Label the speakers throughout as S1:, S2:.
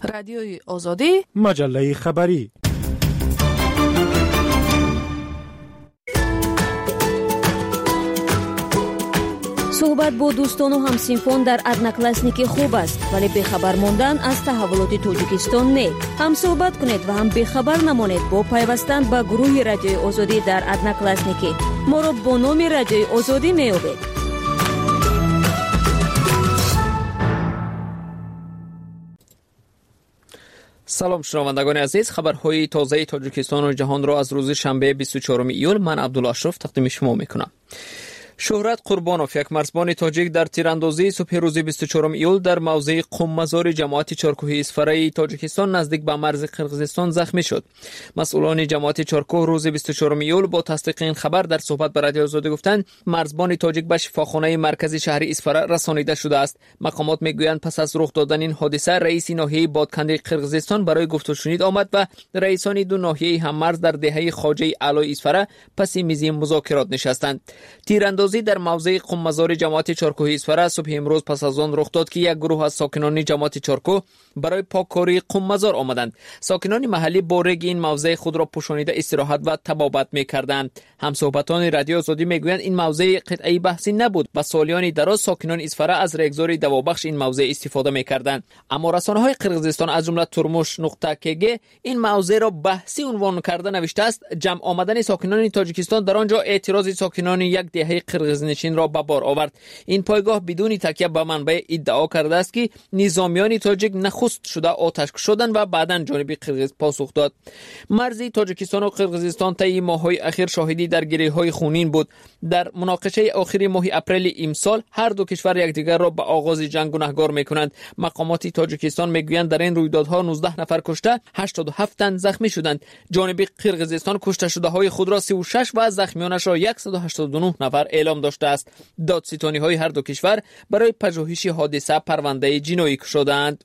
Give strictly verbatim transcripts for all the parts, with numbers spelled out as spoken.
S1: رادیوی آزادی،
S2: مجله خبری.
S3: صحبت با دوستان و همسینفان در ادناکلاسنیکی خوب است، ولی بخبر ماندن از تحولات تاجیکستان نه. هم صحبت کنید و هم بخبر نمانید با پیوستن به گروه رادیوی آزادی در ادناکلاسنیکی. ما را با نام رادیوی آزادی می‌یابید.
S4: سلام شنوندگان عزیز، خبرهای تازه تاجیکستان و جهان را از روز شنبه بیست و چهارم ایول من عبدالله اشرف تقدیم شما میکنم. شهرت قربانوف، یک مرزبان تاجیک، در تیراندازی صبح روز بیست و چهارم ایول در موضع قم مزار جماعت چارکوه اصفره تاجیکستان نزدیک به مرز قرقیزستان زخمی شد. مسئولان جماعت چارکوه روز بیست و چهارم ایول با تصدیق این خبر در صحبت با رادیو آزادی گفتند مرزبان تاجیک به شفاخانه مرکزی شهر اصفره رسانیده شده است. مقامات میگویند پس از رخ دادن این حادثه رئیس ناحیه بادکنده قرقیزستان برای گفت و شنید آمد و رئیسان دو ناحیه هممرز در دهه خواجه علای اصفره پس میز مذاکرات نشستند. تیراندازی در موضع قم مزار جماعت چارکوه اصفره صبح امروز پس از آن رخ داد که یک گروه از ساکنان جماعت چارکوه برای پاککاری قم مزار آمدند. ساکنان محلی با رگ این موضع خود را پوشانیده استراحت و طبابت می‌کردند. همصحبتان رادیو آزادی میگویند این موضع قطعی بحثی نبود و سالیان دراز ساکنان اصفره از رگزار دوابخش این موضع استفاده می‌کردند. اما رسانه‌های قرقیزستان از جمله ترموش نقطه کگ این موضع را بحثی عنوان کرده نوشته است جمع آمدن ساکنان تاجیکستان در آنجا اعتراض ساکنان یک دهه قرقیزنشین را به بار آورد. این پایگاه بدون تکیه به منبع ادعا کرده است که نظامیان تاجیک نخست شده آتش شدند و بعداً جانب قرقیز پاسخ داد. مرز تاجیکستان و قرقیزستان طی ماه‌های اخیر شاهدی درگیری‌های خونین بود. در مناقشه آخر ماه اپریل امسال هر دو کشور یکدیگر را به آغاز جنگ گنهگار می‌کنند. مقامات تاجیکستان می‌گویند در این رویدادها نوزده نفر کشته، هشتاد و هفت تن زخمی شدند. جانب قرقیزستان کشته شده‌های خود را سی و شش و زخمیانش را صد و هشتاد و نه نفر اعلام داشته است. دادستانی‌های هر دو کشور برای پژوهش حادثه پرونده جنایی کشیدند.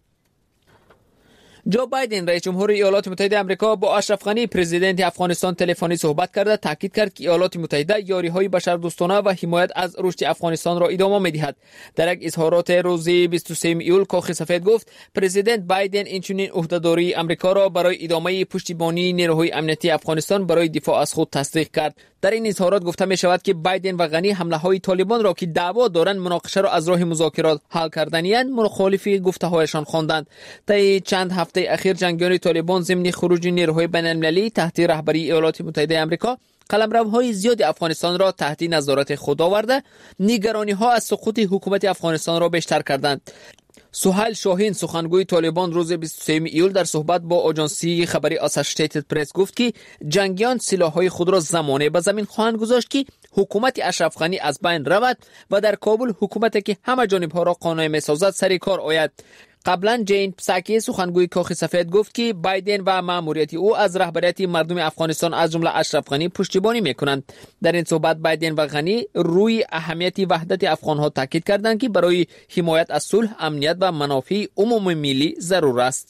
S4: جو بایدن رئیس جمهور ایالات متحده آمریکا با اشرف غنی پرزیدنت افغانستان تلفنی صحبت کرده تاکید کرد که ایالات متحده یاری‌های بشردوستانه و حمایت از رشد افغانستان را ادامه می‌دهد. در یک اظهارات روز بیست و سوم ایول کاخ سفید گفت پرزیدنت بایدن اینچنین عهده‌داری آمریکا را برای ادامه پشتیبانی نیروهای امنیتی افغانستان برای دفاع از خود تصدیق کرد. در این اظهارات گفته می شود که بایدن و غنی حمله‌های طالبان را که دعوا دارند مناقشه را از راه مذاکرات حل کردنی‌اند مخالف گفته‌هایشان خواندند. طی چند هفته اخیر جنگیان طالبان ضمن خروج نیروهای بین‌المللی تحت رهبری ایالات متحده آمریکا قلمروهای زیاد افغانستان را تحت نظارت خود آورده نگرانی‌ها از سقوط حکومت افغانستان را بیشتر کردند. سهیل شاهین سخنگوی طالبان روز بیست و سوم ایول در صحبت با آژانسی خبری اسوسییتد پرس گفت که جنگیان سلاح‌های خود را زمانه به زمین خواهند گذاشت که حکومت اشرف غنی از بین رود و در کابل حکومتی که همه جانب‌ها را قانع می‌سازد سر کار آید. قبلا جین پساکی سخنگوی کاخ سفید گفت که بایدن و مأموریت او از رهبریت مردم افغانستان از جمله اشرف غنی پشتیبانی میکنند. در این صحبت بایدن و غنی روی اهمیت وحدت افغانها تاکید کردند که برای حمایت از صلح، امنیت و منافع عمومی ملی ضرور است.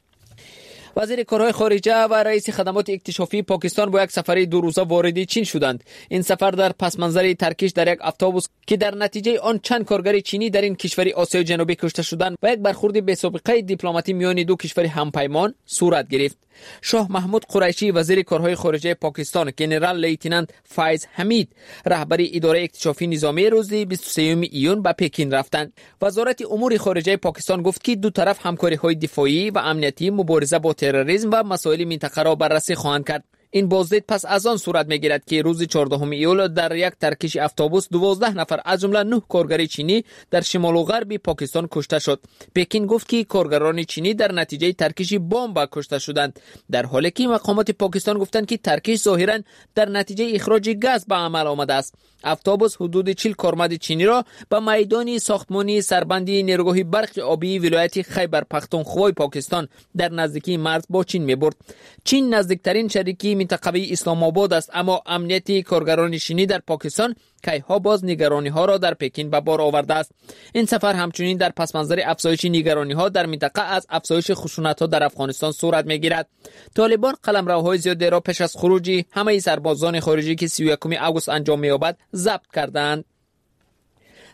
S4: وزیر کارهای خارجه و رئیس خدمات اکتشافی پاکستان با یک سفر دو روزه وارد چین شدند. این سفر در پس منظر ترکیش در یک اتوبوس که در نتیجه آن چند کارگر چینی در این کشور آسیای جنوبی کشته شدند و یک برخورد بی سابقه دیپلماتی میان دو کشور همپیمان صورت گرفت. شاه محمود قریشی وزیر کارهای خارجه پاکستان، ژنرال لیتنانت فایز حمید رهبری اداره اکتشافی نظامی روز بیست و سوم ایون به پکین رفتند. وزارت امور خارجه پاکستان گفت که دو طرف همکاری‌های دفاعی و امنیتی، مبارزه با تروریسم و مسائل منطقه را بررسی خواهند کرد. این بازدید پس از آن صورت می‌گیرد که روز چهاردهم ایول در یک ترکیش اتوبوس دوازده نفر از جمله نه کارگر چینی در شمال و غرب پاکستان کشته شد. پکین گفت که کارگران چینی در نتیجه ترکیش بمب کشته شدند، در حالی که مقامات پاکستان گفتند که ترکیش ظاهراً در نتیجه اخراج گاز به عمل آمده است. اتوبوس حدود چهل کارمند چینی را به میدان ساختمانی سربندی نیروگاه برق آبی ولایت خیبر پختونخوا پاکستان در نزدیکی مرز با چین می‌برد. چین نزدیکترین شریکی منطقه‌ای اسلام آباد است، اما امنیت کارگران چینی در پاکستان کیها باز نگرانی‌ها را در پکین به بار آورده است. این سفر همچنین در پس منظر افزایش نگرانی‌ها در منطقه از افزایش خشونت‌ها در افغانستان صورت می‌گیرد. طالبان قلمروهای زیادی را پیش از خروج همه سربازان خارجی که سی و یکم آگوست انجام می‌یابد ضبط کردند.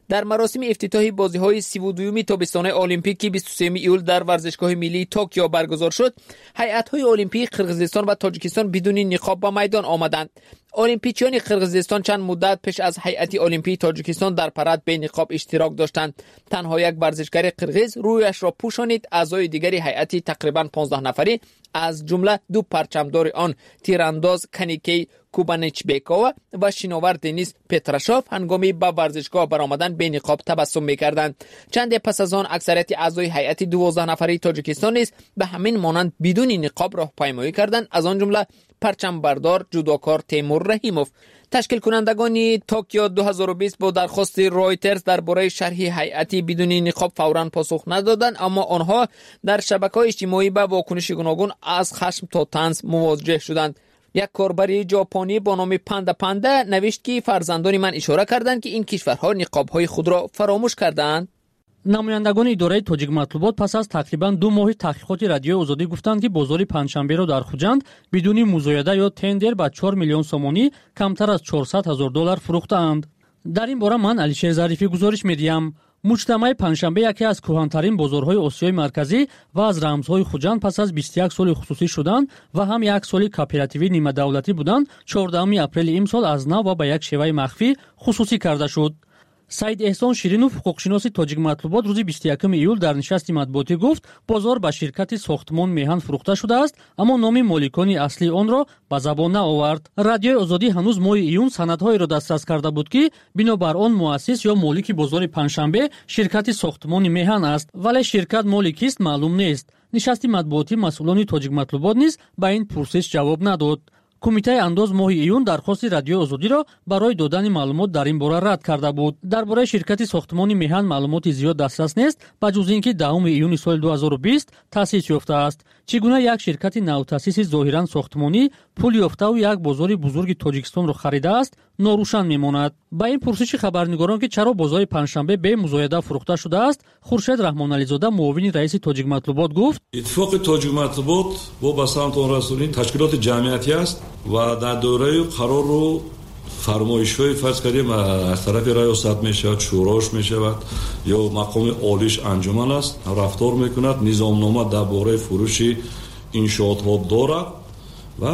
S4: در مراسم افتتاحی بازی‌های سی و دوم تابستانه المپیک بیست و سوم ایول در ورزشگاه ملی توکیو برگزار شد، هیئت‌های المپیک قرقیزستان و تاجیکستان بدون نقاب به میدان آمدند. المپیچیان قرقیزستان چند مدت پیش از هیئت المپی تاجیکستان در پرد به نقاب اشتراک داشتند. تنها یک ورزشکار قرقیز رویش را پوشانید. اعضای دیگری هیئت تقریباً پانزده نفری از جمله دو پرچمدار آن تیرانداز کنیکی کوبانچبکووا و شناور دنیس پتراشوف هنگامی به ورزشگاه برآمدن به نقاب تبسم می‌کردند. چند پس از آن اکثریت اعضای هیئت دوازده نفری تاجیکستان نیز به همین مانند بدون نقاب راهپیمایی کردند، از آن جمله پرچم بردار جودوکار تیمور رحیموف. تشکیل کنندگان توکیو دو هزار و بیست با درخواست رویترز درباره شرح هیئتی بدون نقاب فوراً پاسخ ندادند، اما آنها در شبکه‌های اجتماعی به واکنش گوناگون از خشم تا طنز مواجه شدند. یک کاربر ژاپنی با نام پاندا پاندا نوشت که فرزندان من اشاره کردند که این کشورها نقاب‌های خود را فراموش کردند.
S1: намояндагони идораи тоҷик матлубот пас аз тақрибан ду моҳи таҳқиқоти радиои озодӣ гуфтанд ки бозори панҷшанберо дар хуҷанд бидуни музояда ё тендер ба чор миллион сомонӣ камтар аз чорсад ҳазор доллар фурӯхтаанд. дар ин бора ман алишер зарифӣ гузориш медиҳам. муҷтамаи панҷшанбе яке аз кӯҳантарин бозорҳои осиёи марказӣ ва аз рамзҳои хуҷанд пас аз бисту як соли хусусӣ шуданд ва ҳам як соли кооперативӣ нимадавлатӣ буданд. чордаҳуми апрели имсол аз нав ва ба як шеваи махфӣ хусусӣ карда шуд. саид эҳсон ширинов ҳуқуқшиноси тоҷик матлубот рӯзи бисту якуми июл дар нишасти матбуотӣ гуфт бозор ба ширкати сохтмон меҳан фурӯхта шудааст, аммо номи моликони аслии онро ба забон наовард. радиои озодӣ ҳанӯз моҳи июн санадҳоеро дастрас карда буд ки бинобар он муассис ё молики бозори панҷшанбе ширкати сохтмони меҳан аст, вале ширкат моли кист маълум нест. нишасти матбуотӣ масъулони тоҷик матлубот низ ба ин пурсиш ҷавоб надод. кумитаи андоз моҳи июн дархости радиои озодиро барои додани маълумот дар ин бора рад карда буд. дар бораи ширкати сохтмони меҳан маълумоти зиёд дастрас нест, ба ҷуз ин ки даҳуми июни соли ду ҳазору бист таъсис ёфтааст. чӣ гуна як ширкати навтаъсиси зоҳиран сохтмонӣ пул ёфтаву як бозори бузурги тоҷикистонро харидааст, норӯшан мемонад. ба ин пурсиши хабарнигорон ки чаро бозори панҷшанбе бе музояда фурӯхта шудааст, хуршед раҳмонализода муовини раиси тоҷик матлубот гуфт:
S2: иттифоқи тоҷик матлубот бо ба самтон расонии ташкилоти ҷамъиятӣ аст ва дар дораи қарору фармоишҳои фарз кардем аз тарафи раёсат мешавад, шӯрош мешавад ё мақоми олиш анҷуман аст, рафтор мекунад, низомнома дар бораи фурӯши иншоотҳо дорад ва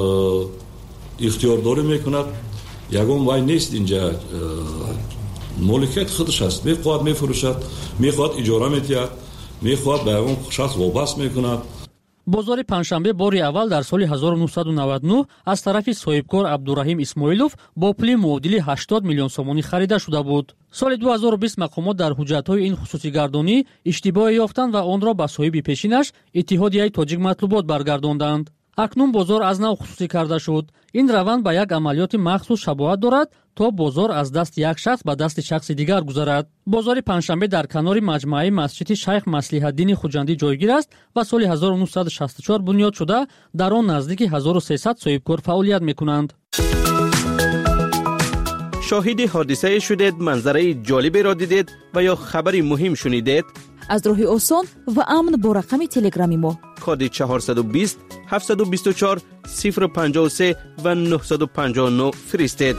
S2: ихтиёрдорӣ мекунад. ягон вай нест инҷа моликияти худаш аст, мехоҳад мефурӯшад, мехоҳад иҷора метиҳад, мехоҳад ба ягон шахс вобаст мекунад.
S1: бозори панҷшанбе бори аввал дар соли ҳазору нуҳсаду наваду нӯҳ аз тарафи соҳибкор Абдураҳим Исмоилов бо пули муодили ҳаштод миллион сомонӣ харида шуда буд. соли ду ҳазору бист мақомот дар ҳуҷҷатҳои ин хусусигардонӣ иштибоҳе ёфтанд ва онро ба соҳиби пешинаш Иттиҳодияи тоҷик матлубот баргардонданд. акнун бозор аз нав хусусӣ карда шуд. ин раванд ба як амалиёти махсус шабоҳат дорад, то бозор аз дасти як шахс ба дасти шахси дигар гузарад. бозори панҷшанбе дар канори маҷмӯаи масҷиди шайх маслиҳатдини хуҷандӣ ҷойгир аст ва соли ҳазору нуҳсаду шасту чор бунёд шуда, дар он наздики ҳазору сесад соҳибкор фаъолият мекунанд.
S5: шоҳиди ҳодисае шудед, манзараи ҷолиберо дидед ва ё хабари муҳим шунидед?
S6: аз роҳи осон ва амн бо рақами телеграми мо
S5: коди чаҳорсаду бист ҳафтсаду бисту чор сифр панҷоҳу се ва нуҳсаду панҷоҳу нӯ фиристед.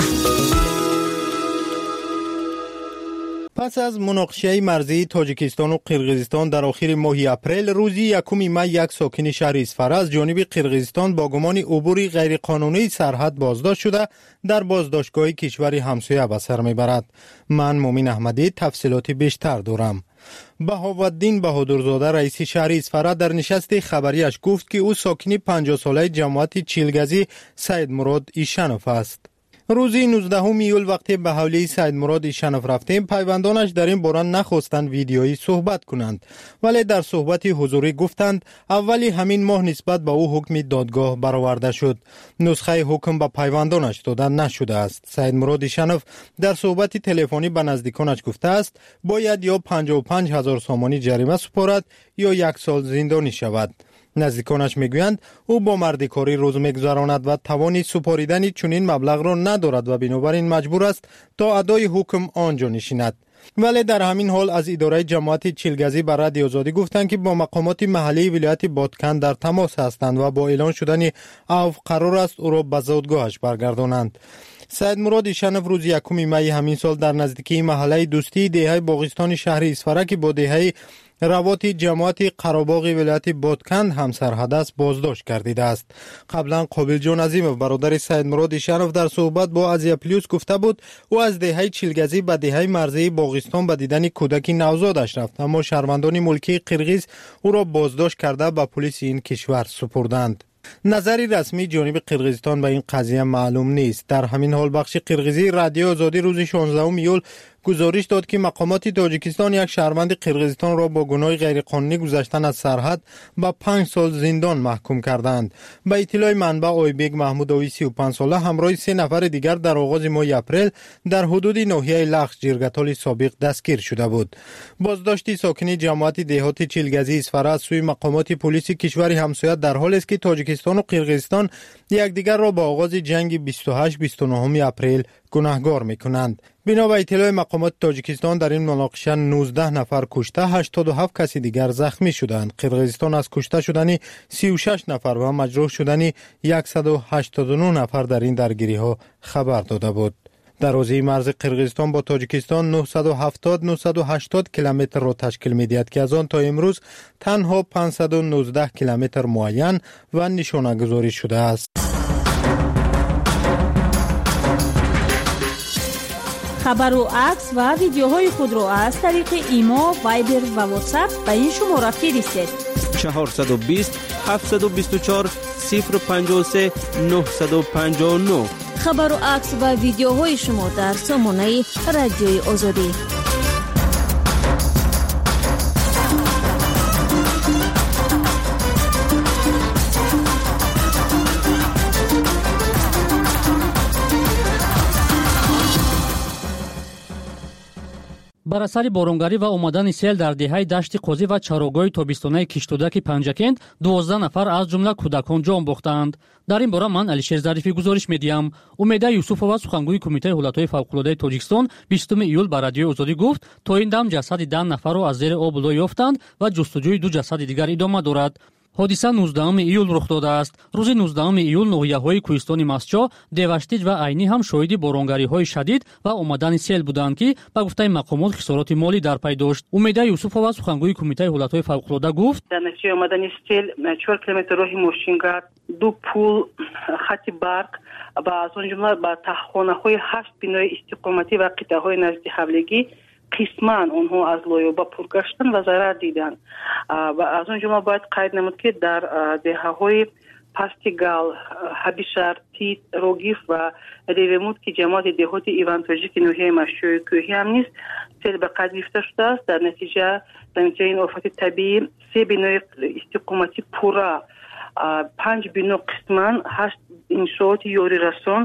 S7: پس از مناقشه مرزی تاجیکستان و قرقیزستان در آخر ماه اپریل، روزی یکم می یک ساکن شهر اصفهان از جانب قرقیزستان با گمان عبور غیرقانونی سرحد بازداشت شده در بازداشتگاه کشور همسایه به سر میبرد. من مومن احمدی تفصیلات بیشتر دارم. بهاءالدین بهادرزاده رئیس شهر اصفهان در نشست خبریش گفت که او ساکن پنجاه ساله جماعت چیلگزی سید مراد ایشنوف است. روزی نوزدهم ایول وقتی به حوالی سید مراد ایشنوف رفتیم، پیوندانش در این باره نخواستند ویدیویی صحبت کنند، ولی در صحبتی حضوری گفتند اولی همین ماه نسبت به او حکم دادگاه برآورده شد. نسخه حکم به پیوندانش داده نشده است. سید مراد ایشنوف در صحبت تلفنی به نزدیکانش گفته است باید یا پنجاه و پنج هزار سامانی جریمه سپارد یا یک سال زندانی شود. نزدیکانش میگویند او با مردکاری روز میگذراند و توانی سپاریدن چنین مبلغ را ندارد و بنابراین مجبور است تا ادای حکم آنجا نشیند. ولی در همین حال از اداره جماعت چیلگزی بر رادیو آزادی گفتند که با مقامات محلی ولایت بادکن در تماس هستند و با اعلان شدن عفو قرار است او را به زادگاهش برگردانند. سید مراد ایشنف روز یکم می همین سال در نزدیکی محله دوستی دهه باغستان شهر اسفره که با دهه روات جماعت قراباغ ولایت بادکند هم سرحد است بازداشت گردیده است. قبلا قابل جان عظیمов برادر سید مراد ایشنف در صحبت با ازیا پلیوس گفته بود او از دهه چیلگزی به دهه مرزی باغستان به دیدن کودک نوزادش رفت، اما شهروندان ملکی قرغیز او را بازداشت کرده به پلیس این کشور سپردند. نظری رسمی جانب قرغیزستان به این قضیه معلوم نیست. در همین حال بخش قرغیزی رادیو آزادی روز شانزدهم ایول گزارش داد که مقامات تاجیکستان یک شهروند قرغیزستان را با گناه غیرقانونی گذشتن از سرحد به پنج سال زندان محکوم کردند. به اطلاع منبع آیبگ محمودوی سی و پنج ساله همراه سه نفر دیگر در آغاز ماه اپریل در حدود ناحیه لخش جرگتال سابق دستگیر شده بود. بازداشت ساکنی جماعت دهات چیلگزی اسفره از سوی مقامات پلیس کشور همسایه در حالی است که تاجیکستان و قرغیزستان یکدیگر را با آغاز جنگ بیست و هشت بیست و نه اپریل گناهگار میکنند. بنا به اطلاع مقامات تاجیکستان در این مناقشه نوزده نفر کشته، هشتاد و هفت کسی دیگر زخمی شدند. قرغیزستان از کشته شدن سی و شش نفر و مجروح شدن صد و هشتاد و نه نفر در این درگیری ها خبر داده بود. در حوزه مرز قرغیزستان با تاجیکستان نهصد و هفتاد نهصد و هشتاد کیلومتر را تشکیل می‌دهد که از آن تا امروز تنها پانصد و نوزده کیلومتر معین و نشانه گذاری شده است.
S6: خبر و عکس و ویدیوهای خود را از طریق ایما، وایبر و واتساپ به این شماره فرستید.
S5: چهارصد و بیست هفتصد و بیست و چهار صفر پنجاه و سه نهصد و پنجاه و نه.
S3: خبر و عکس و ویدیوهای شما در سامانه رادیوی آزادی.
S1: بر اثر بارونگاری و آمدن سیل در دهه دشت قوزی و چراگاه تابستانه کشتودک پنجکند دوازده نفر از جمله کودکان جان باختند. در این باره من علیشیر ظریفی گزارش میدیم. امیده یوسفова سخنگوی کمیته حالتهای فوق‌العاده تاجیکستان بیستم ایول بر رادیوی آزادی گفت تا این دم جسد ده نفر را از زیر آب بالا یافتند و جستجوی دو جسد دیگر ادامه دارد. حادثه نوزدهم ایول رخ داده است. روز نوزدهم ایول ناحیه‌های کوهستان مسچا، دیوشتیج و عینی هم شاهد بارونگاری‌های شدید و آمدن سیل بودند که به گفته مقامات خسارات مالی در پی داشت. امیده یوسفова سخنگوی کمیته حالتهای فوق‌العاده گفت
S8: در نتیجه آمدن سیل چهار کیلومتر راه ماشینگرد، دو پول، خط برق و از آن جمله به تخم‌خانه‌های هشت بنای استقامتی و قطعه‌های نزد حملگی قسماً آنها از لایوبا پر گشتند و ضرر دیدند. و از اون جمله باید قید نمود که در دهه‌های پاستیگال، حبیشر، تیت، روگیف و ریومود که جماعت دهات ایوان تاجیک ناحیه مشوی کوهی هم نیست سیل به قید گرفته شده است. در نتیجه در نتیجه این آفت طبیعی سه بنای استقامتی پورا، پنج بنا قسماً، هشت انشاءات یاری رسان،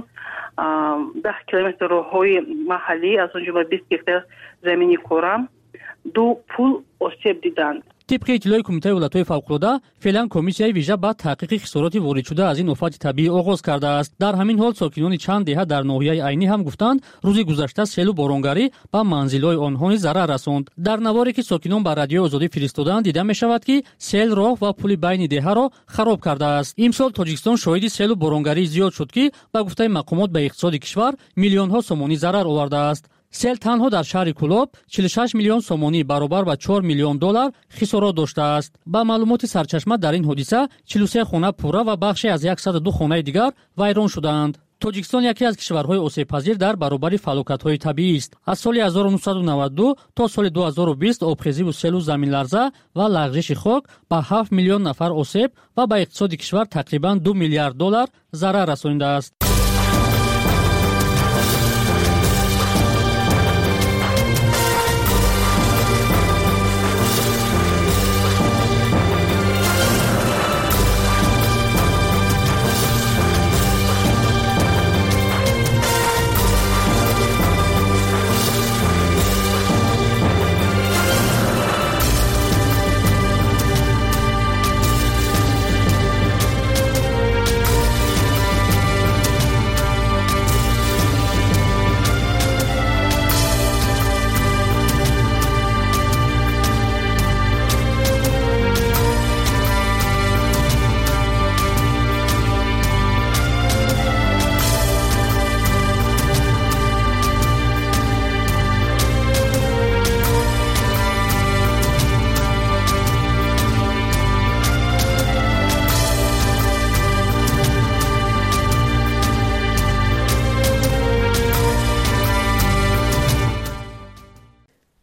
S8: ده کیلومتر راههای محلی از اون جمله بیست هکتار زمینی کورم، دو پول آسیب دیدند.
S1: طبق اطلاع کمیته حالتهای فوق‌العاده فعلا کمیسیای ویژه با تحقیق خسارات وارد شده از این آفت طبیعی آغاز کرده است. در همین حال ساکنان چند دهه در ناحیه عینی هم گفتند روز گذشته سیل و بارونگاری به منزل‌های آنها ضرر رساند. در نواری که ساکنان بر رادیو آزادی فرستادند دیده می‌شود که سیل راه و پل بین دهه را خراب کرده است. امسال تاجیکستان شاهد سیل و بارونگاری زیاد شد که به گفته مقامات به اقتصاد کشور میلیون‌ها سومانی ضرر آورده است. سیل تنها در شهر کولاب چهل و شش میلیون سومانی برابر با چهار میلیون دلار خسارات داشته است. با معلومات سرچشمه در این حادثه چهل و سه خانه پوره و بخشی از صد و دو خانه دیگر ویران شدند. تاجیکستان یکی از کشورهای آسیب‌پذیر در برابر فلاکت‌های طبیعی است. از سال هزار و نهصد و نود و دو تا سال دو هزار و بیست آبخیزی و سیل و زمین لرزه و لغزش خاک به هفت میلیون نفر آسیب و به اقتصاد کشور تقریباً دو میلیارد دلار ضرر رسانیده است.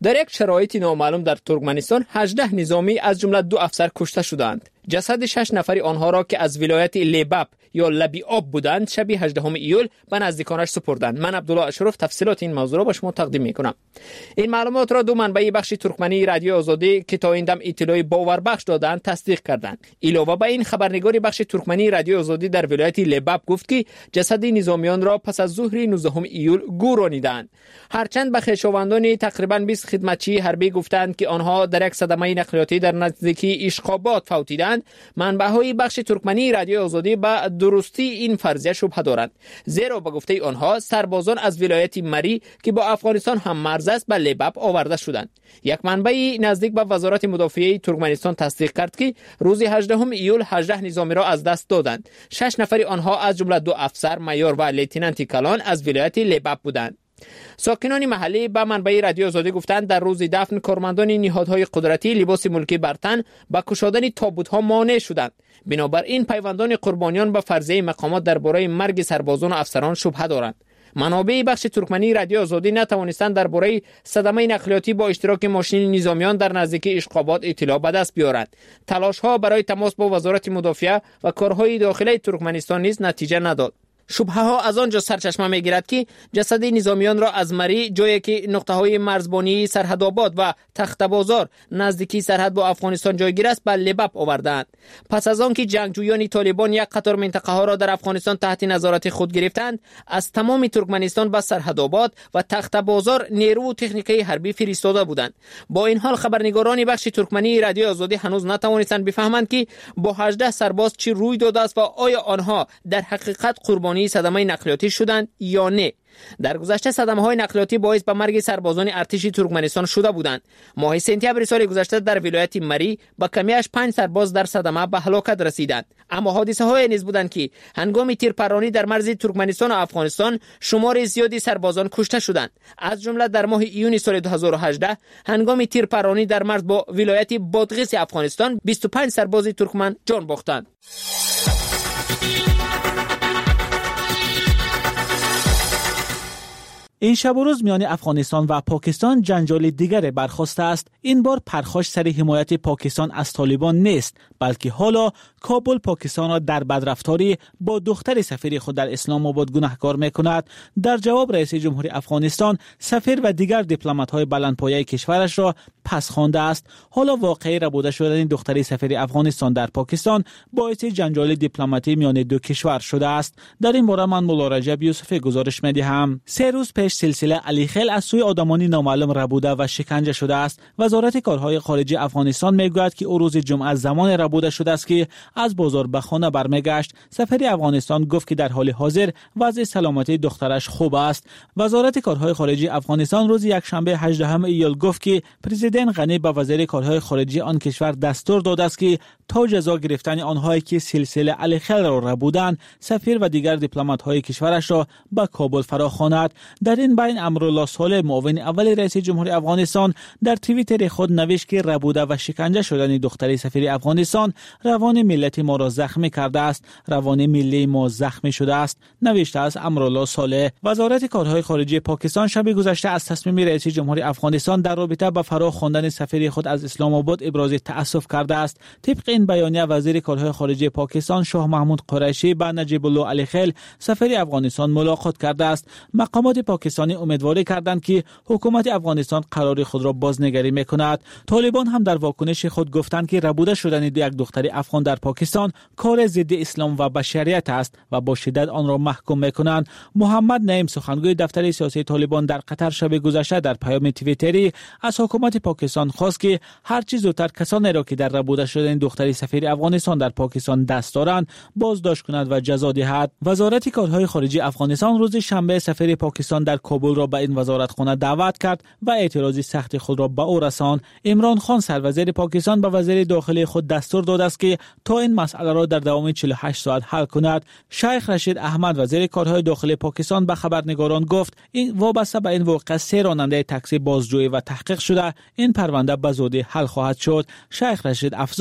S4: در یک شرایط نامعلوم در ترکمنستان هجده نظامی از جمله دو افسر کشته شدند. جسد شش نفری آنها را که از ولایت لیباب یا لبی آب بودند شب هجدهم ایول به نزدیکانش سپردند. من عبدالله اشرف تفصیلات این موضوع را به شما تقدیم میکنم. این معلومات را دو منبع بخش ترکمنی رادیو آزادی که تا این دم اطلاع باوربخش دادند تصدیق کردند. علاوه بر این خبرنگار بخش ترکمنی رادیو آزادی در ولایت لیباب گفت که جسد نظامیان را پس از ظهر نوزدهم ایول گورانیدند. هرچند به خویشاوندان تقریبا بیست خدمتچی حربی گفتند که آنها در یک صدمه نقلیاتی در نزدیکی اشقابات فوتیدند، منبع‌های بخش ترکمنی رادیو آزادی به درستی این فرضیه شبهه دارند، زیرا به گفته آنها سربازان از ولایت مری که با افغانستان هم مرز است به لیباب آورده شدند. یک منبع نزدیک به وزارت مدافعه ترکمنستان تصدیق کرد که روز هجدهم ایول هجده نظامی را از دست دادند. شش نفر آنها از جمله دو افسر مایور و لیتنانت کلان از ولایت لیباب بودند. ساکنان محلی به منبع رادیو آزادی گفتند در روز دفن کارمندان نهادهای قدرتی لباس ملکی بر تن به کشادن تابوت‌ها مانع شدند. بنابراین پیوندان قربانیان به فرضیه مقامات درباره مرگ سربازان و افسران شبهه دارند. منابع بخش ترکمنی رادیو آزادی نتوانستند درباره صدمه نقلیاتی با اشتراک ماشین نظامیان در نزدیکی اشقابات اطلاع به دست بیارند. تلاش‌ها برای تماس با وزارت مدافعه و کارهای داخلی ترکمنستان نیز نتیجه نداد. شبهه ها از آنجا سرچشمه میگیرد که جسد نظامیان را از مری، جایی که نقطه های مرزبانی سرحدآباد و تخت بازار نزدیکی سرحد با افغانستان جایگیر است به لیباب آوردند. پس از آنکه جنگجویان طالبان یک قطار منطقه ها را در افغانستان تحت نظارت خود گرفتند، از تمام ترکمنستان به سرحدآباد و تخت بازار نیرو و تکنیکی حربی فرستاده بودند. با این حال خبرنگاران بخش ترکمنی رادیو آزادی هنوز نتوانستند بفهمند که با هجده سرباز چی روی داده است و آیا آنها در حقیقت قربانی صدمه نقلیاتی شدند یا نه. در گذشته صدمه های نقلیاتی باعث به مرگ سربازان ارتش ترکمنستان شده بودند. ماه سپتامبر سال گذشته در ولایت مری با کمیش پنج سرباز در صدمه به هلاکت رسیدند. اما حادثه های نیز بودند که هنگام تیرپرانی در مرز ترکمنستان و افغانستان شمار زیادی سربازان کشته شدند. از جمله در ماه ایون سال دو هزار و هجده هنگام تیرپرانی در مرز با ولایت بادغیس افغانستان بیست و پنج سرباز ترکمن جان باختند.
S9: این شب و روز میان افغانستان و پاکستان جنجال دیگر برخاسته است. این بار پرخاش سر حمایت پاکستان از طالبان نیست، بلکه حالا کابل پاکستان را در بدرفتاری با دختر سفیر خود در اسلام آباد گناهکار میکند. در جواب رئیس جمهوری افغانستان سفیر و دیگر دیپلمات‌های بلندپایه کشورش را پس خوانده است. حالا واقعه ربوده شدن دختر سفیر افغانستان در پاکستان باعث جنجال دیپلماتی میان دو کشور شده است. در این باره من مولا رجب یوسفی گزارش می‌دهم. سه روز پیش سلسله علی خیل از سوی آدمانی نامعلوم ربوده و شکنجه شده است. وزارت کارهای خارجه افغانستان میگوید که او روز جمعه زمان ربوده شده است که از بازار به خانه برمیگشت. سفیر افغانستان گفت که در حال حاضر وضع سلامتی دخترش خوب است. وزارت کارهای خارجه افغانستان روز یکشنبه هجدهم ایول گفت که پرزیدنت غنی به وزیر کارهای خارجه آن کشور دستور داده است که تا جزا گرفتن آنهایی که سلسله علی خیل را ربودند، سفیر و دیگر دیپلمات‌های کشورش را به کابل فراخواند. در این بین امرالله صالح معاون اول رئیس جمهوری افغانستان در توییتر خود نوشت که ربوده و شکنجه شدن دختر سفیر افغانستان روان ملت ما را زخمی کرده است. روان ملی ما زخمی شده است، نوشته است امرالله صالح. وزارت کارهای خارجه پاکستان شب گذشته از تصمیم رئیس جمهوری افغانستان در رابطه با فراخواندن سفیر خود از اسلام آباد ابراز تأسف کرده است. طبق این بیانیه وزیر کارهای خارجه پاکستان شاه محمود قریشی با نجیب الله علی خیل سفیر افغانستان ملاقات کرده است. مقامات پاکستانی امیدواری کردند که حکومت افغانستان قرار خود را بازنگری میکند. طالبان هم در واکنش خود گفتند که ربوده شدن یک دختر افغان در پاکستان کار ضد اسلام و بشریت است و با شدت آن را محکوم میکنند. محمد نعیم سخنگوی دفتر سیاسی طالبان در قطر شب گذشته در پیام توییتری از حکومت پاکستان خواست که هر چه زودتر کسانی را که در ربوده شدن دختر سفیر افغانستان در پاکستان دست دارند بازداشت کند و جزا دهد. وزارت کارهای خارجه افغانستان روز شنبه سفیر پاکستان در کابل را به این وزارتخانه دعوت کرد و اعتراض سخت خود را به او رساند. عمران خان سروزیر پاکستان به وزیر داخلی خود دستور داده است که تا این مسئله را در دوام چهل و هشت ساعت حل کند. شیخ رشید احمد وزیر کارهای داخلی پاکستان به خبرنگاران گفت این وابسته به این واقعه سه راننده تاکسی بازجویی و تحقیق شده. این پرونده به زودی حل خواهد شد. شیخ رشید افزود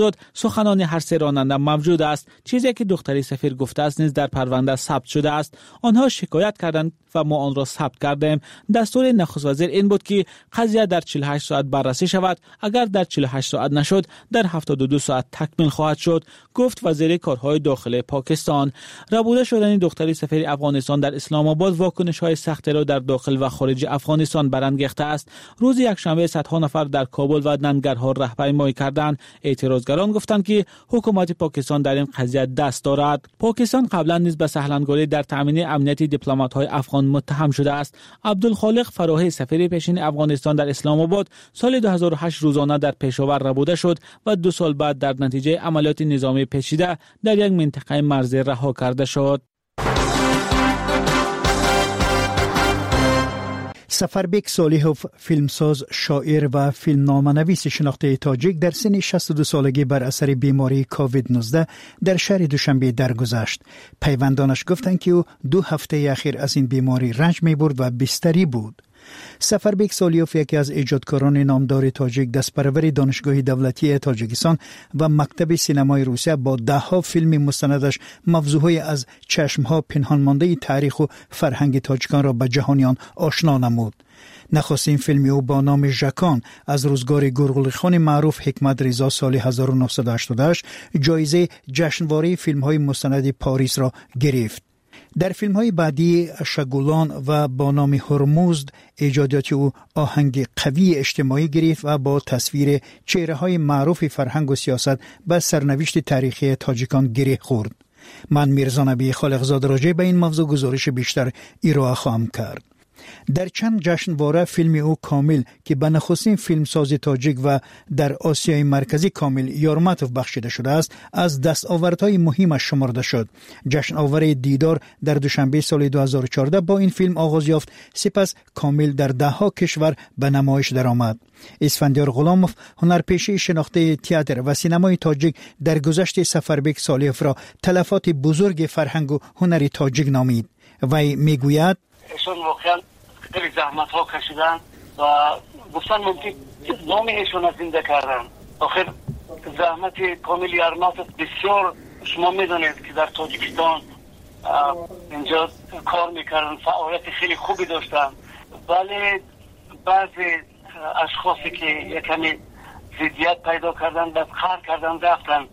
S9: سخنان هر سه راننده موجود است. چیزی که دختری سفیر گفته است نیز در پرونده ثبت شده است. آنها شکایت کردند و ما آن را ثبت کردیم. دستور نخست وزیر این بود که قضیه در چهل و هشت ساعت بررسی شود. اگر در چهل و هشت ساعت نشد در هفتاد و دو ساعت تکمیل خواهد شد، گفت وزیر کارهای داخلی پاکستان. ربوده شدن دختری سفیر افغانستان در اسلام آباد واکنش‌های سخت را در داخل و خارج افغانستان برانگیخته است. روز یکشنبه صدها نفر در کابل و ننگرهار راهپیمایی کردند. اعتراضگران گفتند که حکومت پاکستان در این قضیه دست دارد. پاکستان قبلا نیز به سهلانگاری در تامین امنیت دیپلمات‌های افغان متهم شده است. عبدالخالق فراهی سفیر پیشین افغانستان در اسلام آباد سال دو هزار و هشت روزانه در پشاور ربوده شد و دو سال بعد در نتیجه عملیات نظامی پیچیده در یک منطقه مرزی رها کرده شد.
S10: سفربک صالحوف، فیلمساز، شاعر و فیلمنامه‌نویس شناخته تاجیک در سن شصت و دو سالگی بر اثر بیماری کووید نوزده در شهر دوشنبه درگذشت. پیوندانش گفتند که او دو هفته اخیر از این بیماری رنج می‌برد و بستری بود. سفربک صالحوف یکی از ایجادکاران نامدار تاجیک، دستپرور دانشگاه دولتی تاجیکستان و مکتب سینمای روسیه با ده ها فیلم مستندش موضوعهای از چشمها پنهان مانده تاریخ و فرهنگ تاجیکان را به جهانیان آشنا نمود. نخستین فیلم او با نام ژاکان از روزگار گرگولی خان معروف حکمت رضا سال هزار و نهصد و هشتاد و هشت جایزه جشنواره فیلم‌های مستند پاریس را گرفت. در فیلم های بعدی شگولان و با نام هرمزد ایجادات او آهنگ قوی اجتماعی گرفت و با تصویر چهره های معروف فرهنگ و سیاست به سرنوشت تاریخی تاجیکان گره خورد. من میرزا نبی خالقزاده راجع به این موضوع گزارش بیشتر ارائه خواهم کرد. در چند جشنواره فیلم او کامل که به نخستین فیلمساز تاجیک و در آسیای مرکزی کامل یارماتوف بخشیده شده است از دستاوردهای مهمش شمرده شد. جشن آور دیدار در دوشنبه سال دو هزار و چهارده با این فیلم آغاز یافت، سپس کامل در ده ها کشور به نمایش درآمد. اسفندیار غلاموف، هنرپیشه شناخته تئاتر و سینمای تاجیک، در گذشت سفربک صالحوف را تلفات بزرگ فرهنگ و هنر تاجیک نامید. وی میگوید
S11: ایشون واقعا خیلی زحمت ها کشیدن و گفتن ممکن نام ایشون را زنده کردن. آخر زحمت کامل یارماتوف بسیار، شما میدونید که در تاجیکستان اینجا کار میکردن، فعالیت خیلی خوبی داشتن، ولی بعضی اشخاصی که یکمی ضدیت پیدا کردن بعد قهر کردن رفتن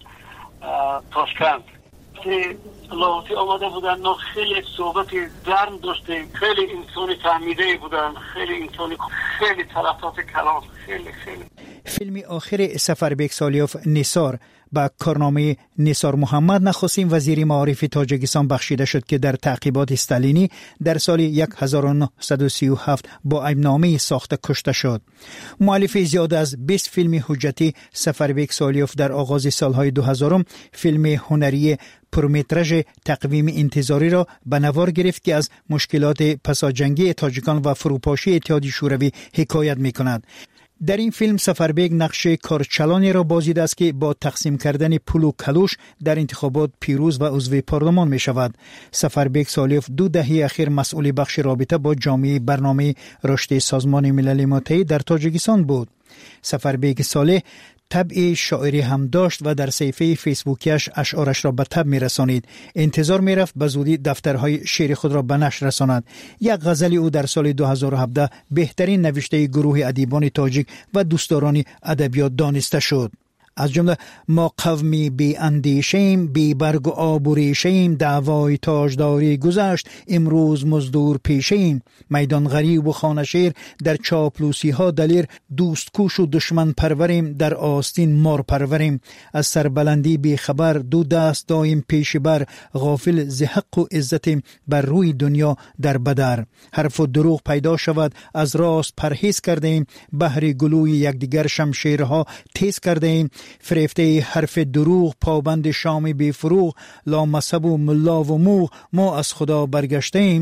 S11: تاشکند که لاهوتی آمده بودن. نه خیلی صحبت گرم داشته، خیلی انسانی فهمیده بودن، خیلی انسانی، خیلی تلفات کلام، خیلی خیلی.
S10: فیلم آخر سفربک صالحوف نثار با کارنامه نثار محمد نخستین وزیر معارف تاجیکستان بخشیده شد که در تعقیبات استالینی در سال هزار و نهصد و سی و هفت با عیبنامه ساخته کشته شد. مؤلف زیاد از بیست فیلم حجتی سفربک صالحوف در آغاز سالهای دو هزار فیلم هنری پرمترژ تقویم انتظاری را به نوار گرفت که از مشکلات پساجنگی تاجیکان و فروپاشی اتحادیه شوروی حکایت می‌کند. در این فیلم سفربک نقش کارچلانی را بازیده است که با تقسیم کردن پول و کلوش در انتخابات پیروز و عضو پارلمان می شود. سفربک صالحوف دو دهه اخیر مسئول بخش رابطه با جامعه برنامه رشد سازمان ملل متحد در تاجیکستان بود. سفربک صالح طبع شاعری هم داشت و در صفحه فیسبوکیش اشعارش را به تب می رسانید. انتظار می رفت به زودی دفترهای شعر خود را به نشر رساند. یک غزل او در سال دو هزار و هفده بهترین نوشته گروه ادیبان تاجیک و دوستداران ادبیات دانسته شد. از جمله ما قومی بی اندیشیم، بی برگ و آب و ریشیم، دعوای تاجداری گذشت، امروز مزدور پیشیم. میدان غریب و خانه شیر، در چاپلوسی ها دلیر، دوست کوش و دشمن پروریم، در آستین مار پروریم. از سربلندی بی خبر، دو دست دایم پیش بر، غافل ز حق و عزت بر روی دنیا در بدر. حرف و دروغ پیدا شود، از راست پرهیز کردیم، بهر گلوی یکدیگر شمشیرها تیز کردیم. فریفته حرف دروغ، پابند شام بی فروغ، لا مذهب و ملا و موغ، ما از خدا برگشتیم.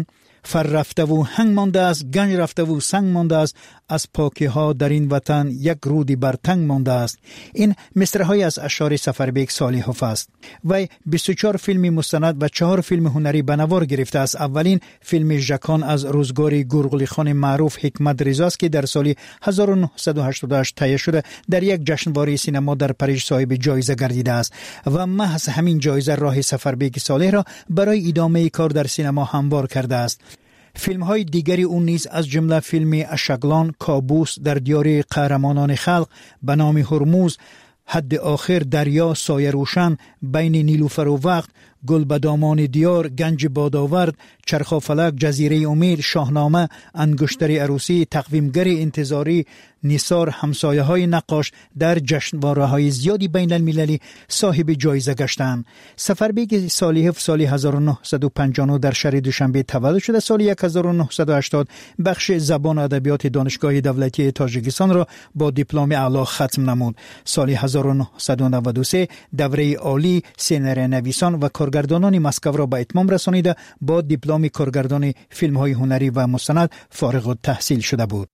S10: فر رفته و هنگ مانده است، گنج رفته و سنگ مانده است، از پاکی ها در این وطن یک رودی بر تنگ مانده است. این مصرع‌های از اشعار سفربیک صالحوف است. وی بیست و چهار فیلم مستند و چهار فیلم هنری به نوار گرفته است. اولین فیلم ژکان از روزگار گورگلی خان معروف حکمت رضا است که در سال هزار و نهصد و هشتاد و هشت تهیه شده در یک جشنواره سینما در پاریس صاحب جایزه گردیده است و محض همین جایزه راه سفربیک صالح را برای ادامه کار در سینما هموار کرده است. فیلم های دیگری اون نیز از جمله فیلم اشغلان، کابوس، در دیار قهرمانان خلق، به نام هرموز، حد آخر، دریا، سایه روشن، بین نیلوفر و وقت، گل به دامان دیار، گنج بادآورد، چرخ فلک، جزیره امید، شاهنامه، انگشتر عروسی، تقویمگر انتظاری، نثار، همسایه های نقاش در جشنواره های زیادی بین المللی صاحب جایزه گشتند. سفربیک صالحوف سال هزار و نهصد و پنجاه و نه در شهر دوشنبه تولد شده. سال هزار و نهصد و هشتاد بخش زبان و ادبیات دانشگاه دولتی تاجیکستان را با دیپلم اعلی ختم نمود. سال هزار و نهصد و نود و سه دوره عالی سینری نویسان و کارگردانان مسکو را به اتمام رسانیده با دیپلم کارگردان فیلم های هنری و مستند فارغ التحصیل شده بود.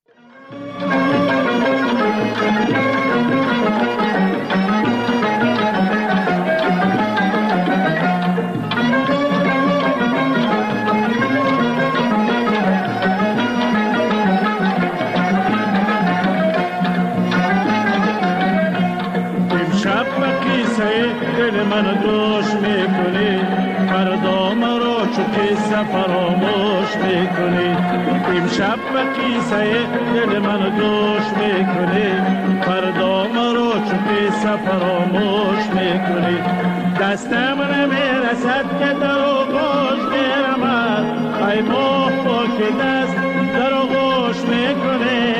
S12: فراموش میکنی امشب به قصه دل من گوش میکنی فردا مرا چو قصه فراموش میکنی دستم نمیرسد که در آغوش میرمد ای ماه با که دست در آغوش میکنی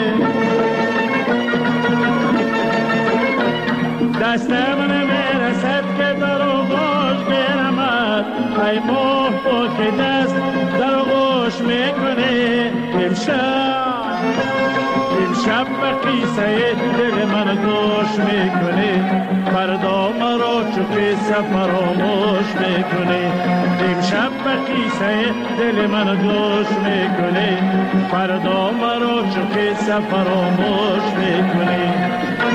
S12: دستم نمیرسد که در آغوش میرمد ای ماه با که دست در آغوش میکنه امشب امشب به قصه دل من گوش میکنه فردا مرا چو قصه فراموش میکنه امشب به قصه دل من گوش میکنه فردا مرا چو قصه فراموش میکنه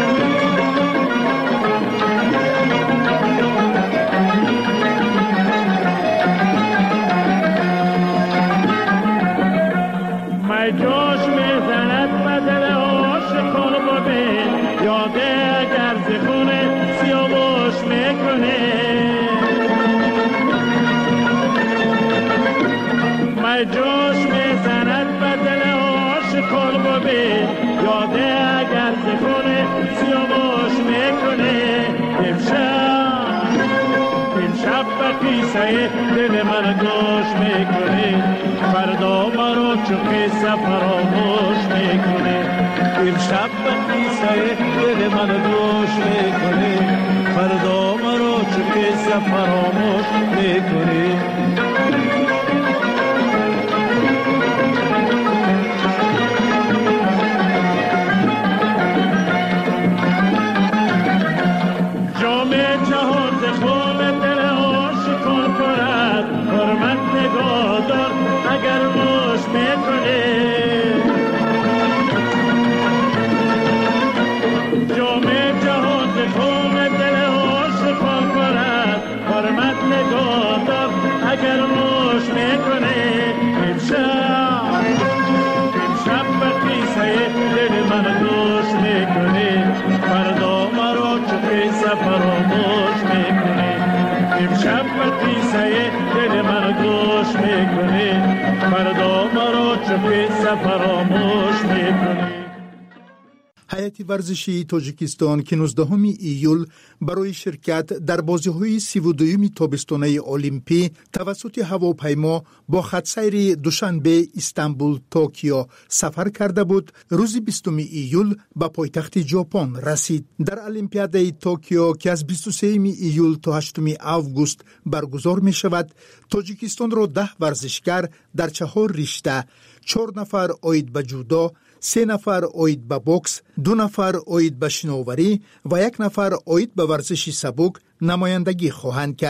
S12: جوش میزند بدل عاشقان ببین یاده اگر زخونه سیاوش میکنه مای جوش میزند بدل عاشقان ببین یاده اگر زخونه سیاوش میکنه امشب امشب به قصه دل من گوش میکنه فردا مرا چو قصه فراموش میکنه امشب به قصه دل من گوش میکنه فردا مرا چو قصه فراموش میکنه اگر موش میکنه امشب امشب به قصه دل من گوش میکنه فردا مرا چو قصه فراموش میکنه امشب به قصه دل من گوش میکنه فردا مرا چو قصه فراموش میکنه.
S13: هیئت ورزشی تاجیکستان که نوزدهم ایول برای شرکت در بازی‌های سی و دوم تابستانه المپی توسط هواپیما با خطسیر دوشنبه استانبول توکیو سفر کرده بود. روز بیستم ایول به پایتخت ژاپن رسید. در المپیاد توکیو که از بیست و سوم ایول تا هشتم آگوست برگزار می شود، تاجیکستان را ده ورزشکار در چهار رشته، چهار نفر عاید به جودو، سه نفر عاید به بوکس، دو نفر عاید به شناوری و یک نفر عاید به ورزش سبک نمایندگی خواهند کرد.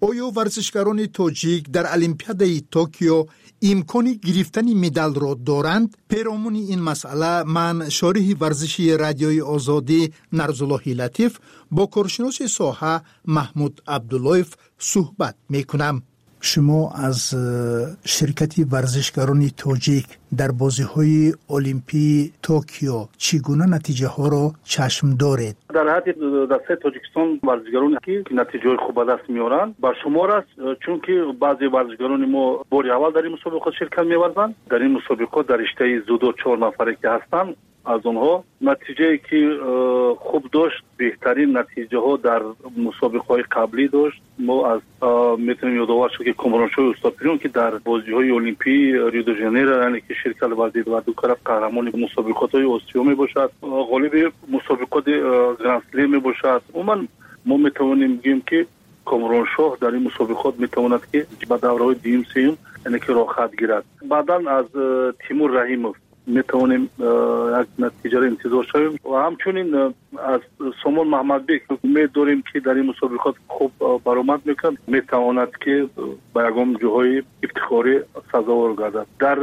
S13: آیا ورزشکاران تاجیک در المپیادای توکیو امکان گرفتن مدال را دارند؟ پیرامون این مسئله من شارح ورزشی رادیوی آزادی نرزالله لطیف با کارشناس ساحه محمود عبداللهیف صحبت میکنم. شما از شرکت ورزشکاران تاجیک در بازی‌های المپی توکیو چگونه نتیجه ها را چشم دارید؟
S14: در حد دسته تاجیکستان ورزشکارانی که نتیجه خوب به دست میارند با شمار است، چون که بعضی ورزشکاران ما بار اول در این مسابقات شرکت می‌ورزند. در این مسابقات در رشته زودو چهار نفره که هستند، از اونها نتیجه که خوب داشت، بهترین نتیجه ها در مسابقه های قبلی داشت. ما از میتونیم یادآور شد که کامرانشوی استاپیرون که در بازی های المپی ریو دی ژانیرو یعنی که شرکت ورزید و دو طرف قهرمان مسابقات های آسیا می باشد، غالب مسابقات گرند اسلم می باشد. عموما ما میتوانیم بگیم که کامرانشاه در این مسابقات میتواند که به دوره های دیم سیوم یعنی که راه خط گیرد. بعدا از تیمور رحیموف میتوانیم یک نتیجه را انتظار شویم و همچنین از سامان محمد بیگ امید داریم که در این مسابقات خوب برآمد میکند، میتواند که به یگام جاهای افتخاری سزاوار گردد. در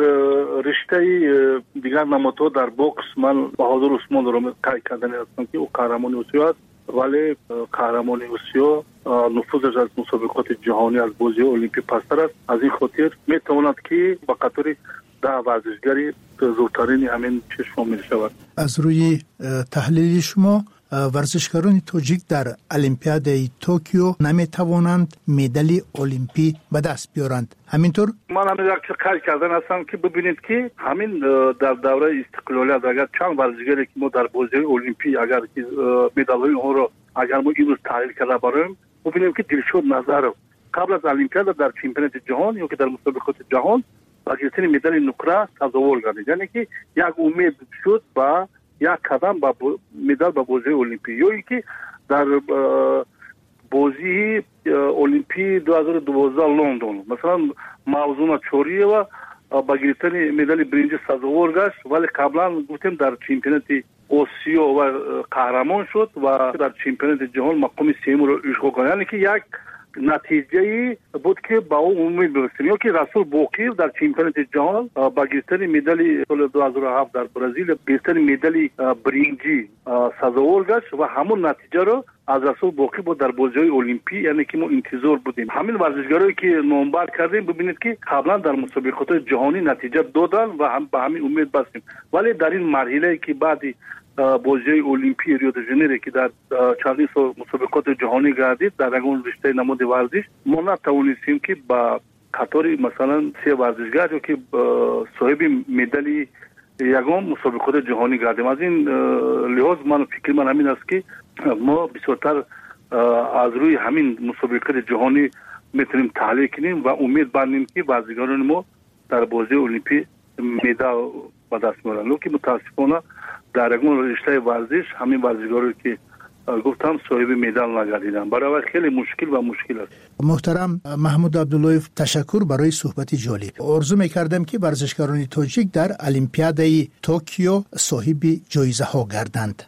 S14: رشته دیگر نمادها در بوکس من بهادر عثمان را قید کردن هستم که او قهرمان آسیا است، ولی قهرمان آسیا نفوذش از مسابقات جهانی از بازی المپی پستر است. از این خاطر میتواند که با قطار ده ورزشگری زودترین همین چشم می شود.
S13: از روی تحلیل شما ورزشکاران تاجیک در المپیادای توکیو نمی توانند مدال المپی به دست بیارند، همینطور؟
S14: من همین یک چیز قید کردن هستم که ببینید که همین در دوره استقلالیت اگر چند ورزشگری که ما در بازی المپی اگر که مدال های اون رو اگر ما این روز تحلیل کرده بریم، ببینیم که دلشاد نظر قبل از المپیاد در چمپیونات جهان یا که در مسابقات جهان با گرفتن مدال نقره سزاوار گردید، یعنی که یک امید شد با یک قدم با مدال با بازی المپی. یا اینکه در بازی المپی دو هزار و دوازده لندن مثلا موضوع چوری و با گرفتن مدال برنج سزاوار گشت، ولی قبلا گفتیم در چمپیونات آسیا و قهرمان شد و در چمپیونات جهان مقام سوم رو اشغال کرد، یعنی که یک نتیجه بود که با اون امید برسیم. یا که رسول باقر در چمپیونات جهان با گرفتن مدال سال دو هزار و هفت در برزیل گرفتن مدال برنجی سزاوار گشت و همون نتیجه رو از رسول باقر بود در بازی‌های المپی، یعنی که ما انتظار بودیم. همین ورزشکارایی که نامبر کردیم ببینید که قبلا در مسابقات جهانی نتیجه دادن و هم به همین امید بستیم، ولی در این مرحله که بعدی بازی المپی ریو دی ژانیرو که در چندین سال مسابقات جهانی گردید در اون رشته نماد ورزش ما نتوانستیم که با قطار مثلا سه ورزشگر که صاحب مدال یگام مسابقات جهانی گردیم. از این لحاظ من فکر من همین است که ما بسیارتر از روی همین مسابقات جهانی میتونیم تحلیل کنیم و امید بندیم که ورزشکاران ما در بازی المپی مدال به دست میارن. که متاسفانه در اون رشته ورزش همین ورزشکارایی که گفتم صاحب مدال نگردیدن، برای خیلی مشکل و مشکل است.
S13: محترم محمود عبداللهیف، تشکر برای صحبت جالب. آرزو میکردم که ورزشکاران تاجیک در المپیادای توکیو صاحب جایزه ها گردند.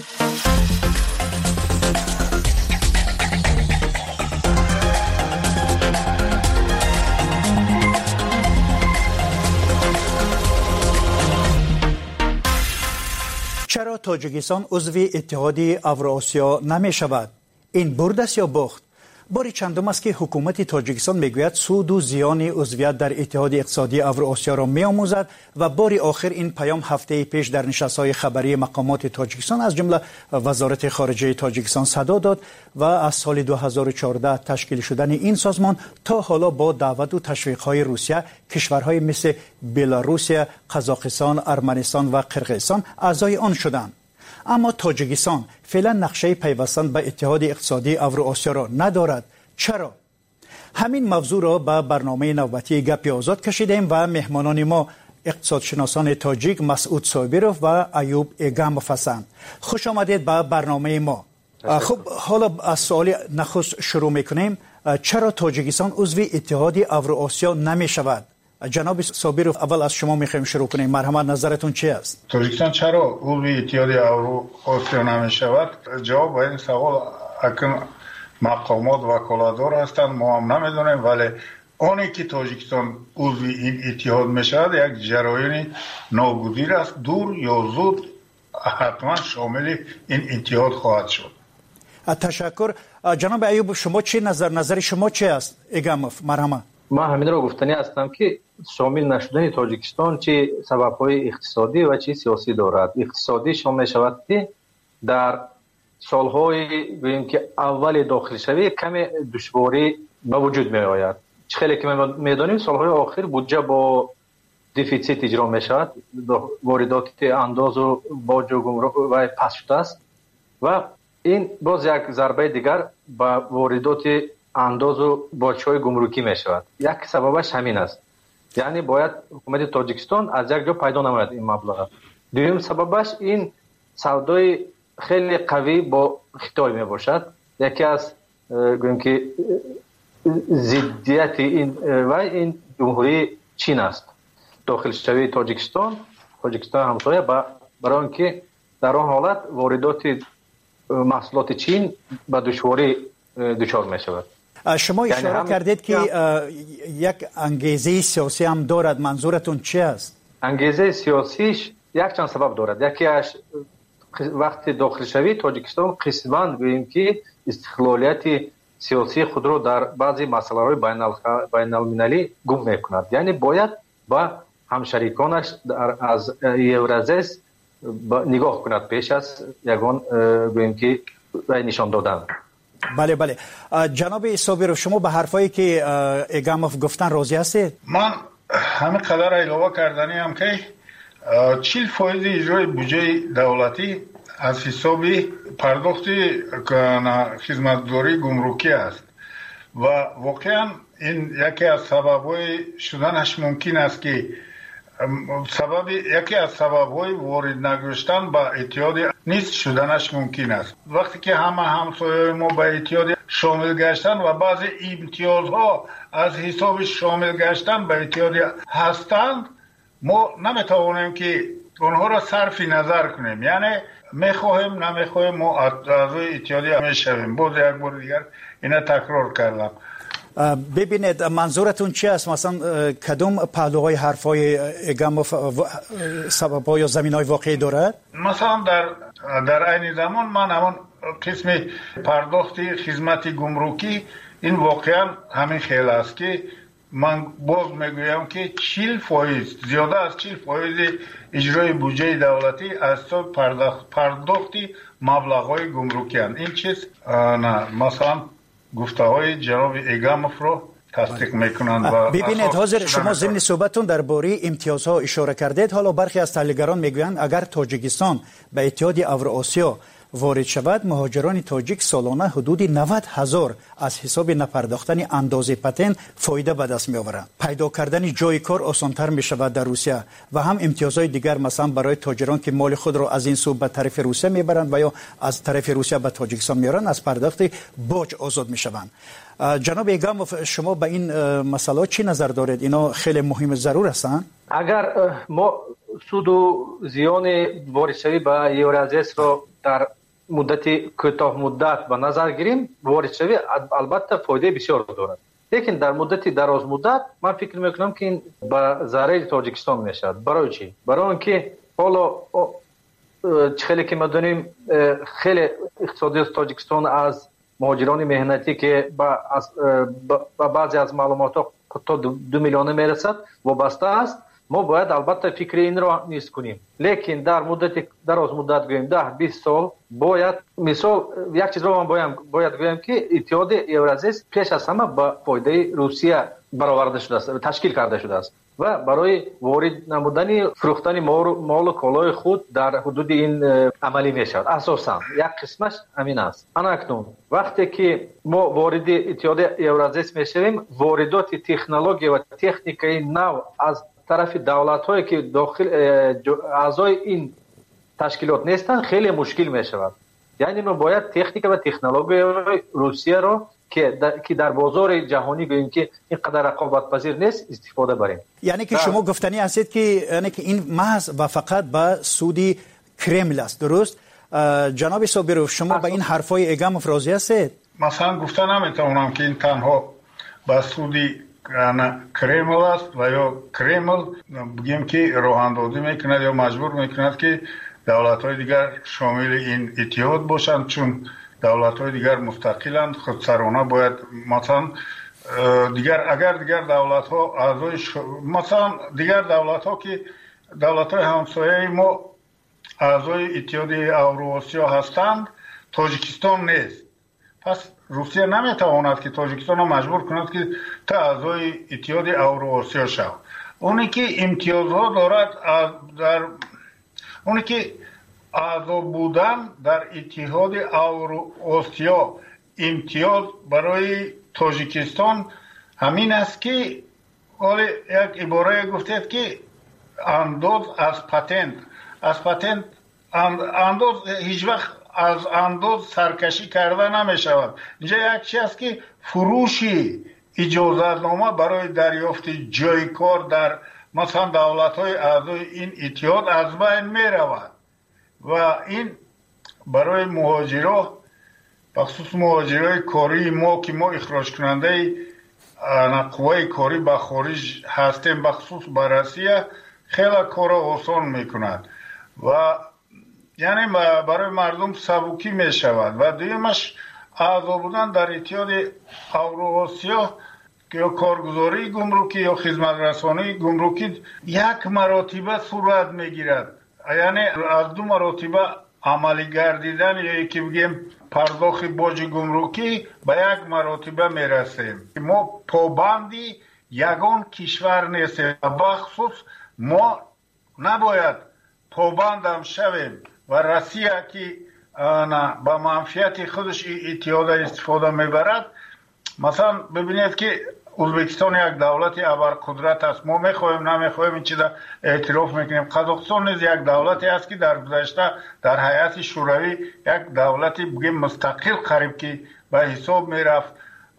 S13: چرا تاجیکستان عضو اتحاد اوراسیا نمی شود؟ این برد است یا باخت؟ باری چندم است که حکومت تاجیکستان میگوید سود و زیان عضویت در اتحاد اقتصادی اوراسیا را میآموزد و باری آخر این پیام هفته پیش در نشست‌های خبری مقامات تاجیکستان از جمله وزارت خارجه تاجیکستان صدا داد و از سال دو هزار و چهارده تشکیل شدن این سازمان تا حالا با دعوت و تشویق‌های روسیه کشورهای مثل بلاروسیه، قزاقستان، ارمنستان و قرقیزستان اعضای آن شدند. اما تاجیکستان فعلا نقشه پیوستن به اتحاد اقتصادی اوراسیا را ندارد. چرا؟ همین موضوع را به برنامه نوبتی گپ آزاد کشیدیم و مهمانان ما اقتصادشناسان تاجیک مسعود صابروف و ایوب ایگاموف هستند. خوش آمدید به برنامه ما. خب حالا از سوال نخست شروع میکنیم. چرا تاجیکستان عضو اتحاد اوراسیا نمی شود؟ جناب صابروف، اول از شما میخوایم شروع کنیم. مرحمت، نظرتون چی است؟
S15: تاجیکستان چرا عضو اتحاد اوراسیا نمی شود؟ جواب به این سوال اکنون مقامات وکالتدار هستند ما هم نمیدونیم، ولی آنی که تاجیکستان عضو این اتحاد میشود یک جریان ناگزیر است، دور یا زود حتما شامل این اتحاد خواهد شد.
S10: تشکر. جناب ایوب شما چی نظر نظر شما چی است؟ ایگاموف مرحمت.
S16: ما همین را گفتنی هستم که شامل نشدن تاجیکستان چه سبب‌های اقتصادی و چه سیاسی دارد. اقتصادی شامل شود که در سالهای گوییم که اول داخل شوی کمی دشواری به وجود می آید. خیلی که ما میدانیم سالهای آخر بودجه با دیفیسیت اجرا می شود، واردات انداز و باج و گمرک و پس شده است و این باز یک ضربه دیگر به واردات انداز و باج‌های گمرکی می شود. یک سببش همین است، یعنی باید حکومت تاجیکستان از یک جا پیدا نماید این مبلغ. دوم سببش این سودای خیلی قوی با خطای می باشد. یکی از گویم که ضدیت این و این جمهوری چین است. داخل شوی تاجیکستان تاجیکستان همسایه برای اینکه در آن حالت واردات محصولات چین به دشواری دچار می شود.
S10: شما اشاره یعنی کردید که یک انگیزه سیاسی هم دارد، منظورتون چی است؟
S16: انگیزه سیاسیش یک چند سبب دارد. یکی از وقتی داخل شوی تاجیکستان قسماً گوییم که استقلالیت سیاسی خود رو در بعضی مسائل بین المللی گم میکند، یعنی باید با همشریکانش از یورازیس نگاه کند پیش از یگان گوییم که نشان دادن.
S10: بله بله. جناب صابر شما به حرفایی که ایگاموف گفتن راضی هستید؟
S15: من همین قدر علاوه کردنی هم که چهل فایز اجرای بودجه دولتی از حساب پرداخت خدمتگزاری گمرکی است و واقعا این یکی از سبب‌های شدنش ممکن است که سبب یکی از سبب‌های وارد نگشتن به اتحاد نیست شدنش ممکن است. وقتی که همه همسایه‌های ما به اتحاد شامل گشتن و بعضی امتیازها از حساب شامل گشتن به اتحاد هستند، ما نمیتوانیم که اونها را صرف نظر کنیم، یعنی میخواهیم نمیخواهیم ما اعضای اتحادیه میشویم. باز یک بار دیگر اینا تکرار کردم.
S10: ببینید منظورتون چی است؟ مثلا کدوم پهلوهای حرفای ایگاموف سبب‌ها یا زمین‌های واقعی دارد؟
S15: مثلا در در عین زمان من همون قسم پرداخت خدمت گمرکی این واقعا همین خیلی است که من باز میگویم که چهل فایز زیاده از چهل فایز اجرای بودجه دولتی از تو پرداخت پرداختی مبلغ‌های گمرکی هستند. این چیز نه مثلا گفته های جناب ایگاموف رو تصدیق میکنند. و
S10: ببینید حاضر شما ضمن صحبتتون درباره امتیازها اشاره کردید. حالا برخی از تحلیلگران میگویند اگر تاجیکستان به اتحاد اوراسیا وارد شود مهاجران تاجیک سالانه حدود نود هزار از حساب نپرداختن اندازه پتن فایده به دست می آورند. پیدا کردن جای کار آسانتر می شود در روسیه و هم امتیازهای دیگر مثلا برای تاجران که مال خود را از این سو به طرف روسیه می برند و یا از طرف روسیه به تاجیکستان میارند از پرداخت باج آزاد می شوند. جناب ایگاموف شما به این مسئله چی نظر دارید؟ اینا خیلی مهم ضرور هستند.
S16: اگر ما سود و زیان وارد به یورازیس را در مدت کوتاه مدت به نظر گیریم، وارد شوی البته فایده بسیار دارد، لیکن در مدت دراز مدت من فکر میکنم که این به ضرر تاجیکستان میشود. برای چی؟ برای اینکه حالا خیلی که ما دونیم خیلی اقتصادی تاجیکستان از مهاجران مهنتی که با, با بعضی از معلومات تا دو, دو میلیون میرسد وابسته است. ما باید البته فکر این را نیست کنیم، لیکن در مدت دراز مدت گویم ده بیست سال باید مثال یک چیز را من باید باید گویم که اتحاد یورازیس پیش از همه با فایده روسیه برآورده شده است، تشکیل کرده شده است و برای وارد نمودن فروختن مال و کالای خود در حدود این عملی می شود. اساسا یک قسمش همین است. اکنون وقتی که ما وارد اتحاد یورازیس می شویم، واردات تکنولوژی و تکنیکی نو از طرف دولت هایی که داخل اعضای این تشکیلات نیستن خیلی مشکل می شود. یعنی ما باید تکنیک و تکنولوژی روسیه را که در, که در بازار جهانی گوییم که اینقدر رقابت پذیر نیست استفاده بریم.
S10: یعنی که شما گفتنی هستید که یعنی که این محض و فقط به سودی کرمل است، درست؟ جناب صابرو شما به این حرفای ایگاموف راضی هستید؟
S15: مثلا گفتن نمیتونم که این تنها به سودی کرمل است و یا کرمل بگیم که راه اندازی میکند یا مجبور میکند که دولت های دیگر شامل این اتحاد باشند، چون دولت های دیگر مستقلند، خودسرانه باید مثلا دیگر اگر دیگر دولت ها اعضای ش... مثلا دیگر دولت ها که دولت های همسایه ما اعضای اتحاد اوراسیا هستند، تاجیکستان نیست. پس روسیه نمیتواند که تاجیکستان را مجبور کند که تا اعضای اتحاد اوراسیا شود. اونی که امتیازها دارد در اونی که اعضا بودن در اتحاد اوراسیا امتیاز برای تاجیکستان همین است که ولی یک عباره گفتید که انداز از پتنت از پتنت انداز هیچ وقت از انداز سرکشی کرده نمی شود. اینجا یک چیز است که فروشی اجازتنامه برای دریافت جای کار در مثلا دولت های اعضای این اتحاد از بین می رود و این برای مهاجرا بخصوص مهاجرای کاری ما که ما اخراج کننده قوه کاری به خارج هستیم بخصوص به روسیه خیلی کار آسان میکند و یعنی برای مردم سبکی می شود و دویمش اعضا بودن در اتحاد اوراسیا که یا کارگزاری گمرکی یا خدمت رسانی گمرکی یک مراتبه صورت میگیرد، یعنی از دو مراتبه عملی گردیدن یا یکی بگیم پرداخت باج گمرکی به یک مراتبه میرسیم. ما پابندی یگان کشور نیستیم، بخصوص ما نباید پابندم شویم و روسیه که با منفعت خودش اتحاد استفاده میبرد. مثلا ببینید که ازبکستان یک دولت ابرقدرت است، ما میخوایم نمیخوایم این چیزا اعتراف میکنیم. قزاقستان نیز یک دولتی است که در گذشته در هیئت شوروی یک دولتی بگیم مستقل قریب که به حساب میرفت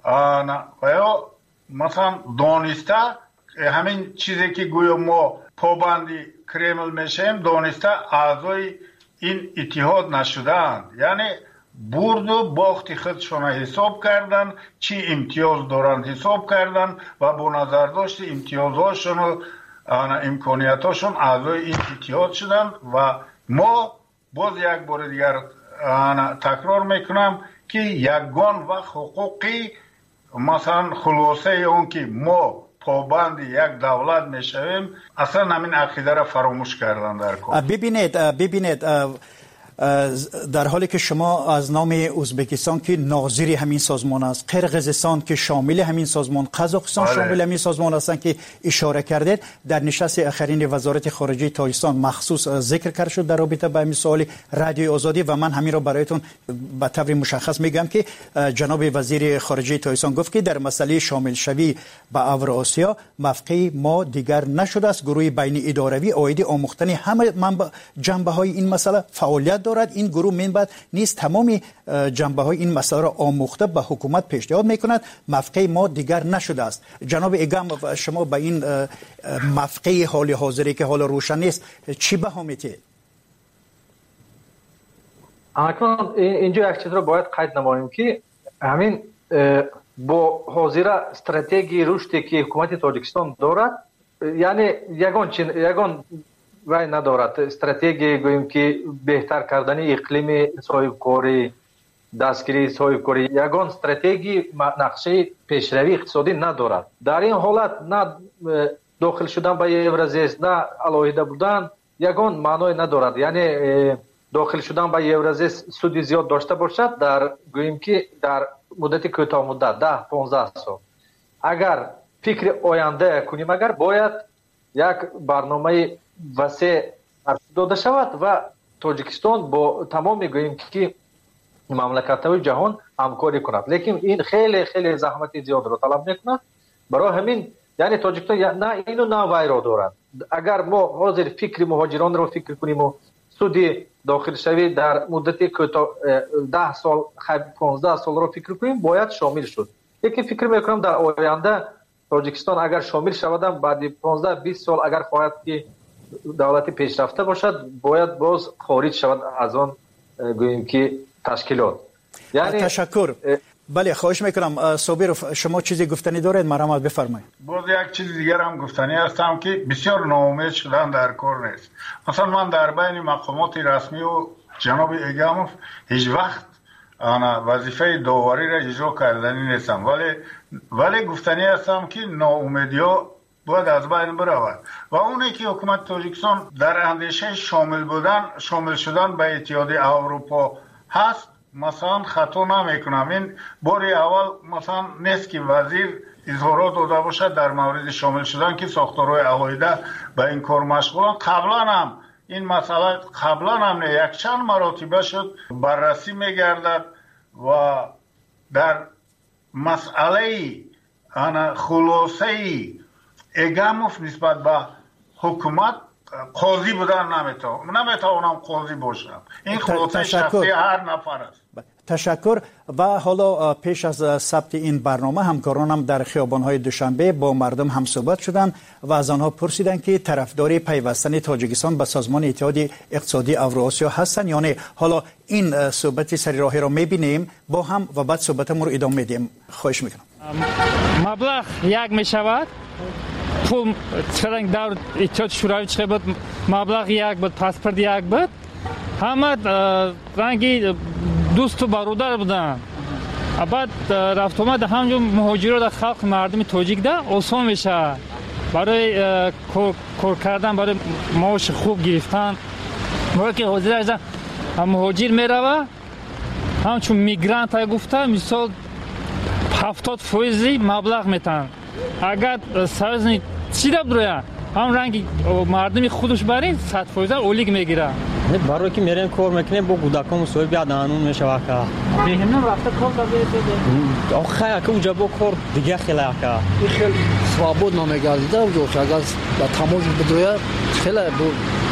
S15: و یا مثلا دانسته همین چیزی که گویا ما پابندی کرمل میشیم دانسته اعضای این اتحاد نشدند، یعنی برد و باخت خودشون حساب کردن، چی امتیاز دارند حساب کردن و با نظر داشت امتیازهاشون و امکانیتاشون اعضای این اتحاد شدن و ما باز یک بار دیگر تکرار میکنم که یگان و حقوقی مثلا خلاصه اون که ما پابند یک دولت میشویم اصلا همین عقیده را فراموش کردن در کار.
S10: ببینید ببینید در حالی که شما از نام ازبکستان که ناظر همین سازمان است، قرقیزستان که شامل همین سازمان، قزاقستان
S15: بله.
S10: شامل همین سازمان هستند که اشاره کردید، در نشست اخرین وزارت خارجه تاجیکستان مخصوص ذکر کرد شد در رابطه با همین سوال رادیو آزادی و من همین را برایتون به طور مشخص میگم که جناب وزیر خارجه تاجیکستان گفت که در مسئله شامل شوی به اوراسیا موقع ما دیگر نشده است. گروه بین اداروی عاید آموختن همه جنبه های این مسئله فعالیت دارد. این گروه منبعد نیست تمامی جنبه های این مسئله را آموخته به حکومت پیشنهاد میکند. موقع ما دیگر نشده است. جناب ایگم شما به این موقع حال حاضری که حال روشن نیست چی بها میتید؟
S16: اکنون اینجا یک چیز را باید قید نماییم که همین با حاضر استراتژی رشدی که حکومت تاجیکستان دارد، یعنی یگان چین یگان وای ندارد استراتژی گوییم که بهتر کردن اقلیم صاحبکاری، دستگیری صاحبکاری، یگان استراتژی نقشه پیشروی اقتصادی ندارد. در این حالت نه داخل شدن به یورازیس نه علاهیده بودن یگان معنای ندارد. یعنی داخل شدن به یورازیس سودی زیاد داشته باشد در گوییم که در مدت کوتاه مدت ده پانزده سال اگر فکر آینده کنیم، اگر باید یک برنامه وسیع داده شود و تاجیکستان با تمام میگوییم که مملکت‌های جهان همکاری کند، لیکن این خیلی خیلی زحمت زیاد را طلب میکند. برای همین یعنی تاجیکستان نه اینو نه وای را دارد. اگر ما حاضر فکر مهاجران را فکر کنیم و سودی داخل شوی در مدت کوتاه ده سال پانزده سال را فکر کنیم باید شامل شد. لیکن فکر میکنم در آینده تاجیکستان اگر شامل شود بعد پانزده بیست سال اگر خواهد که دولت پیشرفته باشد باید باز خارج شود از آن گوییم که تشکیلات.
S10: یعنی تشکر بله خواهش میکنم. صابر شما چیزی گفتنی دارید؟ مرحمت بفرمایید.
S15: باز یک چیز دیگر هم گفتنی هستم که بسیار ناامید شدن در کار نیست. مثلا من در بین مقامات رسمی و جناب ایگاموف هیچ وقت انا وظیفه داوری را اجرا کردنی نیستم، ولی ولی گفتنی هستم که ناامیدی ها باید از بین برود و اونی که حکومت تاجیکستان در اندیشه شامل بودن شامل شدن به اتحادیه اروپا هست، مثلا خطا نمیکنم این باری اول مثلا نیست که وزیر اظهارات داده باشد در مورد شامل شدن که ساختارهای عقایده به این کار مشغولن. قبلا هم این مسئله قبلا هم یک چند مراتبه شد بررسی میگردد و در مسئله انا خلاصه ایگاموف نسبت به حکومت قاضی بودن نمیتونم نمیتونم قاضی باشم. این خلاصه شخصی هر نفر است.
S10: تشکر. و حالا پیش از ثبت این برنامه همکارانم در خیابان‌های دوشنبه با مردم هم صحبت شدند و از آنها پرسیدند که طرفدار پیوستن تاجیکستان به سازمان اتحادیه اقتصادی اوراسیا هستند یا نه. حالا این صحبت سری راهی را می‌بینیم با هم و بعد صحبتمون رو ادامه میدیم. خواهش میکنم.
S17: مبلغ یک میشود، پول فرنگ دور اتحاد شوروی چه بود، مبلغ یک بود، پاسپورت یک بود، همه رنگی دوست و برادر بودن. بعد رفت آمد همونجا مهاجرات در خلق مردم تاجیک ده آسان میشه برای کار کردن، برای معاش خوب گرفتن. موقعی که حاضر هستن مهاجر میروه همچون میگرانت های گفته مثال هفتاد فیصدی مبلغ میتن. اگر سرزنی چی دب درویه هم رنگی مردمی خودش برین صد فیصد اولیگ میگیره.
S18: برای که میریم کار میکنیم با گودکام سوی بیاد انون میشه واقعا
S17: بهمون رفته کار داده
S18: آخه که اونجا با کار دیگه خیلی که
S19: این خیلی свобод نمیگردیده اونجا اگر با تماس بدویه خیلی بود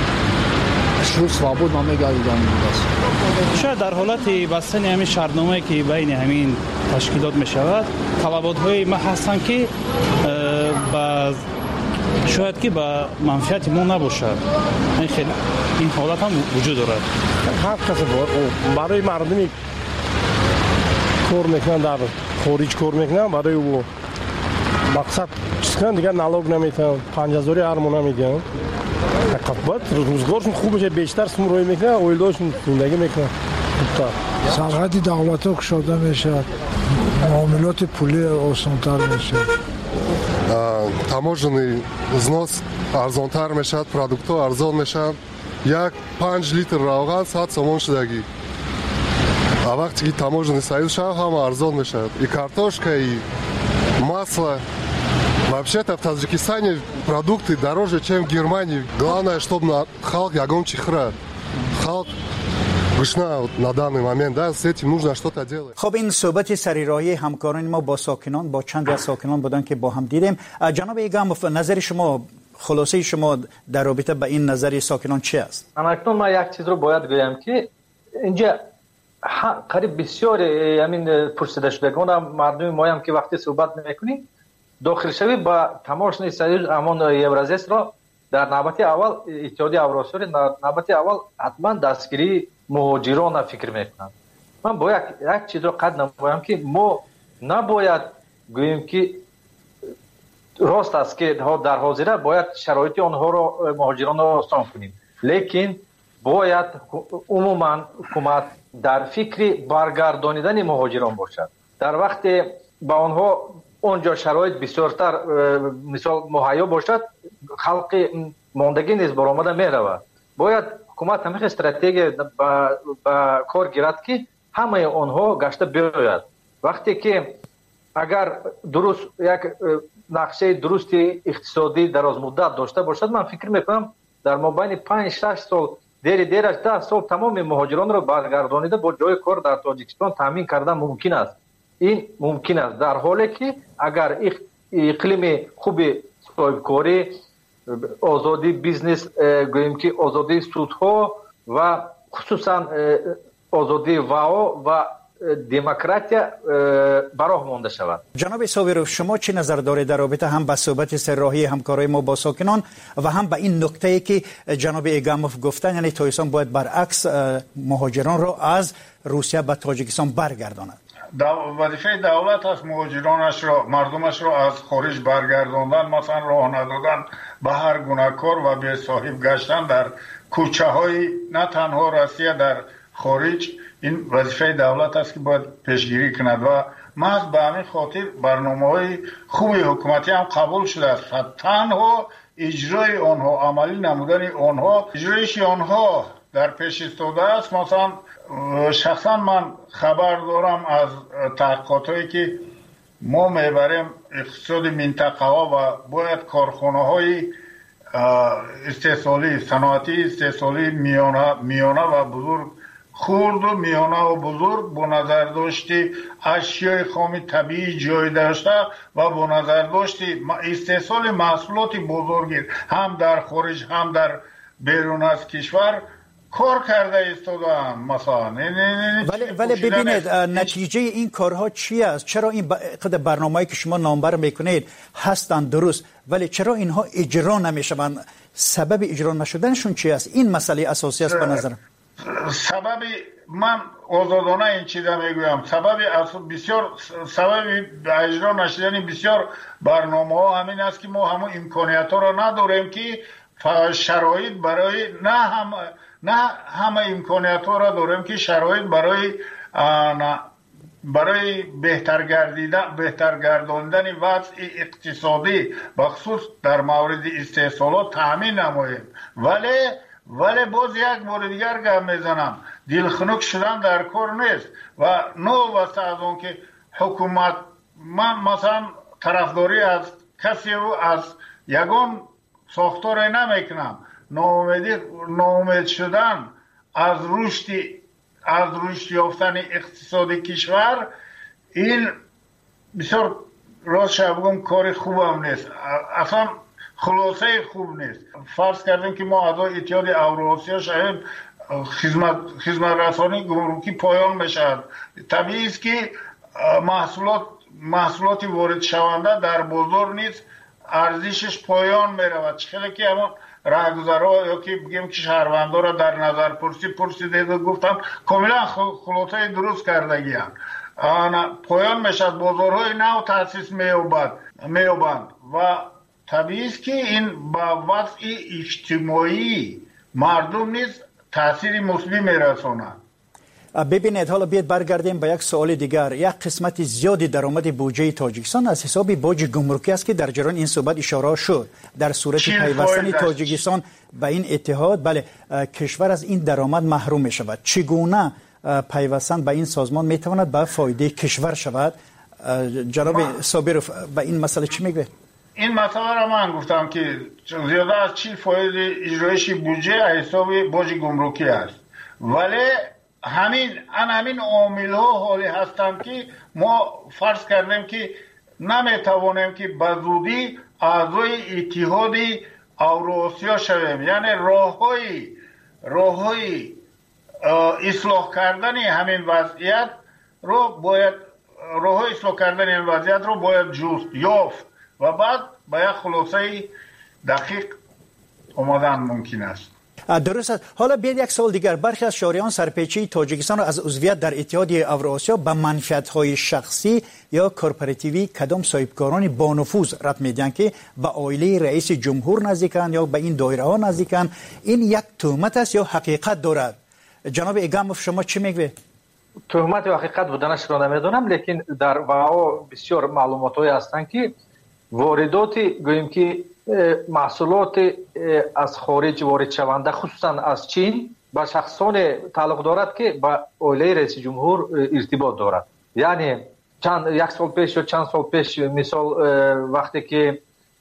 S19: شروع свобод نمیگردیده
S9: شاید در حالت بستن همین شرطنامه که بین همین تشکیلات میشود طلبات های ما هستن که با شاید که با منفعت ما نباشد. این خیلی این حالت هم وجود دارد.
S20: هر کسی برای مردمی کار میکنن در خارج کار میکنن برای او مقصد چیزکن دیگر نالوگ نمیتن پنج هزاری هرمون نمیدن باید روزگارشون خوب بشه بیشتر سم روی میکنن اویلداشون زندگی میکنن.
S21: سرحدی دولت ها کشاده میشه، معاملات پولی آسانتر میشه،
S22: таможенный взнос арзонтар мешад, продуктҳо арзон мешанд. як панҷ литр равған сад сомон шудагӣ. А вақте ки таможенный союз шав ҳама арзон мешад. И картошка, и масло. Вообще-то в Таджикистане продукты дороже, чем в Германии. Главное, чтобы халк ягон чихра. Халк گشنه на данный момент, да, с этим нужно что-то делать.
S10: خب این صحبت سریراهی همکاران ما با ساکنان با چند از ساکنان بودن که با هم دیدیم. جناب ایگاموف نظر شما خلاصه شما در رابطه با این نظر ساکنان چی است؟
S16: اکنون ما یک چیز رو باید بگم که اینجا قریب بسیار همین پرسیده شدگان مردم ما هم که وقتی صحبت میکنیم داخل شوی با تماشای سریع امان یورازیس را در نوبت اول اتحادیه اوراسیا در نوبت اول حتما دستگیری مهاجران فکر میکنم. من باید یک چیز رو قد نمایم که ما نباید گوییم که راست است که در حاضره باید شرایط آنها رو مهاجران رو آسان کنیم، لیکن باید عموما حکومت در فکر برگردانیدن مهاجران باشد. در وقت با آنها اونجا شرایط بسیارتر مثال مهیا باشد خلق ماندگی نیز برآمده میرود. باید حکومت همه استراتژی با, با کار گیرد که همه آنها گشته بیاید. وقتی که اگر درست یک نقشه درست اقتصادی دراز مدت داشته باشد من فکر میکنم در مابین پنج شش سال دیر دیر از ده سال تمام مهاجران را برگردانیده با جای کار در تاجیکستان تامین کردن ممکن است. این ممکن است در حالی که اگر اقلیم خوب صاحبکاری، آزادی بیزنس، گوییم که آزادی سودها و خصوصا آزادی واو و دموکراتیا براه مانده شود.
S10: جناب صابرو شما چه نظر دارید در رابطه هم با صحبت سرراهی همکارای ما با ساکنان و هم با این نکته که جناب ایگاموف گفتن یعنی تاجیکستان باید برعکس مهاجران را از روسیه به تاجیکستان برگرداند؟
S15: وظیفه دولت است مهاجرانش را مردمش را از خارج برگرداندن، مثلا راه ندادن به هر گونه کار و به صاحب گشتن در کوچه های نه تنها روسیه در خارج. این وظیفه دولت است که باید پیشگیری کند و محض به همین خاطر برنامه های خوبی حکومتی هم قبول شده است. تنها اجرای آنها، عملی نمودن آنها، اجرایش آنها در پیش ایستاده است. مثلا شخصا من خبر دارم از تحقیقاتی که ما میبریم اقتصاد منطقه ها و باید کارخانه های استحصالی صنعتی استحصالی میانه میانه و بزرگ، خرد و میانه و بزرگ با نظر داشتی اشیای خام طبیعی جای داشته و با نظر داشتی استحصال محصولات بزرگی هم در خارج هم در بیرون از کشور کار کرده ایستادن مثلا.
S10: ولی ولی ببینید نتیجه این کارها چی است؟ چرا این قد برنامه‌ای که شما نامبر میکنید هستند درست ولی چرا اینها اجرا نمیشوند؟ سبب اجرا نشدنشون چی است؟ این مسئله اساسی است به نظرم.
S15: سبب من آزادانه این چیزا میگویم، سبب بسیار سبب اجرا نشدن بسیار برنامه‌ها همین است که ما همون امکانیت ها را نداریم که شرایط برای نه هم نه همه امکانیت ها را داریم که شرایط برای برای بهتر گردیدن بهتر گرداندن وضع اقتصادی بخصوص در مورد استحصالات تامین نماییم. ولی ولی باز یک بار دیگر گپ میزنم، دلخنک شدن در کار نیست و نو واسه از اون که حکومت من مثلا طرفداری از کسی و از یگان ساختار نمیکنم. ناامیدی ناامید شدن از رشد از رشد یافتن اقتصاد کشور این بسیار راست بگم کار خوبم نیست، اصلا خلاصه خوب نیست. فرض کردیم که ما اعضای اتحاد اوراسیا شاید خدمت خدمت رسانی گمرکی پایان بشد. طبیعی است که محصولات محصولات وارد شونده در بازار نیست ارزشش پایان میرود. چخیلی که همون راهگذرها یا که بگیم که شهروندان را در نظر پرسی پرسیده و گفتم کاملا خلاصه درست کردگی هم پایان میشد، بازارهای نو تاسیس میوبد میوبند و طبیعی است که این با وضع اجتماعی مردم نیز تاثیر مثبت میرساند.
S10: ببینید حالا بیاید برگردیم به یک سوال دیگر. یک قسمت زیادی درآمد بودجه تاجیکستان از حساب باج گمرکی است که در جریان این صحبت اشاره شد. در صورت پیوستن تاجیکستان به این اتحاد بله کشور از این درآمد محروم می شود. چگونه پیوستن به این سازمان می تواند به فایده کشور شود؟ جناب صابرов به این مسئله چی میگه؟
S15: این مسئله را من گفتم که زیاده از چی فایده اجرایش بودجه از حساب باج گمرکی است، ولی همین ان همین عامل ها حالی هستند که ما فرض کردیم که نمیتوانیم که به زودی اعضای اتحاد اوراسیا شویم. یعنی راههای راههای اصلاح کردن همین وضعیت رو باید راههای اصلاح کردن این وضعیت رو باید جست یافت و بعد به یک خلاصه دقیق آمدن ممکن است.
S10: درست است. حالا بیاید یک سوال دیگر. برخی از شهریان سرپیچی تاجیکستان را از عضویت در اتحاد اوراسیا به منفعت‌های شخصی یا کورپوراتیوی کدام صاحبکاران با نفوذ رد میدن که به عائله رئیس جمهور نزدیکند یا به این دایره ها نزدیکند. این یک تهمت است یا حقیقت دارد؟ جناب ایگاموف شما چی میگوید؟
S16: تهمت و حقیقت بودنش را نمیدونم، لیکن در واقع بسیار معلوماتی هستند که واردات گوییم که محصولات از خارج وارد شونده خصوصا از چین با شخصان تعلق دارد که با عائله رئیس جمهور ارتباط دارد. یعنی چند یک سال پیش یا چند سال پیش مثال وقتی که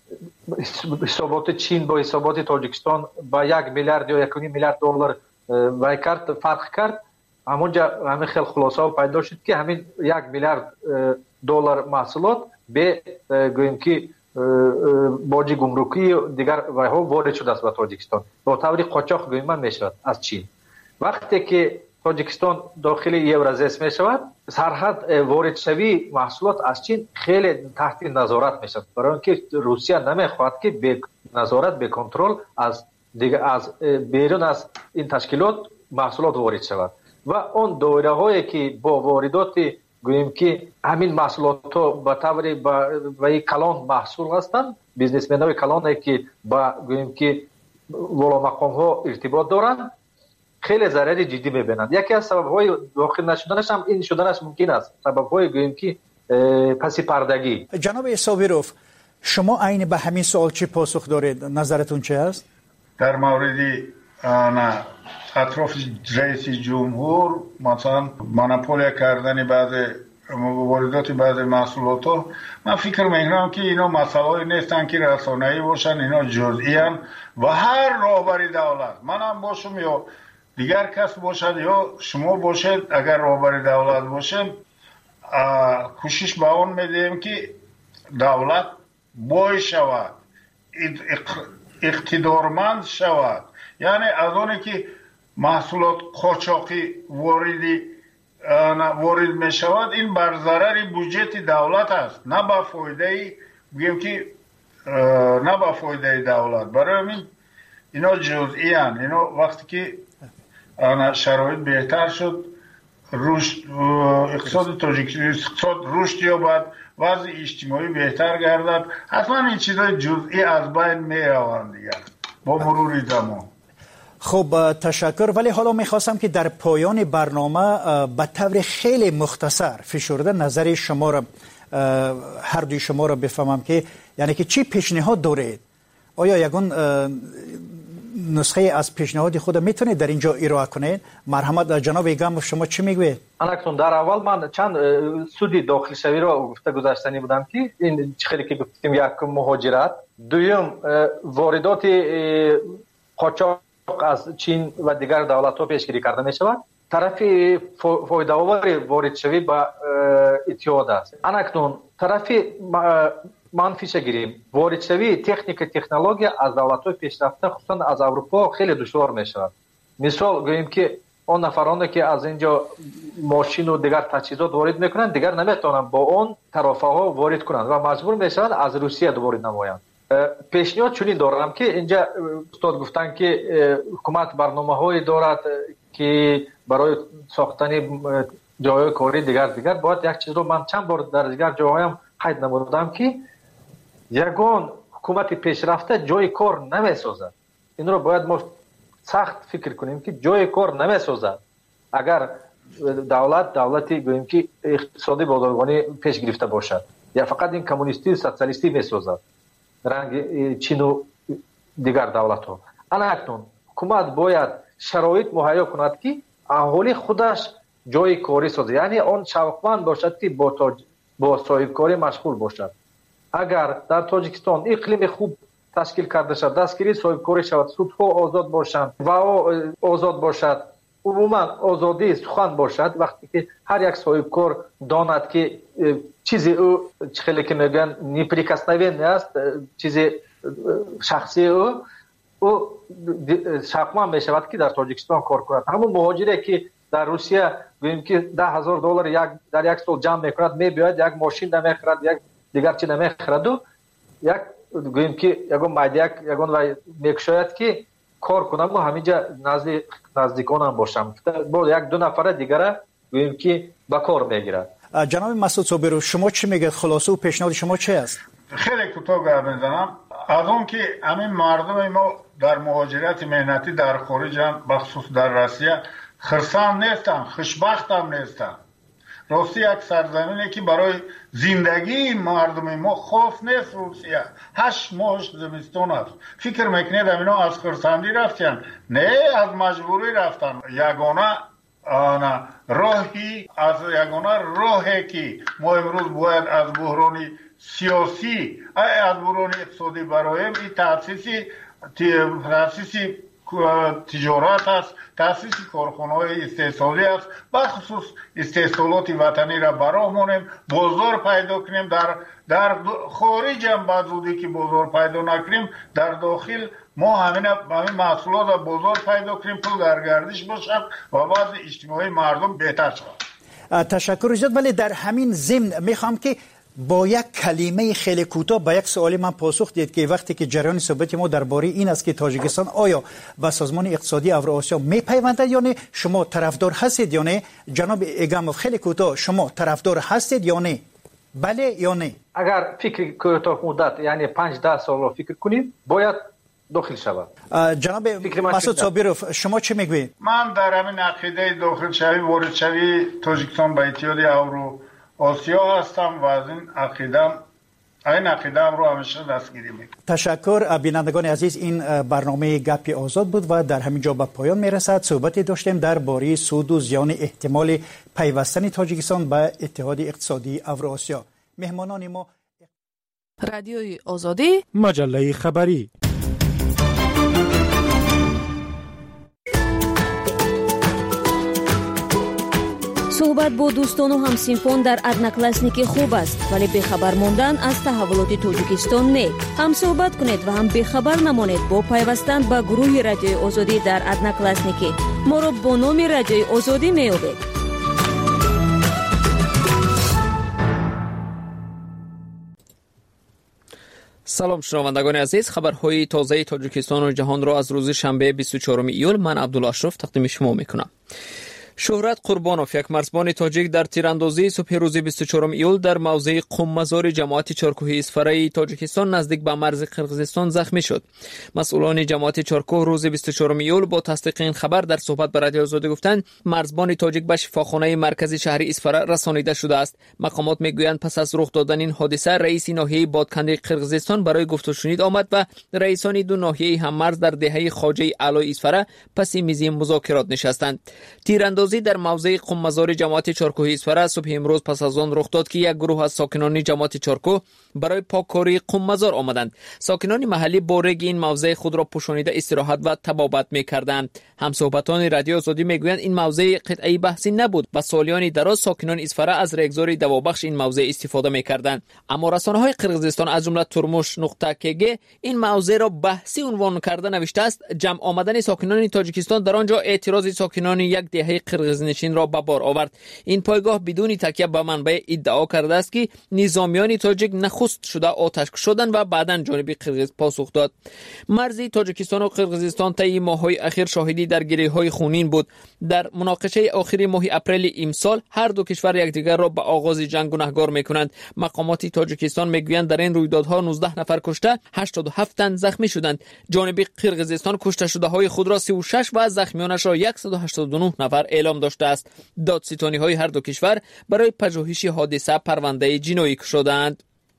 S16: حسابات چین با حسابات تاجیکستان با یک میلیارد یا یک و نیم میلیارد دلار وای کرد فرق کرد، همونجا همین خیلی خلاصه پیدا شد که همین یک میلیارد دلار محصولات به گوییم که باج گمرکی دیگر وایها وارد شده است به تاجیکستان با طور قاچاق گویم میشود از چین. وقتی که تاجیکستان داخل یورازیس میشود سرحد وارد شوی محصولات از چین خیلی تحت نظارت میشود، برای اینکه روسیه نمیخواهد که به نظارت به کنترل از دیگر از بیرون از این تشکیلات محصولات وارد شود و اون دایره هایی که با واردات گویم که همین محصولات به طور به کلان محصول هستند. بیزنسمن های کلان که با گویم که والا مقام ها ارتباط دارند خیلی ضرر جدی میبینند. یکی از سبب های داخل نشدنش هم این شدنش ممکن است. سبب های گویم که پسی پردگی.
S10: جناب صابروف، شما عین به همین سوال چی پاسخ دارید؟ نظرتون چه است؟
S15: در مورد اطراف رئیس جمهور مثلا مونوپولیا کردن بعض واردات بعض محصولات ها، من فکر میکنم که اینا مسائلی نیستن که رسانه‌ای باشن، اینا جزئی ان و هر راهبر دولت، منم باشم یا دیگر کس باشد یا شما باشید، اگر راهبر دولت باشه کوشش به اون میدیم که دولت بای شود، اقتدارمند شود. یعنی از اونی که محصولات قاچاقی واردی وارد می شود، این بر ضرر بودجه دولت است، نه با فایده بگیم که نه با فایده دولت. برای همین اینا جزئی ان. اینا وقتی که شرایط بهتر شد، رشد اقتصاد تاجیکستان اقتصاد رشد یابد، وضع اجتماعی بهتر گردد، حتما این چیزای جزئی از بین می روند دیگر با مرور زمان.
S10: خب تشکر. ولی حالا میخواستم که در پایان برنامه به طور خیلی مختصر فشرده نظر شما را، هر دوی شما را بفهمم که یعنی که چی پیشنهاد دارید؟ آیا یگان نسخه از پیشنهاد خود میتونید در اینجا ارائه کنید؟ مرحمت جناب ایگم، شما چی میگوید؟
S16: انکتون در اول من چند سودی داخل شوی را گفته گذاشتنی بودم که این خیلی که گفتیم یک مهاجرت، دوم واردات قاچاق از چین و دیگر دولت ها پیشگیری کرده می شود. طرف فایده آور وارد شوی با اتحاد است. انکتون طرف منفیش گیریم، وارد شوی تکنیک تکنولوژی از دولت های پیشرفته خصوصا از اروپا خیلی دشوار می شود. مثال گوییم که اون نفرانی که از اینجا ماشین و دیگر تجهیزات وارد میکنند دیگر نمیتونن با اون طرفه ها وارد کنند و مجبور میشوند از روسیه وارد نمایند. پیشنهاد چنین دارم که اینجا استاد گفتن که حکومت برنامه‌هایی دارد که برای ساختن جای کاری دیگر دیگر باید یک چیز رو من چند بار در دیگر جاهایم قید نمودم که یگان حکومت پیشرفته جای کار نمیسازد. این رو باید ما سخت فکر کنیم که جای کار نمیسازد. اگر دولت دولتی گوییم که اقتصادی بازرگانی پیش گرفته باشد یا فقط این کمونیستی سوسیالیستی میسازد رنگ چین و دیگر دولت ها. اکنون حکومت باید شرایط مهیا کند که اهالی خودش جای کاری سازد، یعنی آن شوقمند باشد که با تاج... با صاحب کاری مشغول باشد. اگر در تاجیکستان اقلیم خوب تشکیل کرده شد، دستگیری صاحب کاری شود، سودها آزاد باشند و آزاد باشد، عموما آزادی سخن باشد، وقتی که هر یک صاحب کار داند که چیزی او خیلی که میگن نیپریکسنوین است، چیزی شخصی او او شاقمان میشود که در تاجیکستان کار کند. همون مهاجری که در روسیه گوییم که ده هزار دلار یک در یک سال جمع میکند، میباید یک ماشین نمیخرد، یک دیگر چی نمیخرد و یک گوییم که یگان مایدیک یگان و میکشاید که کار کنم و همینجا نزد نزدیکانم باشم با یک دو نفر دیگر گوییم که با کار میگیرد.
S10: جناب مسعود صابرو، شما چی میگید؟ خلاصه و پیشنهاد شما چه است؟
S15: خیلی کوتاه گپ میزنم. از اون که همین مردم ما در مهاجرت مهنتی در خارجن، بخصوص در روسیه، خرسان نیستن، خوشبخت هم نیستن. راستی یک سرزمینی که برای زندگی مردم ما خوف نیست. روسیه هشت ماهش زمستان است. فکر میکنید اینا از خرسندی رفتن؟ نه، از مجبوری رفتن. یگانه آنا راهی از یگانه راهی که ما امروز باید از بحرانی سیاسی از بحران اقتصادی برایم این تاسیسی تاسیسی تجارت است، تاسیس کارخانه‌های استحصالی است، بخصوص استحصالات وطنی را براهمونیم، بازار پیدا کنیم. در در خارج هم بعد زودی که بازار پیدا نکنیم، در داخل ما همین همین محصولات را بازار پیدا کنیم، پول در گردش باشد و وضع اجتماعی مردم بهتر شود.
S10: تشکر زیاد. ولی در همین ضمن میخوام که با یک کلمه خیلی کوتاه به یک سوال من پاسخ دید که وقتی که جریان صحبت ما درباره این است که تاجیکستان آیا به سازمان اقتصادی اوراسیا میپیونده یا نه، شما طرفدار هستید یا نه؟ جناب ایگاموف خیلی کوتاه شما طرفدار هستید یا نه؟ بله یا نه؟
S16: اگر فکر کوتاه مدت یعنی پنج ده سال رو فکر کنیم باید داخل شود.
S10: جناب مسعود صابرов شما چه میگویید؟
S15: من در همین عقیده داخل شوی وارد شوی تاجیکستان به اتحاد اورو آسیا هستم و از این عقیدم این عقیدم رو همیشه دستگیری میکنم.
S10: تشکر. بینندگان عزیز، این برنامه گپی آزاد بود و در همین جا به پایان میرسد. صحبتی داشتیم درباره سود و زیان احتمال پیوستن تاجیکستان به اتحاد اقتصادی اوراسیا. مهمانان ما
S2: رادیوی آزادی،
S7: مجله خبری.
S3: صحبت با دوستان و همسینفون در ادناکلاسنیکی خوب است، ولی بخبر موندن از تحولات تاجیکستان نه. هم صحبت کنید و هم بخبر نمانید با پیوستن به گروه رادیوی آزادی در ادناکلاسنیکی. ما را با نام رادیوی آزادی میابید.
S4: سلام شنوندگان عزیز، خبرهای تازه تاجیکستان و جهان را از روز شنبه بیست و چهارم ایول من عبدالله اشرف تقدیم شما میکنم. شهرت قربانوف، یک مرزبان تاجیک در تیراندازی صبح روز بیست و چهارم ایول در موضع قم مزار جماعت چارکوهی اسفرای تاجیکستان نزدیک به مرز قرقیزستان زخمی شد. مسئولان جماعت چارکوه روز بیست و چهارم ایول با تصدیق این خبر در صحبت با رادیو آزادی گفتند مرزبان تاجیک به شفاخانه مرکزی شهر اسفرا رسانیده شده است. مقامات میگویند پس از رخ دادن این حادثه رئیس ناحیه بادکنده قرقیزستان برای گفت و شنید آمد و رئیسان دو ناحیه هم مرز در دهه خواجه علای اسفرا پس میز مذاکرات نشستند. تیراندازی در موضع قم مزار جماعت چارکوهی اسفرا صبح امروز پس از آن رخ داد که یک گروه از ساکنان جماعت چارکوه برای پاککاری قم مزار آمدند. ساکنان محلی با رگ این موضع خود را پوشانیده استراحت و طبابت می‌کردند. همصحبتان رادیو آزادی میگویند این موضع قطعی بحثی نبود و سالیان دراز ساکنان اسفرا از رگزار دوابخش این موضع استفاده می‌کردند. اما رسانه‌های قرقیزستان از جمله ترموش نقطه کگ این موضع را بحثی عنوان کرده نوشته است جمع آمدن ساکنان تاجیکستان در آنجا اعتراض ساکنان یک دهه قرقیزنشین را به بار آورد. این پایگاه بدون تکیه به منبع ادعا کرده است که نظامیان تاجیک نخست شده آتش شدند و بعداً جانب قرقیز پاسخ داد. مرز تاجیکستان و قرقیزستان طی ماه‌های اخیر شاهدی درگیری‌های خونین بود. در مناقشه آخر ماه اپریل امسال هر دو کشور یکدیگر را به آغاز جنگ گناهکار می‌کنند. مقامات تاجیکستان می‌گویند در این رویدادها نوزده نفر کشته، هشتاد و هفت تن زخمی شدند. جانب قرقیزستان کشته شده‌های خود را سی و شش و زخمیانش را صد و هشتاد و نه نفر اعلام داشته است. دادستانی‌های هر دو کشور برای پژوهش حادثه پرونده جنایی شدند.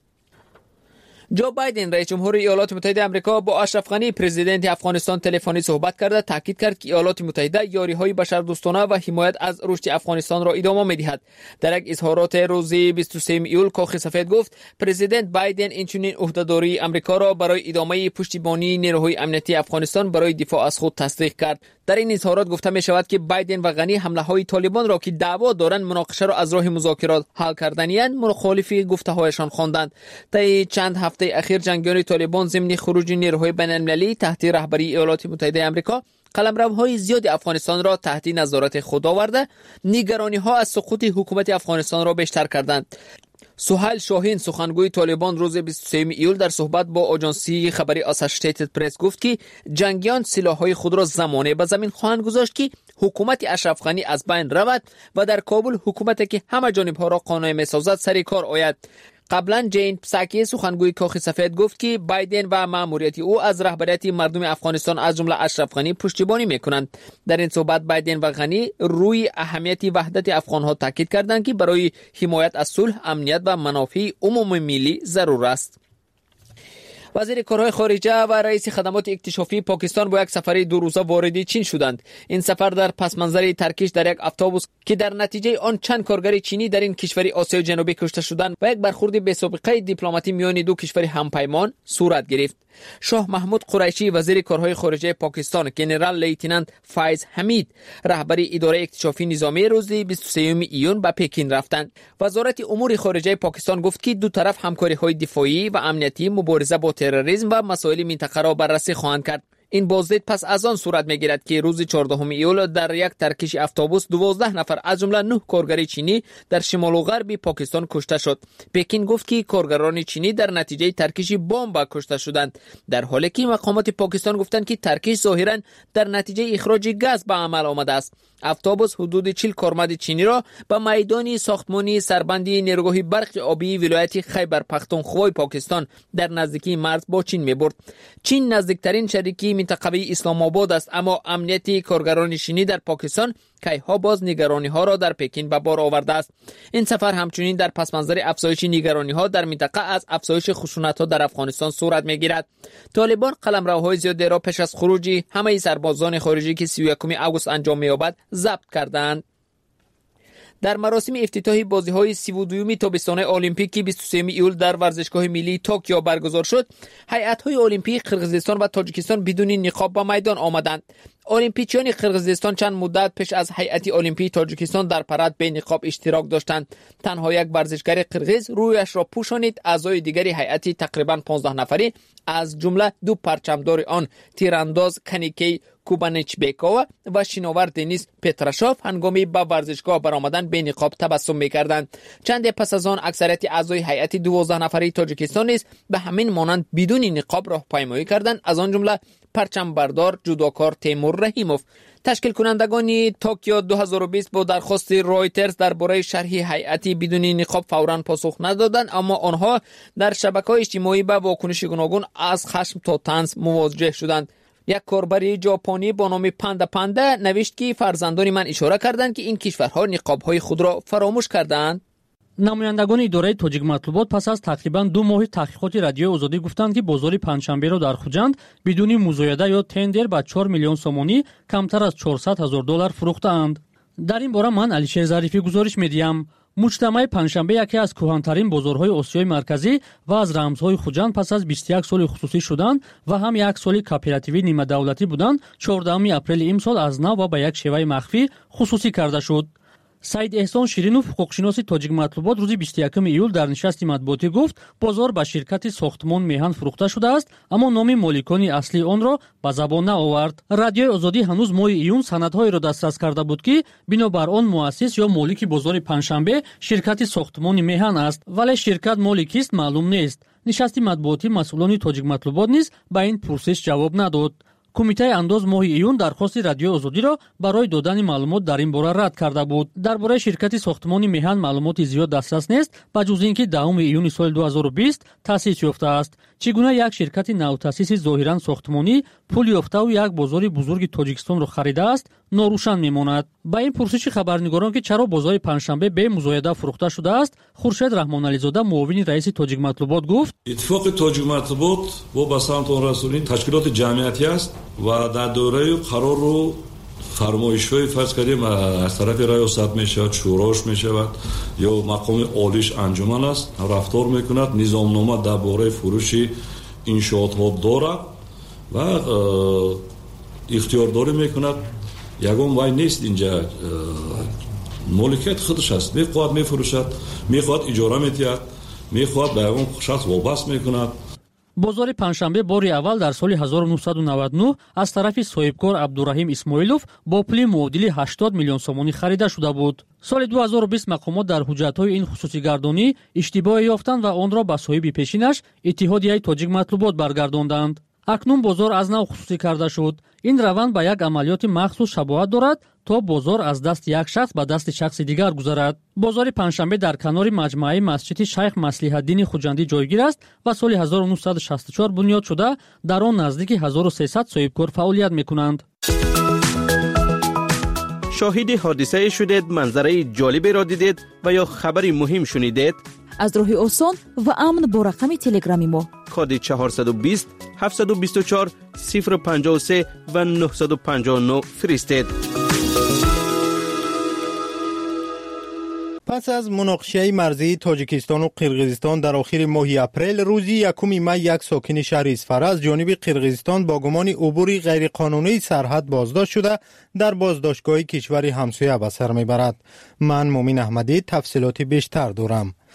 S4: جو بایدن رئیس جمهور ایالات متحده آمریکا با اشرف غنی پرزیدنت افغانستان تلفنی صحبت کرده تاکید کرد که ایالات متحده یاری‌های بشردوستانه و حمایت از رشد افغانستان را ادامه می‌دهد. در یک اظهارات روز بیست و سوم ایول کاخ سفید گفت پرزیدنت بایدن اینچنین عهدهداری آمریکا را برای ادامه پشتیبانی نیروهای امنیتی افغانستان برای دفاع از خود تصدیق کرد. در این اظهارات گفته می شود که بایدن و غنی حمله‌های طالبان را که دعوا دارند مناقشه را از راه مذاکرات حل کردنی‌اند مخالف گفته‌هایشان خواندند. طی چند هفته اخیر جنگیان طالبان ضمن خروج نیروهای بین‌المللی تحت رهبری ایالات متحده آمریکا قلمروهای زیاد افغانستان را تحت نظارت خود آورده نگرانی‌ها از سقوط حکومت افغانستان را بیشتر کردند. سهیل شاهین سخنگوی طالبان روز بیست و سوم ایول در صحبت با آژانسی خبری اسوسییتد پرس گفت که جنگیان سلاح‌های خود را زمانه به زمین خواهند گذاشت که حکومت اشرف غنی از بین رود و در کابل حکومتی که همه جانب‌ها را قانع می‌سازد سر کار آید. قبلا جین پساکی سخنگوی کاخ سفید گفت که بایدن و مأموریت او از رهبریت مردم افغانستان از جمله اشرف غنی پشتیبانی میکنند. در این صحبت بایدن و غنی روی اهمیت وحدت افغانها تاکید کردند که برای حمایت از صلح، امنیت و منافع عمومی ملی ضرور است. وزیر کارهای خارجه و رئیس خدمات اکتشافی پاکستان با یک سفر دو روزه وارد چین شدند. این سفر در پس منظر ترکیش در یک اتوبوس که در نتیجه آن چند کارگر چینی در این کشور آسیای جنوبی کشته شدند و یک برخورد بی‌سابقه دیپلماتی میان دو کشور همپیمان صورت گرفت. شاه محمود قریشی وزیر کارهای خارجه پاکستان، جنرال لیتنانت فایز حمید رهبری اداره اکتشافی نظامی روز بیست و سوم ایون به پکین رفتند. وزارت امور خارجه پاکستان گفت که دو طرف همکاری‌های دفاعی و امنیتی، مبارزه با تروریسم و مسائل منطقه را بررسی خواهند کرد. این بازدید پس از آن صورت میگیرد که روز چهاردهم ایول در یک ترکش اتوبوس دوازده نفر از جمله نه کارگر چینی در شمال و غرب پاکستان کشته شد. پکین گفت که کارگران چینی در نتیجه ترکش بمب کشته شدند، در حالی که مقامات پاکستان گفتند که ترکش ظاهرا در نتیجه اخراج گاز به عمل آمده است. اتوبوس حدود چهل کارمند چینی را به میدان ساختمانی سربندی نیروگاه برق آبی ولایت خیبر پختونخوا پاکستان در نزدیکی مرز با چین می‌برد. چین نزدیکترین شریکی منطقوی اسلام آباد است، اما امنیت کارگران چینی در پاکستان کیها باز نگرانی ها را در پکین به بار آورده است. این سفر همچنین در پس منظر افزایش نگرانی ها در منطقه از افزایش خشونت ها در افغانستان صورت میگیرد. طالبان قلمروهای زیادی را پیش از خروج همه سربازان خارجی که سی و یکم آگوست انجام می‌یابد ضبط کردند. در مراسم افتتاحی بازی‌های سی و دوم تابستان المپیک بیست و سوم ایول در ورزشگاه ملی توکیو برگزار شد، هیئت‌های المپیک قرقیزستان و تاجیکستان بدون نقاب به میدان آمدند. المپیچیان قرقیزستان چند مدت پیش از هیئت المپیک تاجیکستان در پرد به نقاب اشتراک داشتند. تنها یک ورزشگر قرقیز رویش را پوشانید. اعضای دیگری هیئت تقریباً پانزده نفری از جمله دو پرچمدار آن تیرانداز کنیکی کوبانچبکووا و شناور دنیس پتراشوف هنگامی به ورزشگاه برآمدن به نقاب تبسم می‌کردند. چند پس از آن اکثریت اعضای هیئت دوازده نفره تاجیکستان نیز به همین مانند بدون نقاب راهپیمایی کردند، از آن جمله پرچم بردار جودوکار تیمور رحیموف. تشکیل کنندگان توکیو دو هزار و بیست با درخواست رویترز درباره شرح هیئتی بدون نقاب فوراً پاسخ ندادند، اما آنها در شبکه‌های اجتماعی به واکنش گوناگون از خشم تا طنز مواجه شدند. یک کاربر ژاپنی با نام پاندا پاندا نوشت که فرزندان من اشاره کردند که این کشورها نقاب‌های خود را فراموش کردند.
S1: намояндагони идораи тоҷикматлубот пас аз тақрибан ду моҳи таҳқиқоти радиои озодӣ гуфтанд ки бозори панҷшанберо дар хуҷанд бидуни музояда ё тендер ба чор миллион сомонӣ камтар аз чорсад ҳазор доллар фурӯхтаанд. дар ин бора ман алишер зарифӣ гузориш медиҳам. муҷтамаи панҷшанбе яке аз кӯҳантарин бозорҳои осиёи марказӣ ва аз рамзҳои хуҷанд пас аз бисту як соли хусусӣ шуданд ва ҳам як соли кооперативӣ нимадавлатӣ буданд, чордаҳуми апрели имсол аз нав ва ба як шеваи махфӣ хусусӣ карда шуд. саид эҳсон ширинов ҳуқуқшиноси тоҷикматлубот рӯзи бисту якум июл дар нишасти матбуотӣ гуфт бозор ба ширкати сохтмон меҳан фурӯхта шудааст, аммо номи моликони аслии онро ба забон наовард. радиои озодӣ ҳанӯз моҳи июн санадҳоеро дастрас карда буд ки бинобар он муассис ё молики бозори панҷшанбе ширкати сохтмони меҳан аст, вале ширкат моли кист маълум нест. нишасти матбуотӣ масъулони тоҷикматлубот низ ба ин пурсиш ҷавоб надод. кумитаи андоз моҳи июн дархости радиои озодиро барои додани маълумот дар ин бора рад карда буд. дар бораи ширкати сохтмони меҳан маълумоти зиёд дастрас нест, ба ҷуз ин ки даҳуми июни соли ду ҳазору бист таъсис ёфтааст. чӣ гуна як ширкати навтаъсиси зоҳиран сохтмонӣ пул ёфтаву як бозори бузурги тоҷикистонро харидааст, норӯшан мемонад. ба ин пурсиши хабарнигорон ки чаро бозори панҷшанбе бе музояда фурӯхта шудааст, хуршед раҳмонализода муовини раиси тоҷикматлубот гуфт:
S6: иттифоқи тоҷикматлубот бо ба самтон расулӣ ташкилоти ҷамъиятӣ аст ва дар дораи қарору фармоишҳои фарз кардем аз тарафи раёсат мешавад, шӯрош мешавад ё мақоми олиш анҷуман аст рафтор мекунад, низомнома дар бораи фурӯши иншоотҳо дорад ва ихтиёрдорӣ мекунад. ягон вай нест инҷа моликияти худаш аст, мехоҳад мефурӯшад, мехоҳад иҷора медиҳад, мехоҳад ба ягон шахс вобаст мекунад.
S1: бозори панҷшанбе бори аввал дар соли ҳазору нуҳсаду наваду нӯҳ аз тарафи соҳибкор абдураҳим исмоилов бо пули муодили ҳаштод миллион сомонӣ харида шуда буд. соли ду ҳазору бист мақомот дар ҳуҷҷатҳои ин хусусигардонӣ иштибоҳе ёфтанд ва онро ба соҳиби пешинаш иттиҳодияи тоҷикматлубот баргардонданд. акнун бозор аз нав хусусӣ карда шуд. ин раванд ба як амалиёти махсус шабоҳат дорад, то бозор аз дасти як шахс ба дасти шахси дигар гузарад. бозори панҷшанбе дар канори маҷмӯаи масҷиди шайх маслиҳатдини хуҷандӣ ҷойгир аст ва соли ҳазору нуҳсаду шасту чор бунёд шуда, дар он наздики ҳазору сесад соҳибкор фаъолият мекунанд.
S5: شاهد حادثه شدید، منظره جالبی را دیدید و یا خبری مهم شنیدید؟
S2: از راه آسان و امن با رقم تلگرامی ما
S5: کد چهارصد و بیست هفتصد و بیست و چهار صفر پنجاه و سه و نهصد و پنجاه و نه فرستید.
S7: پس از مناقشه مرزی تاجیکستان و قرقیزستان در آخر ماه اپریل، روزی یکم می یک ساکن شهر اصفر از جانب قرقیزستان با گمان عبور غیرقانونی سرحد بازداشت شده در بازداشتگاه کشور همسایه به سر میبرد. من مومن احمدی تفصیلات بیشتر دارم.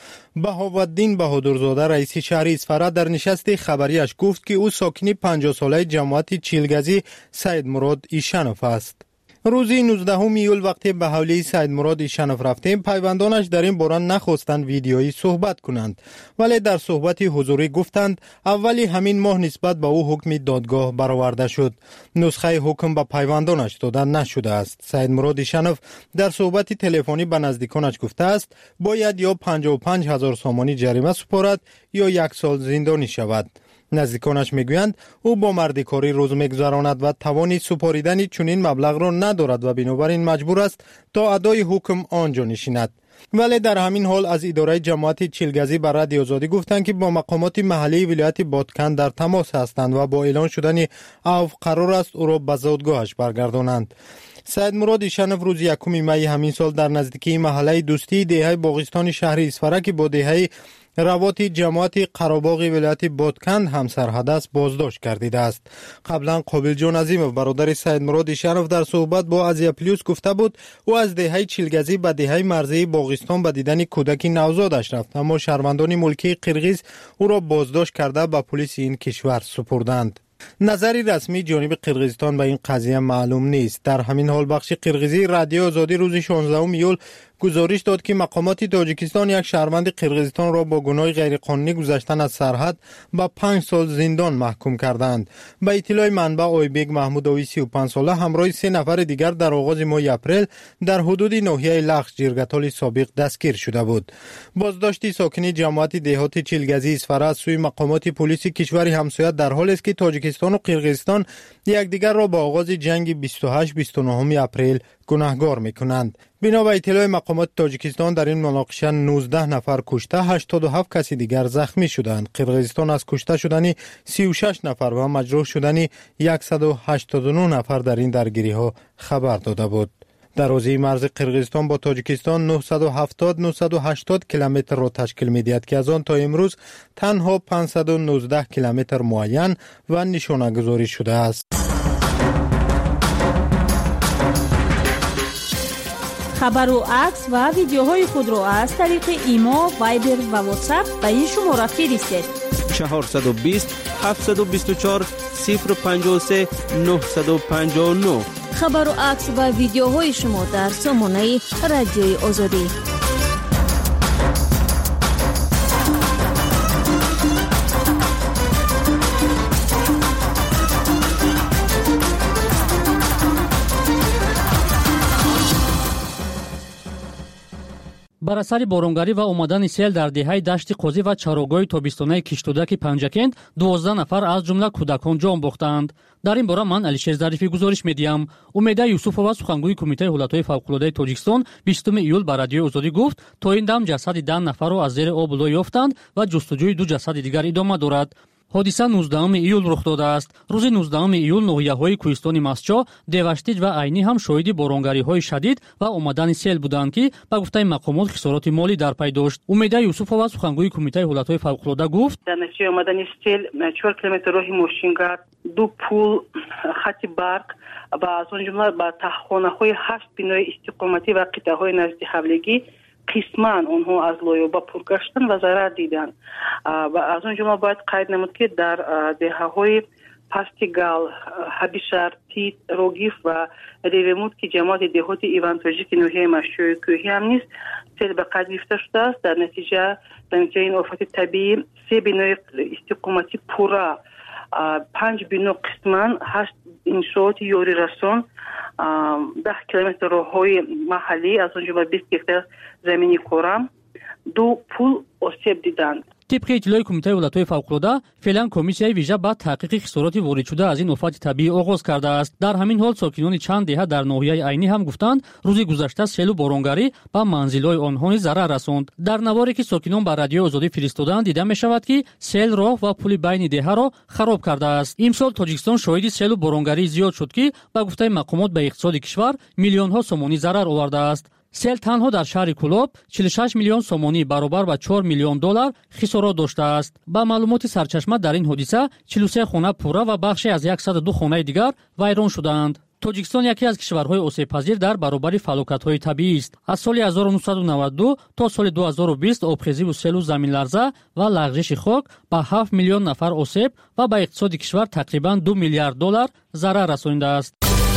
S7: بهاءالدین بهادرزاده رئیس شهر اصفهان در نشست خبریش گفت که او ساکن پنجاه ساله جماعت چیلگزی سید مراد ایشنوف است. روز نوزدهم ایول وقتی به حوالی سید مراد ایشنوف رفتیم، پیوندانش در این باره نخواستند ویدیویی صحبت کنند، ولی در صحبتی حضوری گفتند اولی همین ماه نسبت به او حکم دادگاه برآورده شد. نسخه حکم به پیوندانش داده نشده است. سید مراد ایشنوف در صحبت تلفنی به نزدیکانش گفته است باید یا پنجاه و پنج هزار سامانی جریمه سپارد یا یک سال زندانی شود. نزدیکانش میگویند او با مردکاری روز میگذراند و توانی سپاریدن چنین مبلغ را ندارد و بنابراین مجبور است تا ادای حکم آنجا نشیند. ولی در همین حال از اداره جماعت چیلگزی بر رادیو آزادی گفتند که با مقامات محلی ولایت بادکن در تماس هستند و با اعلان شدن عفو قرار است او را به زادگاهش برگردانند. سید مراد ایشنوف روز یکم می همین سال در نزدیکی محله دوستی دهه باغستان شهر اصفهان که با دهه روات جماعت قراباغ ولایت بادکند هم سرحد است بازداشت گردیده است. قبلا قابل جان عظیمov برادر سید مراد ایشنوف در صحبت با ازیا پلیوس گفته بود او از دهه چیلگزی به دهه مرزی باغستان به دیدن کودک نوزادش رفت، اما شهروندان ملکی قرغیز او را بازداشت کرده به پلیس این کشور سپردند. نظری رسمی جانب قرغیزستان به این قضیه معلوم نیست. در همین حال بخش قرغیزی رادیو آزادی روز شانزدهم ایول گزارش داد که مقامات تاجیکستان یک شهروند قرغیزستان را با گناه غیرقانونی گذشتن از سرحد به پنج سال زندان محکوم کردند. به اطلاع منبع آیبگ محمود اوی سی و پنج ساله همراه سه نفر دیگر در آغاز ماه اپریل در حدود ناحیه لخش جرگتال سابق دستگیر شده بود. بازداشت ساکن جماعت دهات چیلگزی اصفهان از سوی مقامات پلیس کشور همسایه در حالی است که تاجیکستان و قرغیزستان یکدیگر را با آغاز جنگ بیست و هشت بیست و نه اپریل گناهگار میکنند. بنا به اطلاع مقامات تاجیکستان در این مناقشه نوزده نفر کشته، هشتاد و هفت کسی دیگر زخمی شدند. قرغیزستان از کشته شدن سی و شش نفر و مجروح شدن صد و هشتاد و نه نفر در این درگیری ها خبر داده بود. درازی مرز قرغیزستان با تاجیکستان نهصد و هفتاد نهصد و هشتاد کیلومتر را تشکیل می‌دهد که از آن تا امروز تنها پانصد و نوزده کیلومتر معین و نشانه گذاری شده است.
S2: خبر و عکس و ویدیوهای خود را از طریق ایما، وایبر و واتساپ به این شماره فرستید.
S5: چهارصد و بیست هفتصد و بیست و چهار صفر پنجاه و سه نهصد و پنجاه و نه.
S3: خبر و عکس و ویدیوهای شما در سامانه رادیوی آزادی.
S1: بر اثر بارانگاری و آمدن سیل در دهه دشت قوزی و چراگاه تابستانه کشتودک پنجکند دوازده نفر از جمله کودکان جان باختند. در این باره من علیشیر ظریفی گزارش میدیم. امیده یوسفова سخنگوی کمیته حالتهای فوق‌العاده تاجیکستان بیستم ایول به رادیو آزادی گفت تا این دم جسد ده نفر را از زیر آب بالا یافتند و جستجوی دو جسد دیگر ادامه دارد. حادثه نوزدهم ایول رخ داده است. روز نوزدهم ایول ناحیه‌های کوهستان مسچا، دیوشتیج و عینی هم شاهد بارانگاری‌های شدید و آمدن سیل بودند که به گفته مقامات خسارات مالی در پی داشت. امیده یوسفова سخنگوی کمیته حالتهای فوق‌العاده گفت:
S8: در نتیجه آمدن سیل چهار کیلومتر راه ماشینگرد، دو پل، خط برق و از آن جمله به تخانه‌های هشت بنای استقامتی و قطعه‌های نزد حوالگی قسماً آنها از لایوبا پر گشتند و ضرر دیدند. و از اون جمله باید قید نمود که در دهه‌های پاستیگال، حبیشر، تیت، روگیف و ریومود که جماعت دهات ایوان تاجیک ناحیه مشچوی کوهی هم نیست سیل به قید گرفته شده است. در نتیجه در نتیجه این آفت طبیعی سه بنای استقامتی پورا، پنج بنا قسماً، هشت انشاءات یاری رسان، ده کیلومتر راههای محلی از آن جمله بیست هکتار زمینی کورم، دو پل آسیب دیدند.
S1: طبق اطلاع کمیته حالتهای فوق‌العاده فعلا کمیسیای ویژه با تحقیق خسارات وارد شده از این آفت طبیعی آغاز کرده است. در همین حال ساکنان چند دهه در ناحیه عینی هم گفتند روز گذشته سیل و بارانگاری به منزل‌های آنها ضرر رساند. در نواری که ساکنان بر رادیو آزادی فرستادند دیده می‌شود که سیل راه و پل بین دهه را خراب کرده است. امسال تاجیکستان شاهد سیل و بارانگاری زیاد شد که به گفته مقامات به اقتصاد کشور میلیون‌ها سومانی ضرر آورده است. سیل تنها در شهر کولاب چهل و شش میلیون سومانی برابر با چهار میلیون دلار خسارات داشته است. با معلومات سرچشمه در این حادثه چهل و سه خانه پوره و بخشی از صد و دو خانه دیگر ویران شدند. тоҷикистон яке аз кишварҳои осебпазир дар баробари фалокатҳои табиӣ аст. аз соли ҳазору нуҳсаду наваду ду то соли ду ҳазору бист обхезиву селу заминларза ва лағжиши хок ба ҳафт миллион нафар осеб ва ба иқтисоди кишвар тақрибан ду миллиард доллар зарар расонидааст.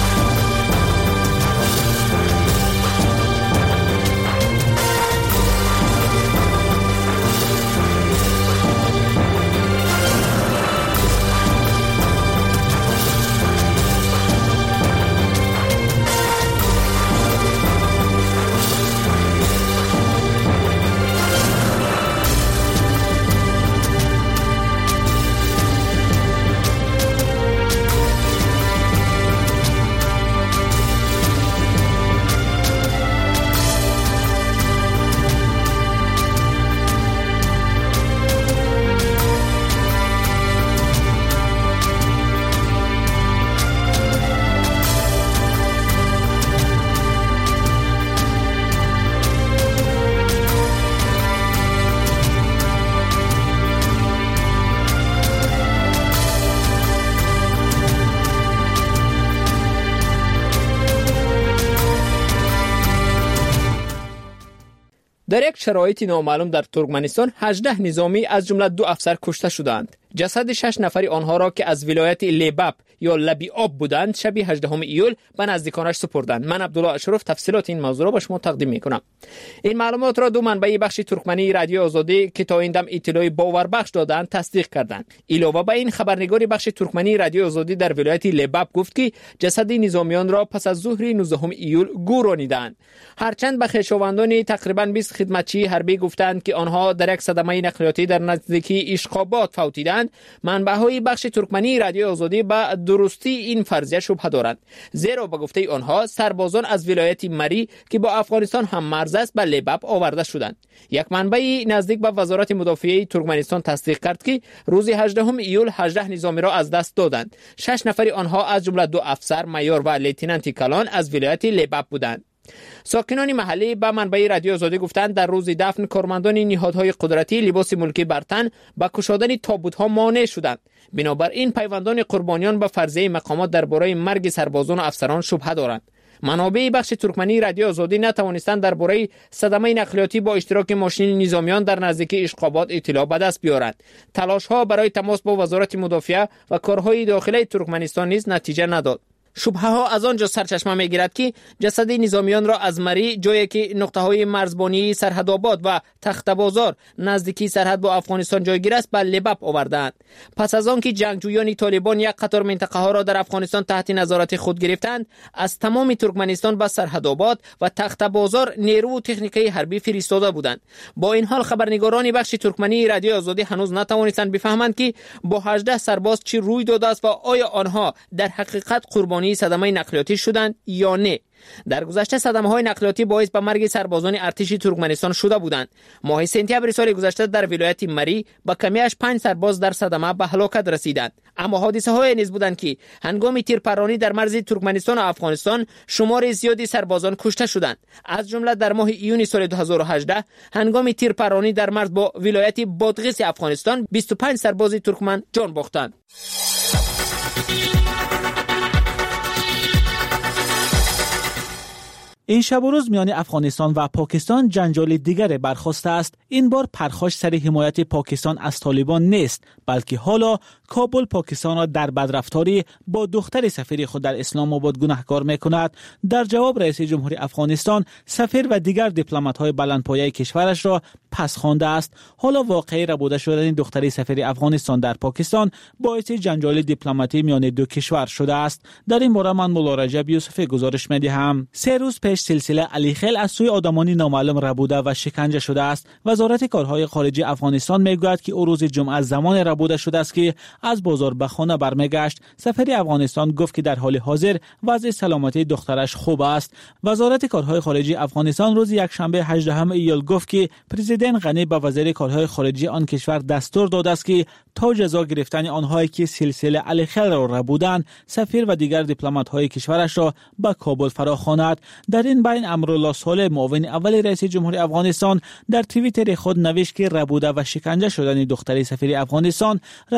S4: در یک شرایط نامعلوم در ترکمنستان هجده نظامی از جمله دو افسر کشته شدند. جسد شش نفر آنها را که از ولایت لیباب یا لبی آب بودند شب هجدهم ایول به نزدیکانش سپردند. من عبدالله اشرف تفصیلات این موضوع را به شما تقدیم میکنم. این معلومات را دو منبع بخش ترکمنی رادیو آزادی که تا این دم اطلاع باوربخش دادند تصدیق کردند. علاوه بر این خبرنگار بخش ترکمنی رادیو آزادی در ولایت لیباب گفت که جسد نظامیان را پس از ظهر نوزدهم ایول گورانیدند. هرچند به خویشاوندان تقریبا بیست خدمتچی حربی گفتند که آنها در یک صدمه نقلیاتی در نزدیکی اشقابات فوتیدند، منبع‌های بخش ترکمنی رادیو آزادی به درستی این فرضیه شبهه دارند، زیرا به گفته آنها سربازان از ولایت مری که با افغانستان هم مرز است به لیباب آورده شدند. یک منبع نزدیک به وزارت مدافعه ترکمنستان تصدیق کرد که روز هجدهم ایول هجده نظامی را از دست دادند. شش نفر آنها از جمله دو افسر مایور و لیتنانت کلان از ولایت لیباب بودند. ساکنان محلی به منبع رادیو آزادی گفتند در روز دفن کارمندان نهادهای قدرتی لباس ملکی بر تن با کشادن تابوت‌ها مانع شدند. بنابراین پیوندان قربانیان به فرضیه مقامات درباره مرگ سربازان و افسران شبهه دارند. منابع بخش ترکمنی رادیو آزادی نتوانستند درباره صدمه نقلیاتی با اشتراک ماشین نظامیان در نزدیکی اشقابات اطلاع به دست بیارند. تلاش‌ها برای تماس با وزارت مدافعه و کارهای داخلی ترکمنستان نیز نتیجه نداد. شبهه ها از آنجا سرچشمه میگیرد که جسد نظامیان را از مری، جایی که نقطه های مرزبانی سرحدآباد و تخت بازار نزدیکی سرحد با افغانستان جایگیر است به لیباب آوردند. پس از آنکه جنگجویان طالبان یک قطار منطقه ها را در افغانستان تحت نظارت خود گرفتند، از تمام ترکمنستان به سرحدآباد و تخت بازار نیرو و تکنیکی حربی فرستاده بودند. با این حال خبرنگاران بخش ترکمنی رادیو آزادی هنوز نتوانستند بفهمند که با هجده سرباز چی روی داده است و آیا آنها در حقیقت قربانی صدمه نقلیاتی شدند یا نه. در گذشته صدمه های نقلیاتی باعث به مرگ سربازان ارتش ترکمنستان شده بودند. ماه سپتامبر سال گذشته در ولایت مری با کمیش پنج سرباز در صدمه به هلاکت رسیدند. اما حادثه های نیز بودند که هنگام تیرپرانی در مرز ترکمنستان و افغانستان شمار زیادی سربازان کشته شدند. از جمله در ماه ایون سال دو هزار و هجده هنگام تیرپرانی در مرز با ولایت بادغیس افغانستان بیست و پنج سرباز ترکمن جان باختند.
S9: این شب و روز میان افغانستان و پاکستان جنجال دیگر برخاسته است. این بار پرخاش سر حمایت پاکستان از طالبان نیست، بلکه حالا کابل پاکستان را در بدرفتاری با دختر سفیر خود در اسلام آباد گناهکار میکند. در جواب رئیس جمهوری افغانستان سفیر و دیگر دیپلمات‌های بلندپایه کشورش را پس خوانده است. حالا واقعی ربوده شدن دختر سفیر افغانستان در پاکستان باعث جنجال دیپلماتی میان دو کشور شده است. در این باره من مولا رجب یوسفی گزارش می‌دهم. سه روز پیش سلسله علی خیل از سوی آدمانی نامعلوم ربوده و شکنجه شده است. وزارت کارهای خارجه افغانستان میگوید که او روز جمعه زمان ربوده شده است که از بازار به خانه برمیگشت. سفیر افغانستان گفت که در حال حاضر وضع سلامتی دخترش خوب است. وزارت کارهای خارجه افغانستان روز یکشنبه هجدهم ایول گفت که پرزیدنت غنی به وزیر کارهای خارجه آن کشور دستور داده است که تا جزا گرفتن آنهایی که سلسله علی خیل را ربودند، سفیر و دیگر دیپلمات‌های کشورش را به کابل فراخواند. در این بین امرالله صالح معاون اول رئیس جمهوری افغانستان در توییتر خود نوشت که ربوده و شکنجه شدن دختر سفیر افغانستان روان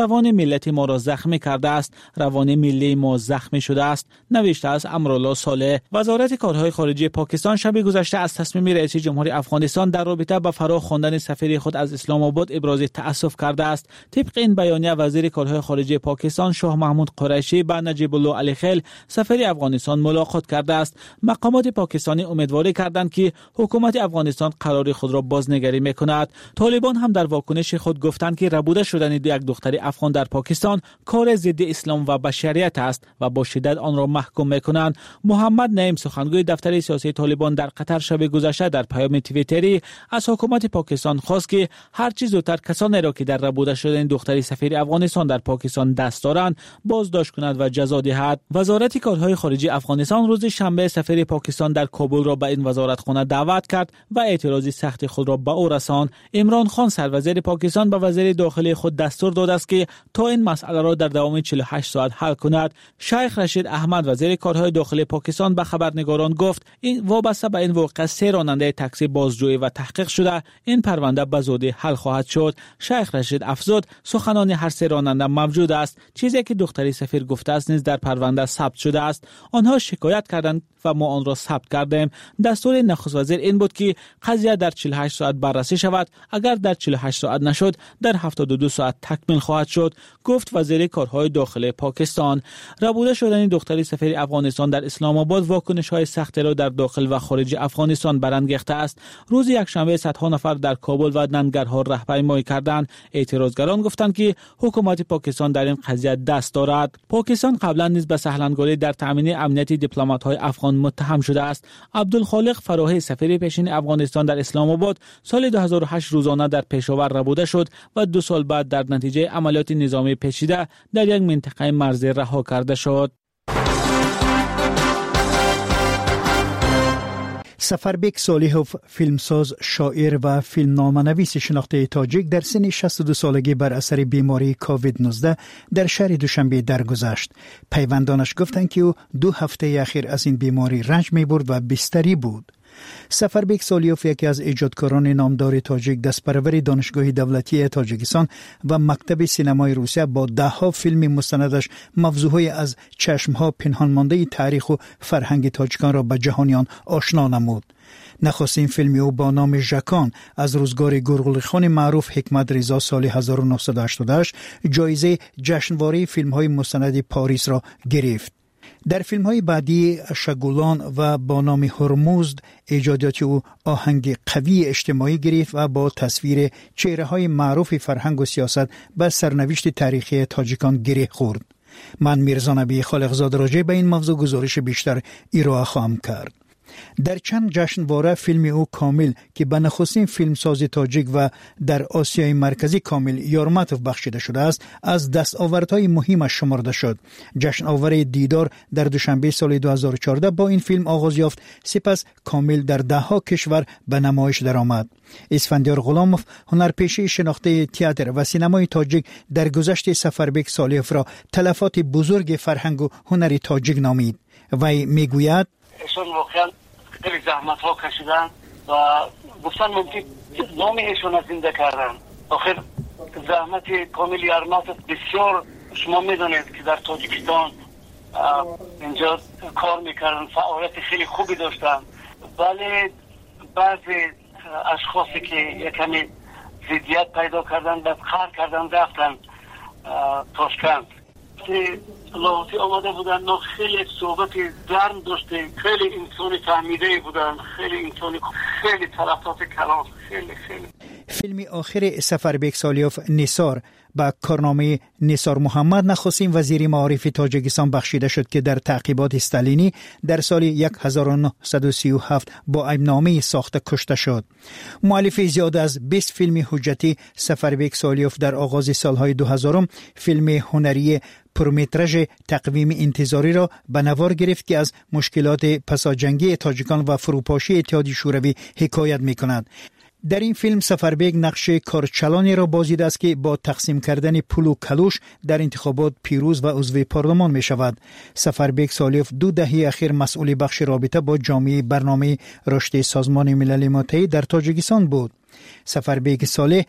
S9: ملت ما را زخمی کرده است، روان ملی ما زخمی شده است، نوشته است امرالله صالح. وزارت کارهای خارجه پاکستان شب گذشته از تصمیم رئیس جمهور افغانستان در رابطه با فرا خواندن سفیر خود از اسلام آباد ابراز تأسف کرده است. طبق این بیانیه وزیر کارهای خارجه پاکستان شاه محمود قریشی با نجیب الله علی خیل سفیر افغانستان ملاقات کرده است. مقامات پاکستانی امیدواری کردند که حکومت افغانستان قرار خود را بازنگری میکند. طالبان هم در واکنش خود گفتند که ربوده شدن یک دختر افغان در پاکستان کار ضد اسلام و بشریت است و با شدت آن را محکوم میکنند. محمد نعیم سخنگوی دفتر سیاسی طالبان در قطر شب گذشته در پیام توییتری از حکومت پاکستان خواست که هر چیز زودتر کسانی را که در ربوده شدن دختر سفیر افغانستان در پاکستان دست دارند بازداشت کند و جزا دهد. وزارت کارهای خارجه افغانستان روز شنبه سفیر پاکستان در کابل را به این وزارتخانه دعوت کرد و اعتراضی سخت خود را به او رساند. عمران خان سروزیر پاکستان به وزیر داخلی خود دستور داده است که تا این مسئله را در دوام چهل و هشت ساعت حل کند. شیخ رشید احمد وزیر کارهای داخلی پاکستان به خبرنگاران گفت این وابسته به این واقعه سه راننده تاکسی بازجویی و تحقیق شده، این پرونده به زودی حل خواهد شد. شیخ رشید افزود سخنان هر سه راننده موجود است. چیزی که دختری سفیر گفته است نیز در پرونده ثبت شده است. آنها شکایت کردند و ما آن را ثبت کردیم. دستور نخست وزیر این بود که قضیه در چهل و هشت ساعت بررسی شود. اگر در چهل و هشت ساعت نشد در هفتاد و دو ساعت تکمیل خواهد شد، گفت وزیر کارهای داخلی پاکستان. ربوده شدن دختری سفیر افغانستان در اسلام آباد واکنش‌های سخت را در داخل و خارج افغانستان برانگیخته است. روز یکشنبه صدها نفر در کابل و ننگرهار راهپیمایی کردند. اعتراضگران گفتند که حکومت پاکستان در این قضیه دست دارد. پاکستان قبلا نیز به سهلانگاری در تامین امنیت دیپلمات‌های افغان متهم شده است. عبدالخالق فراهی سفیر پیشین افغانستان در اسلام آباد سال دو هزار و هشت روزانه در پشاور ربوده شد و دو سال بعد در نتیجه عملیات نظامی پیچیده در یک منطقه مرزی رها کرده شد.
S10: سفربک صالحوف فیلمساز، شاعر و فیلمنامه‌نویس شناخته تاجیک در سن شصت و دو سالگی بر اثر بیماری کووید نوزده در شهر دوشنبه درگذشت. پیوندانش گفتند که او دو هفته اخیر از این بیماری رنج می‌برد و بستری بود. سفربک صالحوف یکی از ایجادکاران نامدار تاجیک، دستپرور دانشگاه دولتی تاجیکستان و مکتب سینمای روسیه با ده ها فیلم مستندش موضوعهای از چشمها پنهان مانده تاریخ و فرهنگ تاجیکان را به جهانیان آشنا نمود. نخستین فیلم او با نام ژکان از روزگار گرگولیخان معروف حکمت رضا سال هزار و نهصد و هشتاد و هشت جایزه جشنواره فیلم‌های مستند پاریس را گرفت. در فیلم‌های بعدی شگولان و با نام هرمزد ایجادات او آهنگ قوی اجتماعی گرفت و با تصویر چهره‌های معروف فرهنگ و سیاست به سرنوشت تاریخی تاجیکان گره خورد. من میرزا نبی خالقزاد راجع به این موضوع گزارش بیشتر ارائه خواهم کرد. در چند جشنواره فیلم او کامل که به نخستین فیلمساز تاجیک و در آسیای مرکزی کامل یارماتوف بخشیده شده است از دستاوردهای مهمش شمرده شد. جشن آور دیدار در دوشنبه سال دو هزار و چهارده با این فیلم آغاز یافت، سپس کامل در ده ها کشور به نمایش درآمد. اسفندیار غلاموف هنرپیشه شناخته تئاتر و سینمای تاجیک در گذشته سفربک صالحوف را تلفات بزرگ فرهنگ و هنر تاجیک نامید. وی میگوید
S11: ایشون واقعا خیلی زحمت ها کشیدن و گفتن ممکن نام ایشون را زنده کردن. آخر زحمت کامل یارماتوف بسیار، شما میدونید که در تاجیکستان اینجا کار میکردن، فعالیت خیلی خوبی داشتن، ولی بعضی اشخاصی که یکمی ضدیت پیدا کردن بعد خار کردن رفتن تاشکند که لاحاتی آمده بودن. ما خیلی صحبت گرم داشتیم، خیلی انسانی فهمیده بودن، خیلی انسانی، خیلی طرفات کلام، خیلی خیلی.
S10: فیلم آخر سفربک صالحوف نثار با کارنامه نثار محمد نخستین وزیر معارف تاجیکستان بخشیده شد که در تعقیبات استالینی در سال هزار و نهصد و سی و هفت با عیبنامه ساخته کشته شد. مؤلف زیاد از بیست فیلم حجتی سفربک صالحوف در آغاز سالهای دو هزارم فیلم هنری پرمترژ تقویم انتظاری را به نوار گرفت که از مشکلات پساجنگی تاجیکان و فروپاشی اتحادیه شوروی حکایت می‌کند. در این فیلم سفربک نقش کارچلانی را بازیده است که با تقسیم کردن پول و کلوش در انتخابات پیروز و عضو پارلمان می شود. سفربک صالحوف دو دهه اخیر مسئول بخش رابطه با جامعه برنامه رشد سازمان ملل متحد در تاجیکستان بود. سفربک صالح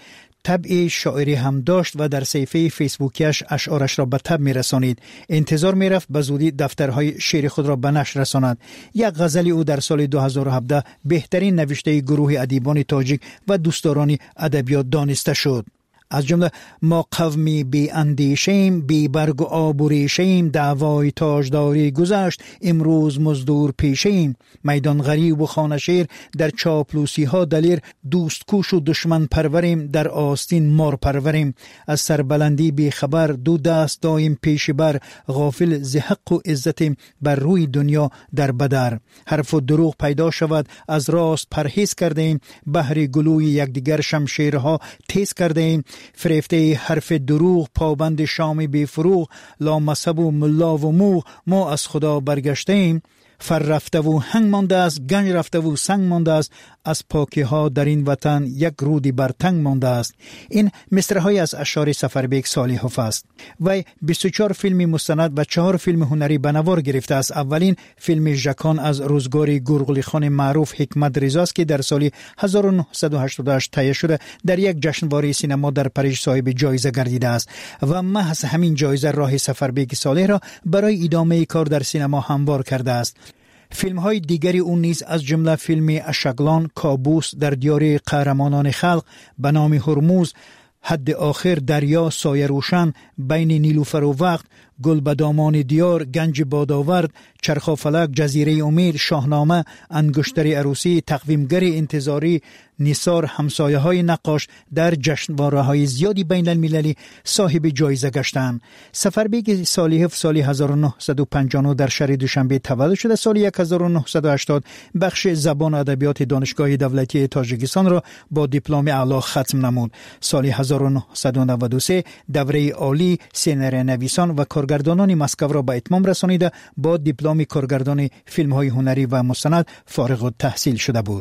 S10: طبع شاعری هم داشت و در صفحه فیسبوکیش اشعارش را به تب می رسانید. انتظار می رفت به زودی دفترهای شعر خود را به نشر رساند. یک غزل او در سال دو هزار و هفده بهترین نوشته گروه ادیبان تاجیک و دوستداران ادبیات دانسته شد. از جمله ما قومی بی اندیشیم، بی برگ و آب و ریشیم، دعوای تاجداری گذشت، امروز مزدور پیشیم. میدان غریب و خانه شیر، در چاپلوسی ها دلیر، دوست کوش و دشمن پروریم، در آستین مار پروریم. از سربلندی بی خبر، دو دست دایم پیش بر، غافل ز حق و عزتیم، بر روی دنیا در بدر. حرف و دروغ پیدا شود، از راست پرهیز کردیم، بهر گلوی یکدیگر شمشیرها تیز کردیم. فریفته حرف دروغ، پابند شام بی فروغ، لا مذهب و ملا و موغ، ما از خدا برگشتیم. فر رفته و هنگ مانده است، گنج رفته و سنگ مانده است، از پاکی ها در این وطن یک رودی بر تنگ مانده است. این مصرع‌های از اشعار سفربیک صالحوف است. وی بیست و چهار فیلم مستند و چهار فیلم هنری به نوار گرفته است. اولین فیلم ژکان از روزگار گورگلی خان معروف حکمت رضاست که در سال هزار و نهصد و هشتاد و هشت تهیه شده در یک جشنواره سینما در پاریس صاحب جایزه گردیده است و محض همین جایزه راه سفربیک صالح را برای ادامه کار در سینما هموار کرده است. فیلم های دیگری اون نیز از جمله فیلم اشغلان، کابوس، در دیار قهرمانان خلق، به نام هرموز، حد آخر، دریا، سایه روشن، بین نیلوفر و وقت، گل به دامان دیار، گنج بادآورد، چرخ و فلک، جزیره امید، شاهنامه، انگشتر عروسی، تقویمگر انتظاری، نثار، همسایه های نقاش در جشنواره های زیادی بین المللی صاحب جایزه گشتند. سفربیک صالحوف سال هزار و نهصد و پنجاه و نه در شهر دوشنبه تولد شده. سال هزار و نهصد و هشتاد بخش زبان و ادبیات دانشگاه دولتی تاجیکستان را با دیپلم اعلی ختم نمود. سال هزار و نهصد و نود و سه دوره عالی سینری نویسان و کارگردانان مسکو را به اتمام رسانیده با دیپلم کارگردان فیلم های هنری و مستند فارغ التحصیل شده بود.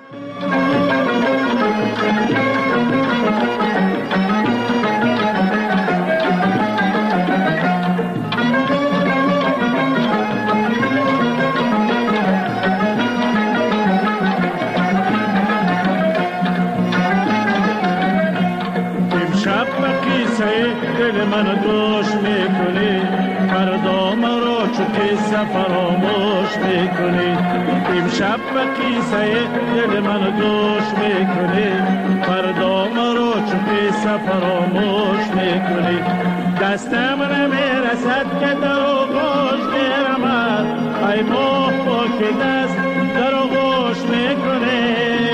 S12: من گوش میکنی فردا مرا چو قصه فراموش میکنی امشب به قصه دل من گوش میکنی فردا مرا چو قصه فراموش میکنی دستم نمیرسد که در آغوش گیرمت ای ماه با که دست در آغوش میکنی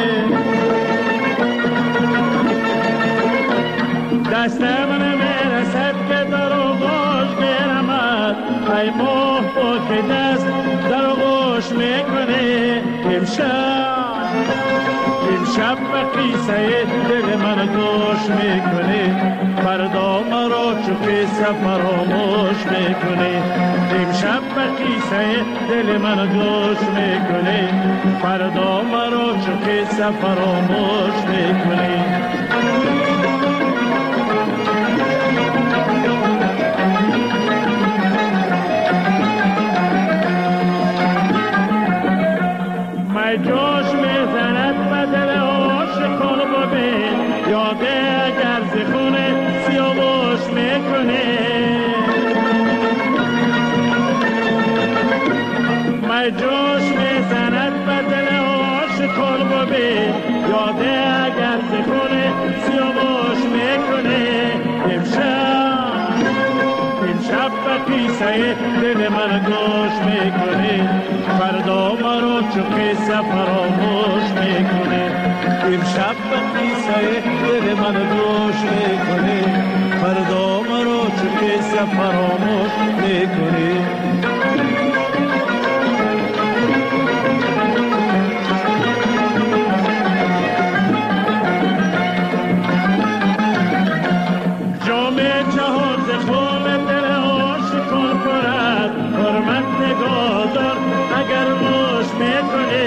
S12: دستم نمیرسد که در آغوش گیرمت ای ماه با که دست در آغوش میکنی امشب امشب به قصه دل من گوش میکنی فردا مرا چو قصه فراموش میکنی امشب به قصه دل من گوش میکنی فردا مرا چو قصه فراموش میکنی جوش میزند به دل عاشقان ببین یاده اگر ز خون سیاوش میکنه می جوش میزند به دل عاشقان ببین یاده اگر ز خون سیاوش میکنه امشب امشب به قصه دل من گوش میکنی فردا مرا چو قصه فراموش میکنی امشب به قصه دل من گوش میکنی فردا مرا چو قصه فراموش میکنی اگر موش میکنی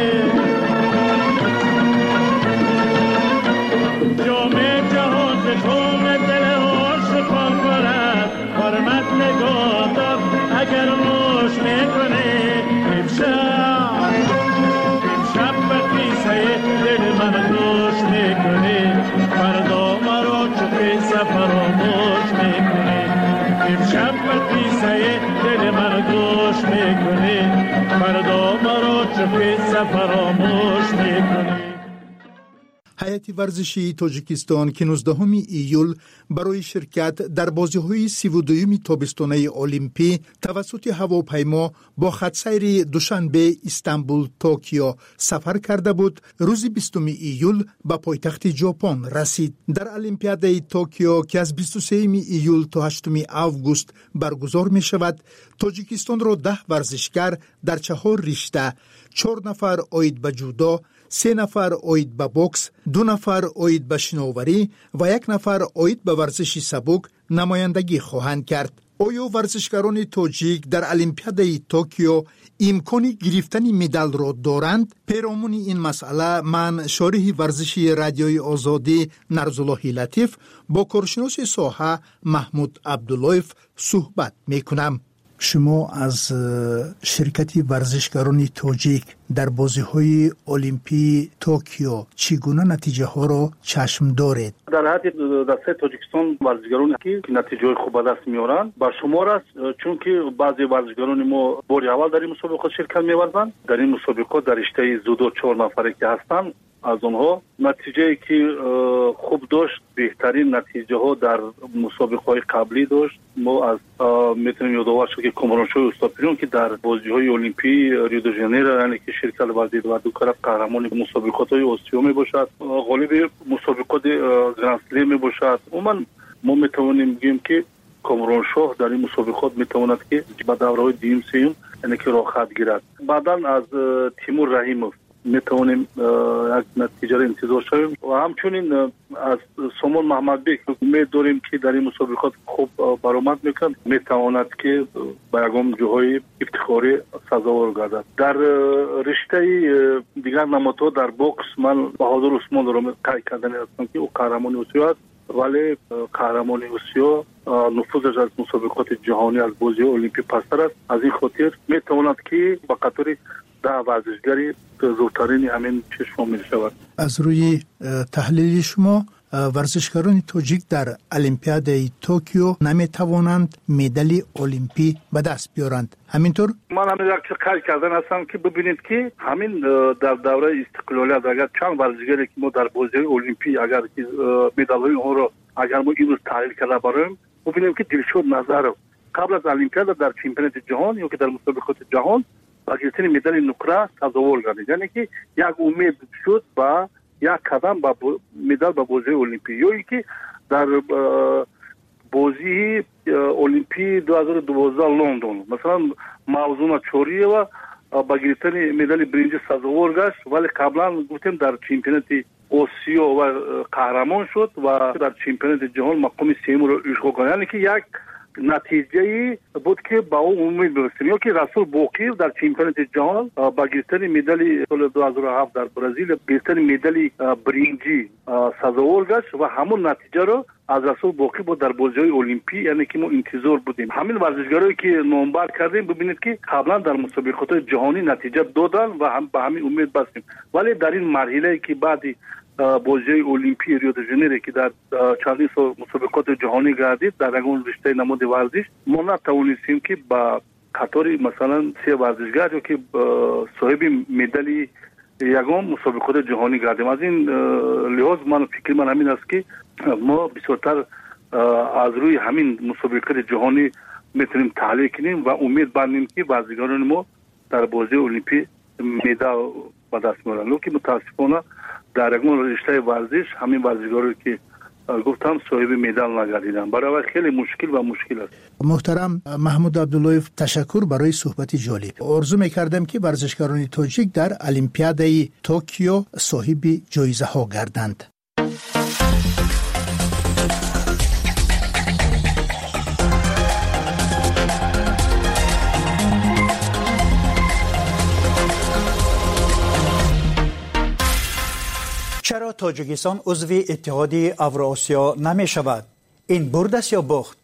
S12: جامعه جهان به خوم دل عاشقان برد حرمت نگاه دار اگر موش میکنی امشب امشب به قصه دل من گوش میکنی فردا امشب قصه دل من گوش میکنی فردا مرا چه فراموش میکنی.
S10: هیئت ورزشی تاجیکستان که نوزدهم ایول برای شرکت در بازی‌های سی و دوم تابستانه المپی توسط هواپیما با خطسیر دوشنبه استانبول توکیو سفر کرده بود. روز بیستم ایول به پایتخت ژاپن رسید. در المپیاد توکیو که از بیست و سوم ایول تا هشتم آگوست برگزار می شود، تاجیکستان را ده ورزشکار در چهار رشته، چهار نفر عاید به جودو، سه نفر عاید به بوکس، دو نفر عاید به شناوری و یک نفر عاید به ورزش سبک نمایندگی خواهند کرد. آیا ورزشکاران تاجیک در المپیاد توکیو امکان گرفتن مدال را دارند؟ پیرامون این مسئله من شارح ورزشی رادیوی آزادی نرزالله لطیف با کارشناس ساحه محمود عبداللهیف صحبت میکنم. شما از شرکت ورزشکاران تاجیک در بازی‌های المپی توکیو چگونه نتیجه ها را چشم دارید؟
S13: در حد دسته تاجیکستان ورزشکارانی که نتیجه خوب به دست میارند با شمار است، چون که بعضی ورزشکاران ما بار اول در این مسابقات شرکت می‌ورزند. در این مسابقات در رشته جودو چهار نفره که هستند، از اونها نتیجه که خوب داشت، بهترین نتیجه ها در مسابقه های قبلی داشت. ما از میتونیم یادآور شد که کامرانشوی استاپیرون که در بازی های المپی ریو دو ژانیرو یعنی که شرکت ورزید و دو طرف قهرمان مسابقات های آسیا می باشد، غالب مسابقات گرند اسلم می باشد. عموما ما میتوانیم بگیم که کامرانشاه در این مسابقات میتواند که به دوره های دیم سیم یعنی که راحت گیرد. بعدا از تیمور رحیموف میتوانیم یک نتیجه را انتظار شویم و همچنین از سامان محمد بیک امید داریم که در این مسابقات خوب برآمد میکند، میتواند که به یگام جاهای افتخاری سزاوار گردد. در رشته دیگر نمادها در بوکس من بهادر عثمان را قید کردن هستم که او قهرمان آسیا است، ولی قهرمان آسیا نفوذش از مسابقات جهانی از بازی المپی پستر است. از این خاطر میتواند که به قطار ده ورزشگری زودترین همین چشم می شود.
S10: از روی تحلیل شما ورزشکاران تاجیک در المپیاد توکیو نمی توانند مدال المپی به دست بیارند، همینطور؟
S13: من همین یک قید کردن هستم که ببینید که همین در دوره استقلالیت اگر چند ورزشگری که ما در بازی المپی اگر که مدال های اون رو اگر ما این روز تحلیل کرده باشیم، ببینیم که دلشاد نظر قبل از المپیاد در چمپیونات جهان یا که در مسابقات جهان با گرفتن مدال نقره سزاوار گردید، یعنی که یک امید شد با یک قدم با مدال به بازی المپی. یا اینکه در بازی المپی دو هزار و دوازده لندن مثلا موضوع چوری و با گرفتن مدال برنج سزاوار گشت، ولی قبلا گفتیم در چمپیونات آسیا و قهرمان شد و در چمپیونات جهان مقام سوم را اشغال کرد. یعنی که یک نتیجه بود که با او امید برسیم. یا که رسول باقیر در چمپیونات جهان با گرفتن مدال سال دو هزار و هفت در برزیل گرفتن مدال برنجی سزاوار گشت و همون نتیجه رو از رسول باقی بود در بازی‌های المپی، یعنی که ما انتظار بودیم. همین ورزشکارایی که نامبر کردیم ببینید که قبلا در مسابقات جهانی نتیجه دادن و هم به همین امید بستیم، ولی در این مرحله که بعدی بازی المپی ریو دو ژانیرو که در چندین سال مسابقات جهانی گردید در اون رشته نماد ورزش ما نتوانستیم که با قطار مثلا سه ورزشگر یا که صاحب مدال یگام مسابقات جهانی گردیم. از این لحاظ من فکر من همین است که ما بسیارتر از روی همین مسابقات جهانی میتونیم تحلیل کنیم و امید بندیم که ورزشکاران ما در بازی المپی مدال به دست میارن. لکه متاسفانه در اون رشته ورزش همین ورزشکارایی که گفتم صاحب مدال نگردیدن، برای خیلی مشکل و مشکل است.
S10: محترم محمود عبداللهیف، تشکر برای صحبت جالب. آرزو میکردم که ورزشکاران تاجیک در المپیاد توکیو صاحب جایزه ها گردند. چرا تاجیکستان عضو اتحاد اوراسیا نمی شود؟ این برد است یا باخت؟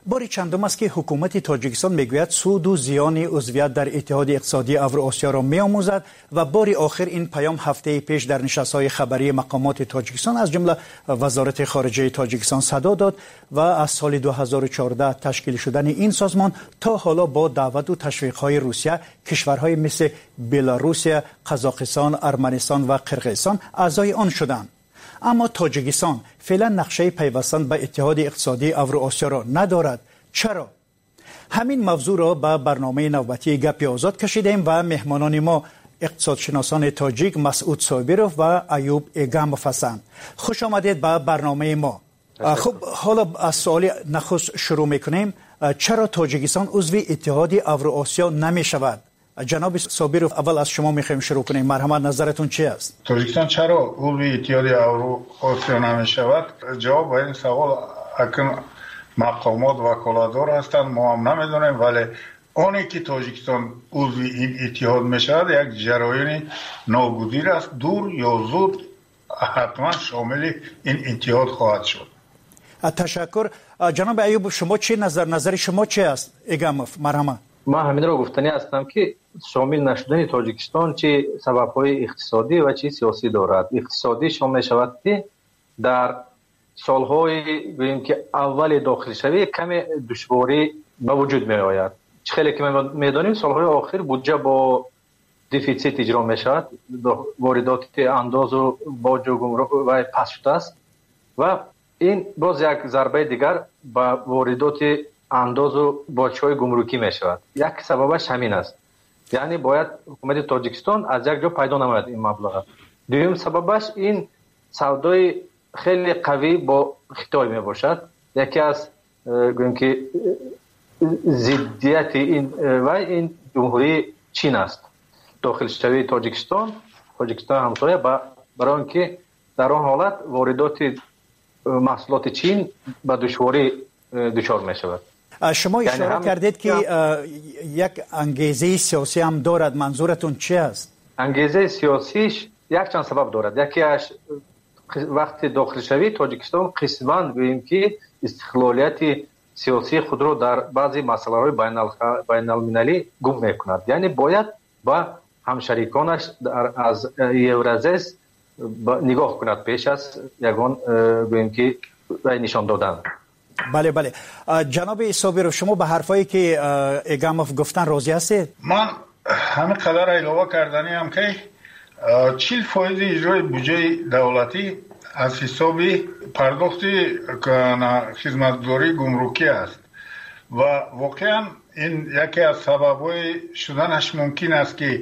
S10: بار چندم است که حکومت تاجیکستان میگوید سود و زیان عضویت در اتحاد اقتصادی اوراسیا را میآموزد و بار آخر این پیام هفته پیش در نشست‌های خبری مقامات تاجیکستان از جمله وزارت خارجه تاجیکستان صدا داد و از سال دو هزار و چهارده تشکیل شدن این سازمان تا حالا با دعوت و تشویق‌های روسیه کشورهای مثل بلاروسیه، قزاقستان، ارمنستان و قرقیزستان اعضای آن شدند. اما تاجیکستان فعلا نقشه پیوستن به اتحاد اقتصادی اوراسیا را ندارد. چرا؟ همین موضوع را به برنامه نوبتی گپی آزاد کشیدیم و مهمانان ما اقتصادشناسان تاجیک مسعود صابروف و ایوب ایگاموف هستند. خوش آمدید به برنامه ما. خب حالا از سوال نخست شروع میکنیم. چرا تاجیکستان عضو اتحاد اوراسیا نمی شود؟ جناب صابروف اول از شما میخوایم شروع کنیم. مرحمت نظرتون چی است؟
S15: تاجیکستان چرا عضو اتحاد اوراسیا نمی شود؟ جواب به این سوال اکنون مقامات وکالتدار هستند، ما هم نمیدونیم، ولی آنی که تاجیکستان عضو این اتحاد می شود یک جریان ناگزیر است، دور یا زود حتما شامل این اتحاد خواهد شد.
S10: تشکر. جناب ایوب شما چی نظر نظر شما چی است؟ ایگاموف مرحمت.
S16: ما همین را گفتنی هستم که شامل نشدن تاجیکستان چه سبب‌های اقتصادی و چه سیاسی دارد. اقتصادی شامل شود که در سالهای بگیم که اول داخل شوی کم دشواری به وجود می آید. خیلی که میدانیم سالهای آخر بودجه با دیفیسیت اجرا می شود، واردات انداز و باج و گمرک و پس شده است و این باز یک ضربه دیگر به واردات انداز و باج‌های گمرکی می شود. یک سببش همین است، یعنی باید حکومت تاجیکستان از یک جا پیدا نماید این مبلغ. دوم سببش این سودای خیلی قوی با خیتای می باشد. یکی از گویم که ضدیت این و این جمهوری چین است. داخل شوی تاجیکستان تاجیکستان همسایه برای اینکه در آن حالت واردات محصولات چین به دشواری دچار می شود.
S10: شما اشاره یعنی کردید که یک انگیزه سیاسی هم دارد. منظورتون چی است؟
S16: انگیزه سیاسیش یک چند سبب دارد. یکی از وقتی داخل شوی تاجیکستان قسماً بگوییم که استقلالیت سیاسی خود را در بعضی مسائل بین المللی گم میکند. یعنی باید با همشریکانش از یورازیس نگاه کند پیش از یگان بگوییم که نشان دادن.
S10: بله بله. جناب صابروف شما به حرفایی که ایگاموف گفتن راضی هستید؟
S15: من همین قدر علاوه کردنی هم که چهل فایز اجرای بودجه دولتی از حساب پرداخت خدمتگزاری گمرکی است و واقعا این یکی از سبب‌های شدنش ممکن است که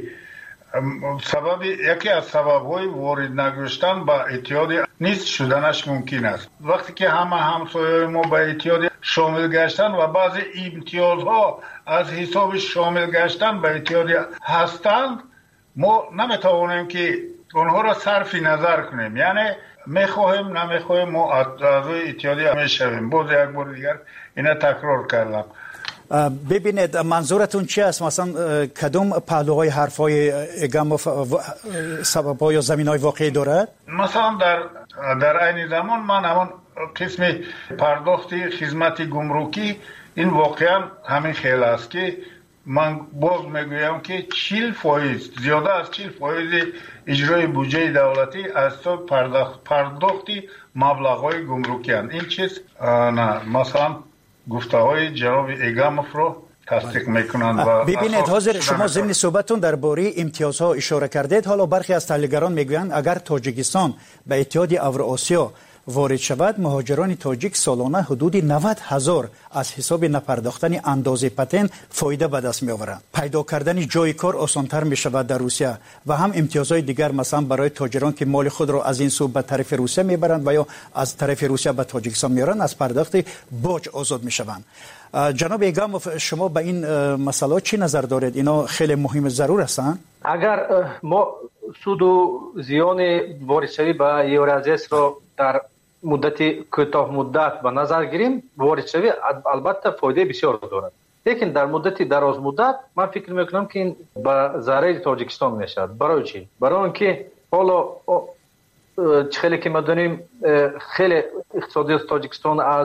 S15: سبب یکی از سبب‌های وارد نگشتن به اتحاد نیز شدنش ممکن است. وقتی که همه همسایه‌های ما به اتحاد شامل گشتن و بعضی امتیازها از حساب شامل گشتن به اتحاد هستند، ما نمیتوانیم که آنها را صرف نظر کنیم. یعنی میخواهیم نمیخواهیم ما اعضای اتحاد میشویم. باز یک بار دیگر اینا تکرار کردم.
S10: ببینید منظورتون چی است؟ مثلا کدوم پهلوهای حرفای ایگاموف سبب‌ها یا زمین‌های واقعی دارد؟
S15: مثلا در در عین زمان من همون قسم پرداخت خدمت گمرکی این واقعا همین خیلی است که من باز میگویم که چهل فایز زیاده از چهل فایز اجرای بودجه دولتی از تو پرداخت پرداختی مبلغ‌های گمرکی هستند. این چیز نه مثلا گفته های جناب ایگاموف رو تصدیق میکنند. و
S10: ببینید حاضر شما ضمن صحبتون درباره امتیازها اشاره کردید. حالا برخی از تحلیلگران میگویند اگر تاجیکستان به اتحاد اوراسیا وارد شود مهاجران تاجیک سالانه حدود نود هزار از حساب نپرداختن اندازه پتن فایده به دست می آورند. پیدا کردن جای کار آسانتر می شود در روسیه و هم امتیازهای دیگر مثلا برای تاجران که مال خود را از این سو به طرف روسیه می برند و یا از طرف روسیه به تاجیکستان می آورند از پرداخت باج آزاد می شوند. جناب ایگاموف شما به این مسئله چی نظر دارید؟ اینا خیلی مهم ضرور هستند.
S16: اگر ما سود و زیان واردشوی به یورازیس را در مدت کوتاه مدت به نظر گیریم، واردشوی البته فایده بسیار دارد، لیکن در مدت دراز مدت من فکر میکنم که این به ضرر تاجیکستان میشود. برای چی؟ برای اینکه حالا خیلی که ما دونیم خیلی اقتصادی تاجیکستان از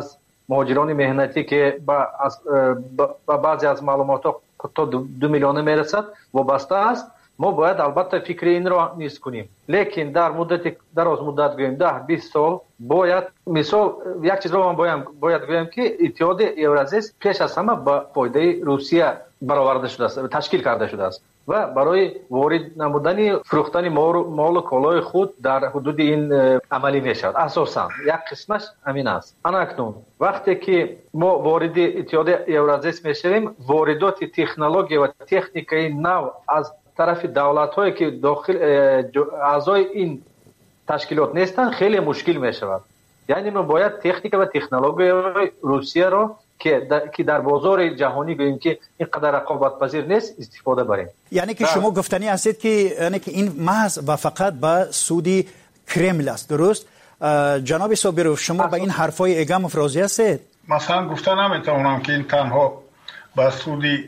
S16: مهاجران مهنتی که با, با, با بعضی از معلومات تا دو, دو میلیون میرسد وابسته است. ما باید البته فکر این را نیست کنیم، لیکن در مدت دراز مدت گویم ده بیست سال باید مثال یک چیز را من باید, باید گویم که اتحاد اورازیس پیش از همه با فایده روسیه برآورده شده است، تشکیل کرده شده است و برای وارد نمودن فروختن مال و کالای خود در حدود این عملی می شود. اساسا یک قسمش همین است. اکنون وقتی که ما وارد اتحاد اورازیس می شویم، واردات تکنولوژی و تکنیکی نو از طرف دولت هایی که داخل اعضای این تشکیلات نیستند خیلی مشکل می شود. یعنی ما باید تکنیک و تکنولوژی روسیه را که در, که در بازار جهانی گوییم که اینقدر رقابت پذیر نیست استفاده بریم.
S10: یعنی که شما گفتنی هستید که یعنی که این محض و فقط به سودی کرمل است، درست؟ جناب صابرов شما به این حرفای ایگام افرازی هستید؟
S15: مثلا گفتن نمیتونم که این تنها به سودی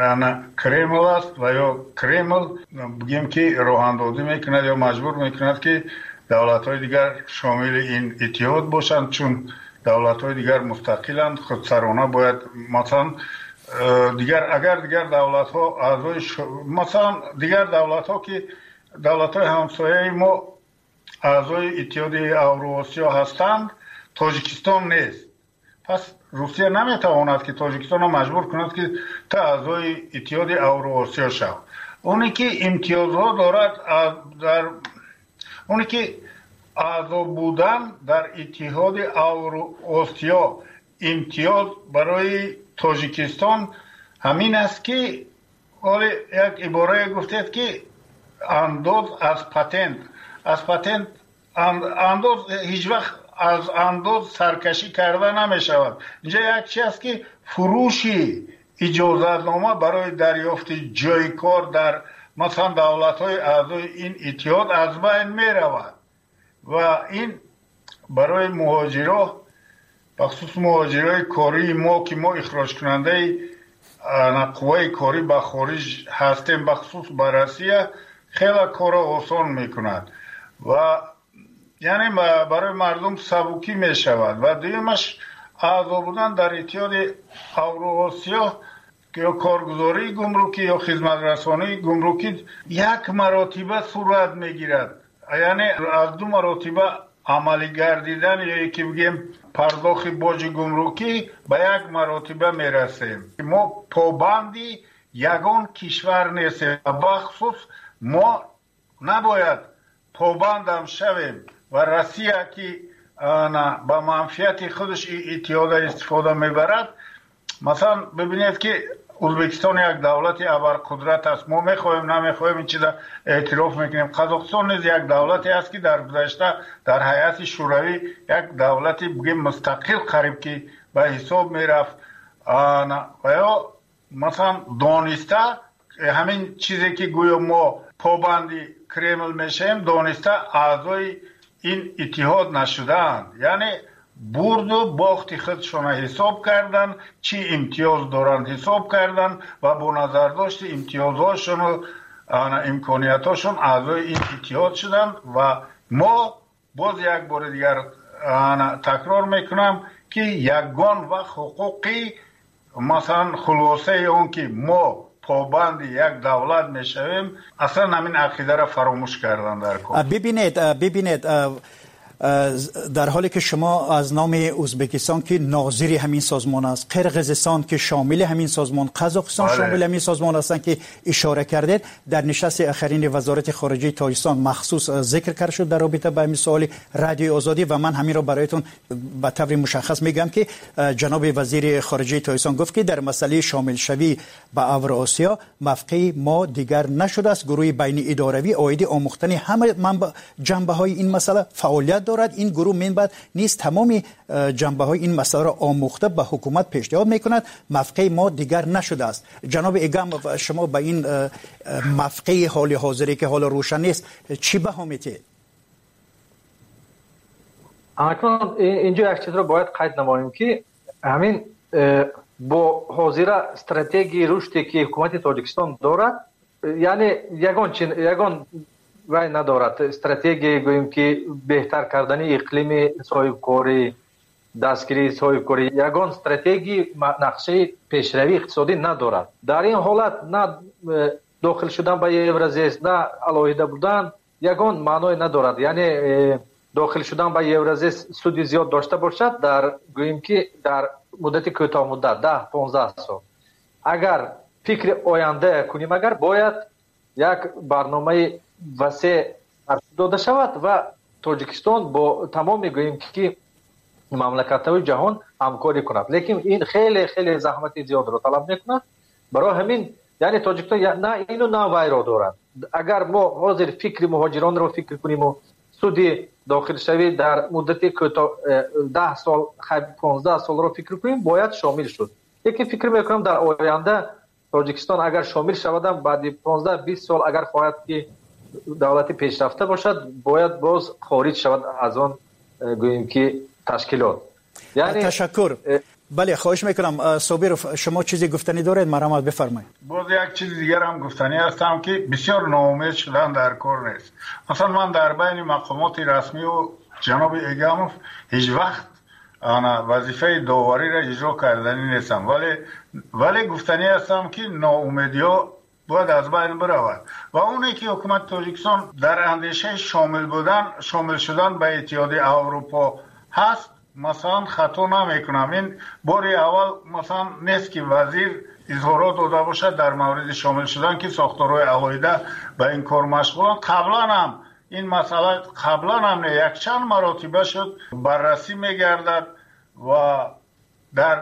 S15: کرمل است و یا کرمل بگیم که راه اندازی میکند یا مجبور میکند که دولت های دیگر شامل این اتحاد باشند، چون دولت های دیگر مستقلند، خودسرانه باید مثلا دیگر اگر دیگر دولت ها اعضای ش... مثلا دیگر دولت ها که دولت های همسایه ما اعضای اتحاد اوراسیا هستند، تاجیکستان نیست. پس روسیه نمیتواند که تاجیکستان را مجبور کند که تا اعضای اتحاد اوراسیا شود. اونی که امتیازها دارد در اونی که اعضا بودن در اتحاد اوراسیا امتیاز برای تاجیکستان همین است که ولی یک عباره گفتید که انداز از پتنت از پتنت انداز هیچ وقت از انداز سرکشی کرده نمی شود. اینجا یک چیز است که فروشی اجازتنامه برای دریافت جای کار در مثلا دولت های اعضای این اتحاد از بین می رود و این برای مهاجرا بخصوص مهاجرای کاری ما که ما اخراج کننده قوای کاری به خارج هستیم بخصوص به روسیه خیلی کار آسان میکند و یعنی برای مردم سبکی می شود و دیمش اعضا بودن در اتحاد اوراسیا یا کارگزاری گمرکی یا خدمت رسانی گمرکی یک مراتبه صورت میگیرد، یعنی از دو مراتبه عملی گردیدن یا یکی بگیم پرداخت باج گمرکی به یک مراتبه میرسیم. ما پابندی یگان کشور نیستیم و بخصوص ما نباید پابندم شویم و روسیه که با منفعت خودش اتحاد استفاده میبرد. مثلا ببینید که ازبکستان یک دولت ابرقدرت است، ما میخوایم نمیخوایم این چیزا اعتراف میکنیم. قزاقستان نیز یک دولتی است که در گذشته در هیئت شوروی یک دولتی بگیم مستقل قریب که به حساب میرفت و یا مثلا دانسته همین چیزی که گویا ما پابندی کرمل میشیم دانسته اعضای این اتحاد نشدند، یعنی برد و باخت خودشون حساب کردن، چی امتیاز دارند حساب کردن و با نظر داشت امتیازهاشون و امکانیتاشون اعضای این اتحاد شدن و ما باز یک بار دیگر تکرار میکنم که یگان و حقوقی مثلا خلاصه اون که ما پابند یک دولت میشویم اصلا همین عقیده را فراموش کردن در کار.
S10: ببینید ببینید در حالی که شما از نام ازبکستان که ناظر همین سازمان است، قرقیزستان که شامل همین سازمان، قزاقستان شامل همین سازمان هستند که اشاره کردید، در نشست آخرین وزارت خارجه تاجیکستان مخصوص ذکر کرده شد در رابطه با همین سوال رادیو آزادی و من همین را برایتون به طور مشخص میگم که جناب وزیر خارجه تاجیکستان گفت که در مسئله شامل شوی به اوراسیا موقع ما دیگر نشده است. گروه بین اداروی عاید آموختن همه جنبه های این مسئله فعالیت دارد. این گروه منبع نیست تمام جنبه های این مسئله را آموخته به حکومت پیشنهاد میکند. موقع ما دیگر نشده است. جناب ایگام شما به این موقع حال حاضری که حال روشن نیست چی بها میتید؟
S16: اکنون اینجا یک چیز را باید قید نماییم که همین با حاضر استراتژی رشدی که حکومت تاجیکستان دارد، یعنی یگان چین یگان وای ندارد استراتژی گوییم که بهتر کردن اقلیم صاحب کاری دستگیری صاحبکاری یگان استراتژی نقشه پیشروی اقتصادی ندارد. در این حالت نه داخل شدن به یورازیس نه علاهیده بودن یگان معنای ندارد. یعنی داخل شدن به یورازیس سودی زیاد داشته باشد در گوییم که در مدت کوتاه مدت ده پانزده سال اگر فکر آینده کنیم اگر باید یک برنامه وسیع داده شود و تاجیکستان با تمام گوییم که مملکت‌های جهان همکاری کند. لیکن این خیلی خیلی زحمت زیاد را طلب میکند. برای همین یعنی تاجیکستان نه اینو نه وای را دارد. اگر ما حاضر فکر مهاجران را فکر کنیم و سودی داخل شوی در مدت کوتاه ده سال پانزده سال را فکر کنیم باید شامل شد. یکی فکر میکنم در آینده تاجیکستان اگر شامل شود بعد پانزده بیست سال اگر خواهد که دولت پیشرفته باشد باید باز خارج شود از آن گوییم که تشکیلات. یعنی
S10: تشکر. بله خواهش میکنم صابر شما چیزی گفتنی دارید مرحمت بفرمایید.
S15: باز یک چیز دیگر هم گفتنی هستم که بسیار ناامید شدن در کار نیست. مثلا من در بین مقامات رسمی و جناب ایگاموف هیچ وقت انا وظیفه داوری را اجرا کردنی نیستم ولی ولی گفتنی هستم که ناامیدی ها باید از بین برود و اونی که حکومت تاجیکستان در اندیشه شامل بودن شامل شدن به اتحادیه اروپا هست مثلا خطا نمیکنم. این باری اول مثلا نیست که وزیر اظهارات داده باشد در مورد شامل شدن که ساختارهای علاهیده به این کار مشغولند. قبلا هم این مسئله قبلا هم یک چند مراتبه شد بررسی میگردد و در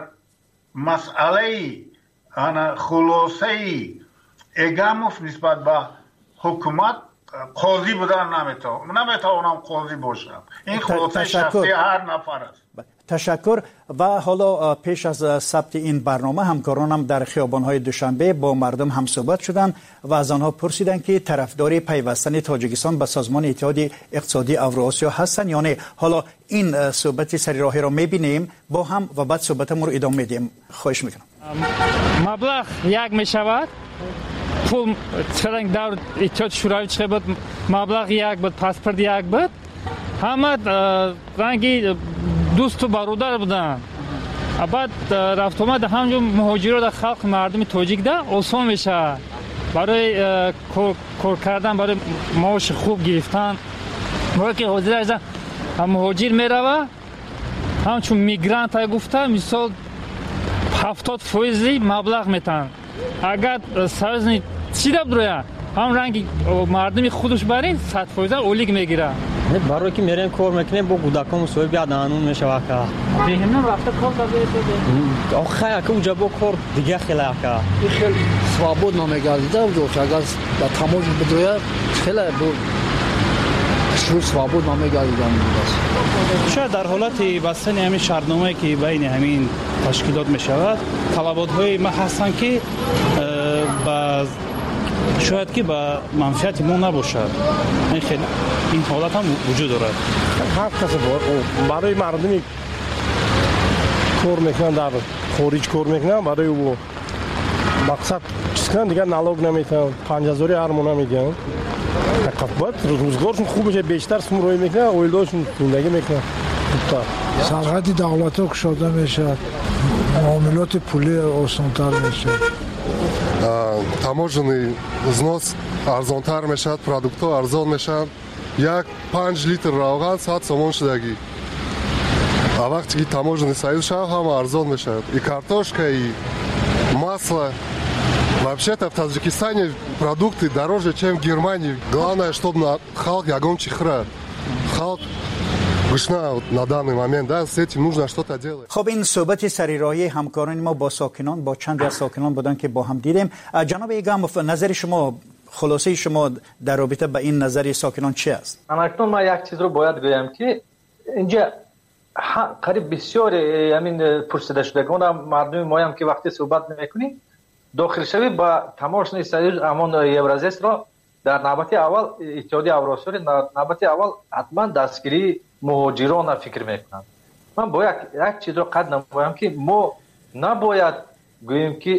S15: مسئله انا خلاصه ایگاموف نسبت به حکومت قاضی بودن نمیتونم نمیتونم قاضی باشم. این خلاصه شخصی هر نفر است.
S10: تشکر. و حالا پیش از ثبت این برنامه همکارانم در خیابان‌های دوشنبه با مردم هم صحبت شدند و از آنها پرسیدند که طرفدار پیوستن تاجیکستان به سازمان اتحاد اقتصادی اوراسیا هستند یا نه. حالا این صحبت سری راهی را می‌بینیم با هم و بعد صحبتمون رو ادامه میدیم. خواهش می‌کنم.
S14: مبلغ یک میشود پول فرنگ در اتحاد شوروی چه بود مبلغ یک بود پاسپورت یک بود همه رنگی دوست و برادر بودن. بعد رفت آمد همجور مهاجرات در خلق مردم تاجیک ده آسان میشه برای کار کردن برای معاش خوب گرفتن. برای که حاضر از مهاجر میروه همچون میگرانت های گفته مثال هفتاد فیصدی مبلغ میتن اگر سرزنی چیده برویه هم رنگی مردمی خودش برین صد فیصد اولیگ میگیره.
S18: برای که میریم کار میکنیم با کودکان مسئول بیاد قانون میشه واقعا
S14: بهمون رفته کار داده
S18: آخه که اونجا با کار دیگه خیلی واقعا
S19: خیلی свободно میگردیده اونجا که اگر با تماش بدویه خیلی بود شروع свободно میگردیده
S17: شاید در حالت بستن همین شرطنامه‌ای که بین همین تشکیلات میشود طلبات های ما هستن که با شاید که با منفعت ما نباشد. این خیلی این حالت هم وجود دارد.
S20: هر کسی برای مردمی کار میکنن در خارج کار میکنن برای او مقصد چیز کنن دیگه نالوگ نمیتن پنج هزاری هر ماه نمیدن. باید روزگارشون خوب بشه بیشتر سمروی میکنن اویلداشون زندگی میکنن.
S21: سرحد دولت ها کشاده میشه معاملات پولی آسانتر میشه
S22: таможенный взнос арзонтар мешавад, продуктҳо арзон мешаванд. як панҷ литр равған сад сомон шудагӣ. А вақте ки таможенный союз шавад, ҳама арзон мешавад. И картошка, и масло. Вообще-то в Таджикистане продукты дороже, чем в Германии. Главное, чтобы халк ягон чихра. Халк на данный момент, да, с этим нужно что-то делать.
S10: خب این صحبت سریراهی همکاران ما با ساکنان با چند از ساکنان بودن که با هم دیدیم. جناب ایگاموف نظر شما خلاصه شما در رابطه با این نظر ساکنان چی است؟
S16: اکنون ما یک چیز رو باید بگم که اینجا قریب بسیار همین پرسیده شدگان مردم ما هم که وقتی صحبت میکنیم داخل شوی با تماشای سریع امان یورازیس را در نوبت اول اتحادیه اوراسیا در نوبت اول حتما دستگیری مهاجران فکر میکنم. من باید یک چیز رو قد نمایم که ما نباید گوییم که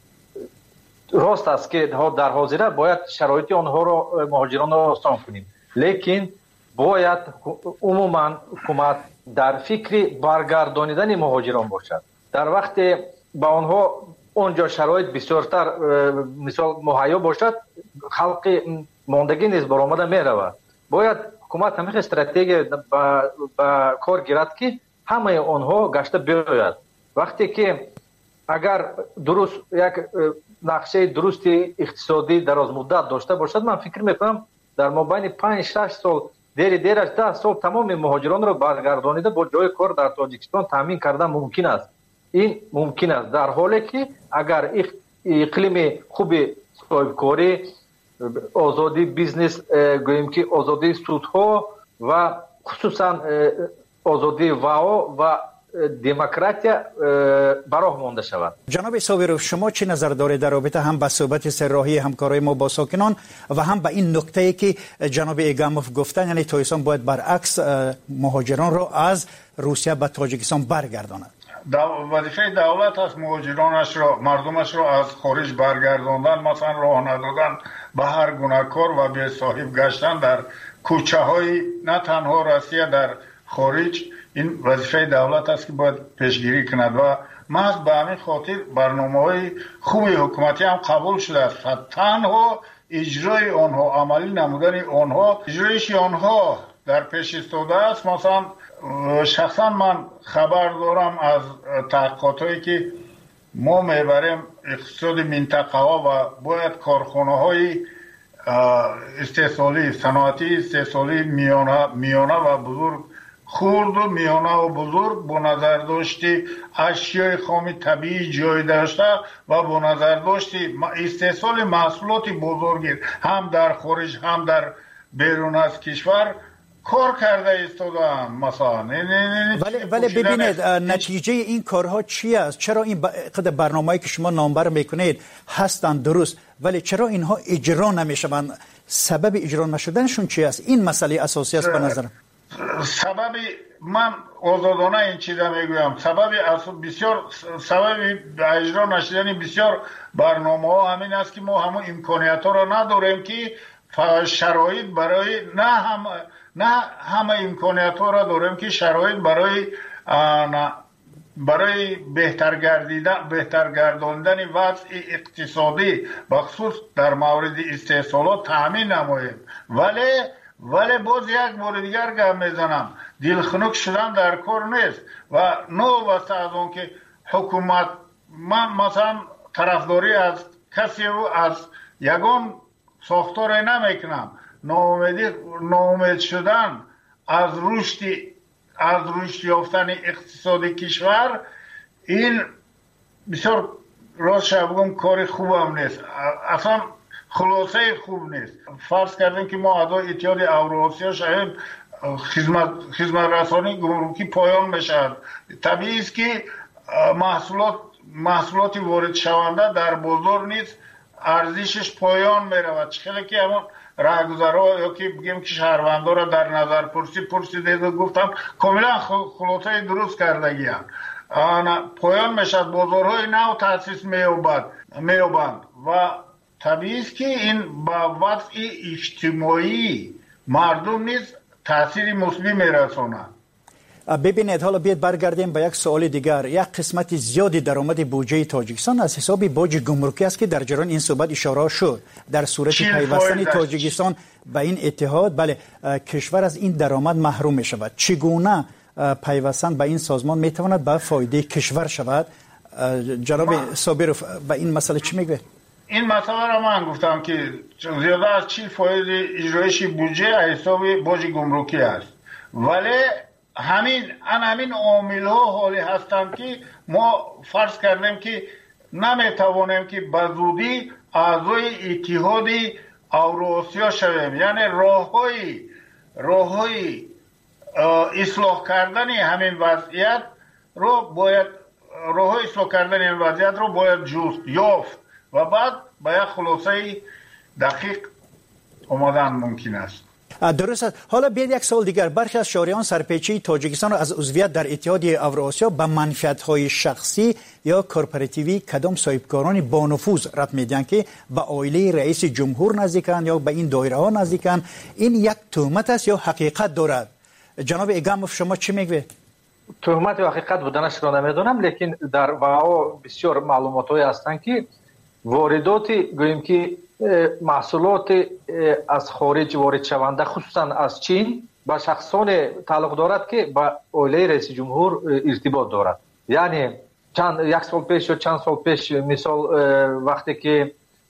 S16: راست است که در حاضره باید شرایط آنها رو مهاجران رو آسان کنیم، لیکن باید عموما حکومت در فکر برگردانیدن مهاجران باشد. در وقت با آنها اونجا شرایط بسیارتر مثال مهیا باشد، خلق ماندگی نیز برآمده می رود. باید حکومت همیشه استراتژی با, با کار گیرد که همه آنها گشته بیاید. وقتی که اگر درست یک نقشه درست اقتصادی دراز مدت داشته باشد، من فکر میکنم در مابین پنج شش سال دیر دیرش ده سال تمام مهاجران را برگردانیده با جای کار در تاجیکستان تامین کردن ممکن است. این ممکن است در حالی که اگر اقلیم خوب صاحبکاری، آزادی بیزنس، گوییم که آزادی سودها و خصوصا آزادی واو و دموکراتیا براه مانده شود.
S10: جناب صابرов، شما چه نظر دارید در رابطه هم با صحبت سرراهی همکاری ما با ساکنان و هم با این نکته که جناب ایگاموف گفتن، یعنی تاجیکستان باید برعکس مهاجران را از روسیه به تاجیکستان برگرداند؟
S15: وظیفه دولت است مهاجرانش را، مردمش را از خارج برگرداندن، مثلا راه ندادن به هر گونه کار و بی صاحب گشتن در کوچه های نه تنها روسیه در خارج. این وظیفه دولت است که باید پیشگیری کند و محض به همین خاطر برنامه های خوبی حکومتی هم قبول شده است. تنها اجرای آنها، عملی نمودن آنها، اجرایش آنها در پیش ایستاده است. مثلا شخصا من خبر دارم از تحقیقات هایی که ما میبریم اقتصاد منطقه ها و باید کارخانه های استحصالی، صنعتی استحصالی میانه, میانه و بزرگ، خرد و میانه و بزرگ با نظر داشتی اشیای خام طبیعی جای داشته و با نظر داشتی استحصال محصولات بزرگی هم در خارج هم در بیرون از کشور کار کرده ایستادن. مثلا
S10: ولی ولی ببینید نتیجه این کارها چی است؟ چرا این قدر برنامه‌ای که شما نامبر میکنید هستند درست، ولی چرا اینها اجرا نمیشوند؟ سبب اجرا نشدنشون چی است؟ این مسئله اساسی است به نظرم.
S15: سبب من آزادانه این چیزا میگویم، سبب بسیار سبب اجرا نشدن بسیار برنامه ها همین است که ما همون امکانیت ها را نداریم که شرایط برای نه هم نه همه امکانیت ها را داریم که شرایط برای برای بهتر گردیدن بهتر گرداندن وضع اقتصادی بخصوص در مورد استحصالات تامین نماییم. ولی ولی باز یک بار دیگر گم میزنم، دلخنک شدن در کار نیست و نو واسه از اون که حکومت، من مثلا طرفداری از کسی و از یگان ساختار نمیکنم. ناامیدی ناامید شدن از رشد از رشد یافتن اقتصادی کشور، این بسیار راست بگم کار خوبم نیست، اصلا خلاصه خوب نیست. فرض کردیم که ما اعضای اتحاد اوراسیا شاید خدمت خدمت رسانی گمرکی پایان بشد. طبیعی است که محصولات محصولات وارد شونده در بازار نیست، ارزشش پایان می رود. خیلی که همون راهگذرها یا که بگیم که شهروندها را در نظر پرسی پرسیده گفتم کاملا خلاصه درست کردگی هم. پایان میشد، بازارهای نو تاسیس مییابد مییابند و طبیعی است که این با وضع اجتماعی مردم نیز تاثیر مثبت میرساند.
S10: ببینید حالا بیاید برگردیم به یک سوال دیگر. یک قسمت زیادی درآمد بودجه تاجیکستان از حساب باج گمرکی است که در جریان این صحبت اشاره شد. در صورت پیوستن تاجیکستان به این اتحاد، بله، کشور از این درآمد محروم می شود. چگونه پیوستن به این سازمان می تواند به فایده کشور شود؟ جناب صابرov به این مسئله چی میگه؟
S15: این مسئله را من گفتم که زیاده از چی فایده اجرایش بودجه از حساب باج گمرکی است، ولی همین ان همین عامل ها حالی هستند که ما فرض کردیم که نمیتوانیم که به زودی اعضای اتحاد اوراسیا شویم. یعنی راههای راههای اصلاح کردن همین وضعیت رو باید راههای اصلاح کردن این وضعیت رو باید جست یافت و بعد به یک خلاصه دقیق آمدن ممکن است.
S10: درست است. حالا بیاید یک سوال دیگر. برخی از شهریان سرپیچی تاجیکستان از عضویت در اتحادیه اوراسیا به منفعت‌های شخصی یا کورپوراتیوی کدام صاحبکاران با نفوذ رد میدن که به عائله رئیس جمهور نزدیکن یا به این دایره ها نزدیکن. این یک تهمت است یا حقیقت دارد؟ جناب ایگاموف شما چی میگوید؟
S16: تهمت و حقیقت بودنش را نمیدونم، لیکن در واقع بسیار معلوماتی هستند که واردات گوییم که محصولات از خارج وارد شونده خصوصا از چین با شخصان تعلق دارد که با عائله رئیس جمهور ارتباط دارد. یعنی چند یک سال پیش یا چند سال پیش مثال وقتی که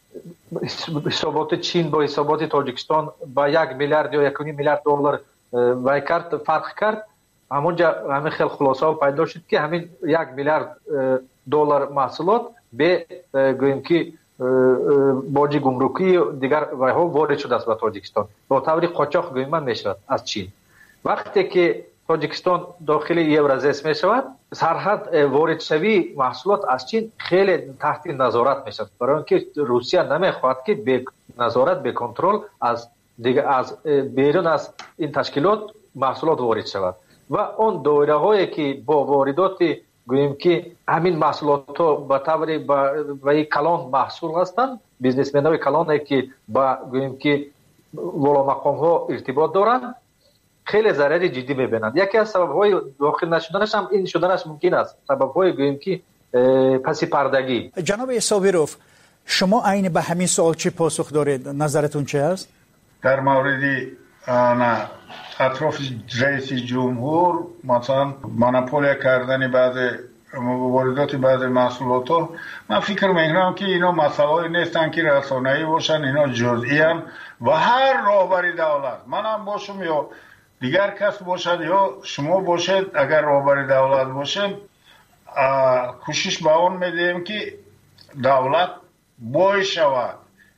S16: حسابات چین با حسابات تاجیکستان با یک میلیارد یا یک و نیم میلیارد دلار وای کرد فرق کرد، همونجا همین خیلی خلاصه پیدا شد که همین یک میلیارد دلار محصولات به گوییم که باج گمرکی دیگر وایها وارد شده است به تاجیکستان با طور قاچاق گوییم من میشود از چین. وقتی که تاجیکستان داخل یورازیس میشود سرحد وارد شوی محصولات از چین خیلی تحت نظارت میشود، برای اینکه روسیه نمیخواهد که به نظارت به کنترل از دیگه از بیرون از این تشکیلات محصولات وارد شود و اون دایره هایی که با واردات گوییم که همین محصولات ها به طور با کلان محصول هستند، بیزنسمن های کلان که با گوییم که والا مقام ها ارتباط دارند خیلی ضرر جدی میبینند. یکی از سبب های داخل نشدنش هم این شدنش ممکن است، سبب های گوییم که پسی پردگی.
S10: جناب ایساویروف شما عین به همین سوال چی پاسخ دارید؟ نظرتون چه است؟
S15: در مورد اطراف رئیس جمهور مثلا مونوپول کردن بعض واردات بعض محصولات ها، من فکر میکنم که اینا مسائلی نیستن که رسانه‌ای باشن، اینا جزئی ان و هر راهبر دولت، منم باشم یا دیگر کس باشد یا شما باشید، اگر راهبر دولت باشیم کوشش به اون میدیم که دولت بای شود،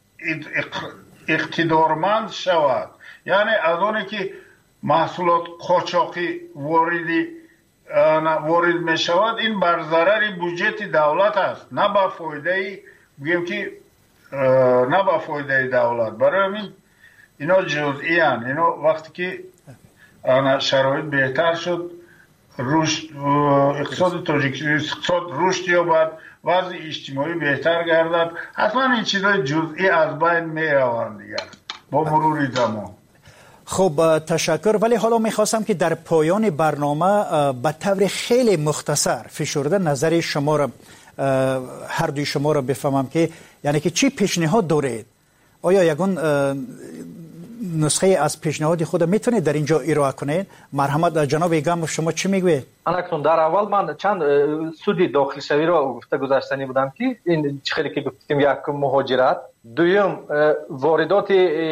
S15: اقتدارمند شود. یعنی از اونی که محصولات قاچاقی واردی وارد می شود این بر ضرر بودجه دولت است، نه با فایده بگیم که نه با فایده دولت. برای همین اینا جزئی ان. اینا وقتی که شرایط بهتر شد، رشد اقتصاد تاجیکستان اقتصاد رشد یابد، وضع اجتماعی بهتر گردد، حتما این چیزای جزئی از بین می روند دیگر با مرور زمان.
S10: خب تشکر. ولی حالا میخواستم که در پایان برنامه به طور خیلی مختصر فشرده نظر شما را هر دوی شما را بفهمم که یعنی که چی پیشنهاد دارید؟ آیا یگون نسخه از پیشنهاد خود میتونید در اینجا ارائه کنید؟ مرحمت جناب ایگاموف شما چی میگوید؟
S16: اکنون در اول من چند سودی داخل شوی را گفته گذاشتنی بودم که این خیلی که گفتیم یک مهاجرت، دوم واردات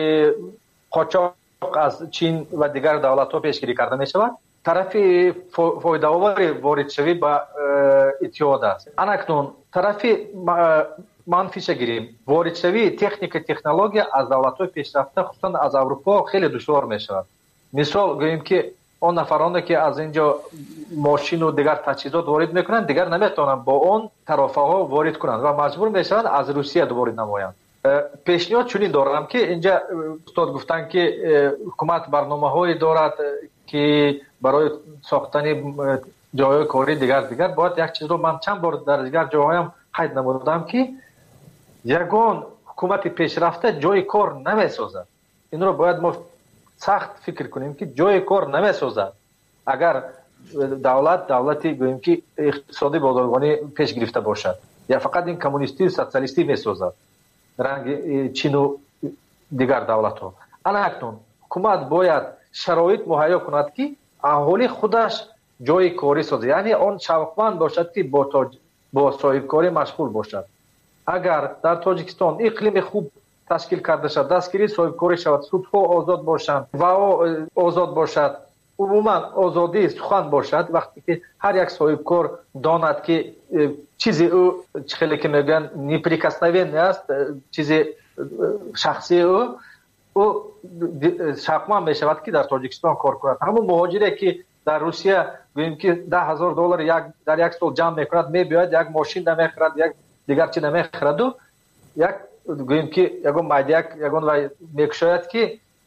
S16: قاچاق از چین و دیگر دولت ها پیشگیری کرده می شود، طرف فایده آور وارد شوی به اتحاد است. اکنون طرف منفیش گیریم، وارد شوی تکنیک تکنولوژی از دولت های پیشرفته خصوصا از اروپا خیلی دشوار می شود. مثال گوییم که اون نفرانی که از اینجا ماشین و دیگر تجهیزات وارد میکنند دیگر نمیتونن با اون طرفه ها وارد کنند و مجبور میشوند از روسیه وارد نمایند. پیشنهاد چنین دارم که اینجا استاد گفتن که حکومت برنامه‌هایی دارد که برای ساختن جای کاری دیگر دیگر باید یک چیز رو من چند بار در دیگر جاهایم قید نمودم که یگان حکومت پیشرفته جای کار نمیسازد. این رو باید ما سخت فکر کنیم که جای کار نمیسازد. اگر دولت دولتی گوییم که اقتصادی بازرگانی پیش گرفته باشد یا فقط این کمونیستی و سوسیالیستی میسازد رنگ چین و دیگر دولت ها. اکنون حکومت باید شرایط مهیا کند که اهالی خودش جای کاری سازد، یعنی آن شوقمند باشد که با تاج... با صاحب کاری مشغول باشد. اگر در تاجیکستان اقلیم خوب تشکیل کرده شد، دستگیری صاحب کاری شود، سودها آزاد باشند و آزاد باشد، عموما آزادی سخن باشد، وقتی که هر یک صاحب کار داند که چیزی او خیلی که میگن نیپریکسنوی است، چیزی شخصی او او شقمان می شود که در تاجیکستان کار کند. همون مهاجری که در روسیه گوییم که ده هزار دلار یک در یک سال جمع میکند، میباید یک ماشین نمیخرد، یک دیگر چی نمیخرد و یک گوییم که یگون مایدیک یگون و میکشاید که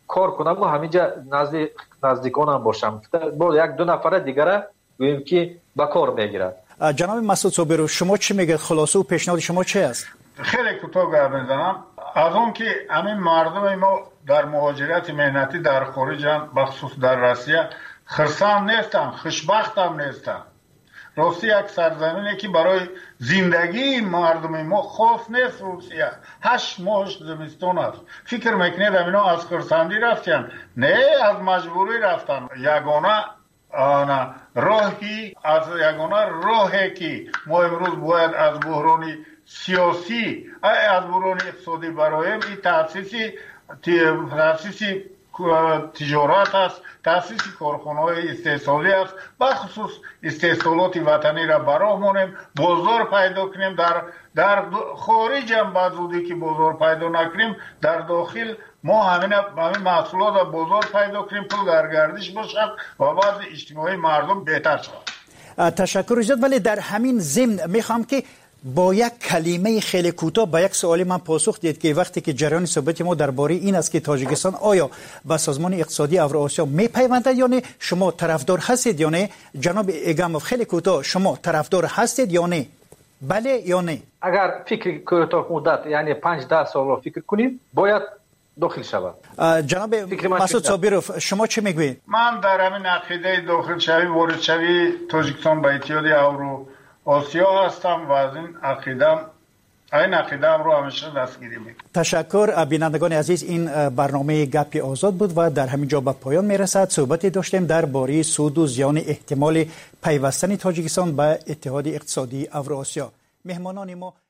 S16: کار کنم و همینجا نزد نزدیکانم باشم. با یک دو نفر دیگه گوییم که به کار میگیرد.
S10: جناب مسعود صابرو، شما چی میگید؟ خلاصه و پیشنهاد شما چی است؟
S15: خیلی کوتاه گپ میزنم. از اون که همین مردم ما در مهاجرت مهنتی در خارجن، بخصوص در روسیه، خرسند نیستن، خوشبخت هم نیستن. راستی یک سرزمینی که برای زندگی مردم ما خاص نیست. روسیه هشت ماهش زمستان است. فکر میکنید اینا از خرسندی رفتن؟ نه، از مجبوری رفتن. یگانه آنا راهی از یگانه راهی که ما امروز باید از بحران سیاسی از بحران اقتصادی برایم این تاسیسی تاسیسی تجارت است، تاسیس کارخانه‌های استحصالی است، بخصوص استحصالات وطنی را برامونیم، بازار پیدا کنیم. در در خارج هم بعضی که بازار پیدا نکنیم، در داخل ما همین همین محصولات بازار پیدا کنیم، پول در گردش باشد و بعد اجتماعی مردم بهتر شود.
S10: تشکر زیاد. ولی در همین ضمن میخوام که با یک کلمه خیلی کوتاه به یک سوالی من پاسخ دید که وقتی که جریان صحبت ما درباره این است که تاجیکستان آیا به سازمان اقتصادی اوراسیا میپیونده یا نه، شما طرفدار هستید یا نه؟ جناب ایگاموف خیلی کوتاه، شما طرفدار هستید یا نه؟ بله یا نه؟
S16: اگر فکر کوتاه مدت یعنی پنج ده سال رو فکر کنیم باید داخل شود.
S10: جناب مسعود صابروف شما چی میگویید؟
S15: من در همین عقیده داخل شوی وارد شوی تاجیکستان به اتحاد اورو آسیا هستم و از این عقیدم این عقیدم رو همیشه دستگیری میکنم.
S10: تشکر. بینندگان عزیز، این برنامه گپ آزاد بود و در همین جا به پایان میرسد. صحبتی داشتیم درباره سود و زیان احتمال پیوستن تاجیکستان به اتحاد اقتصادی اوراسیا. مهمانان ما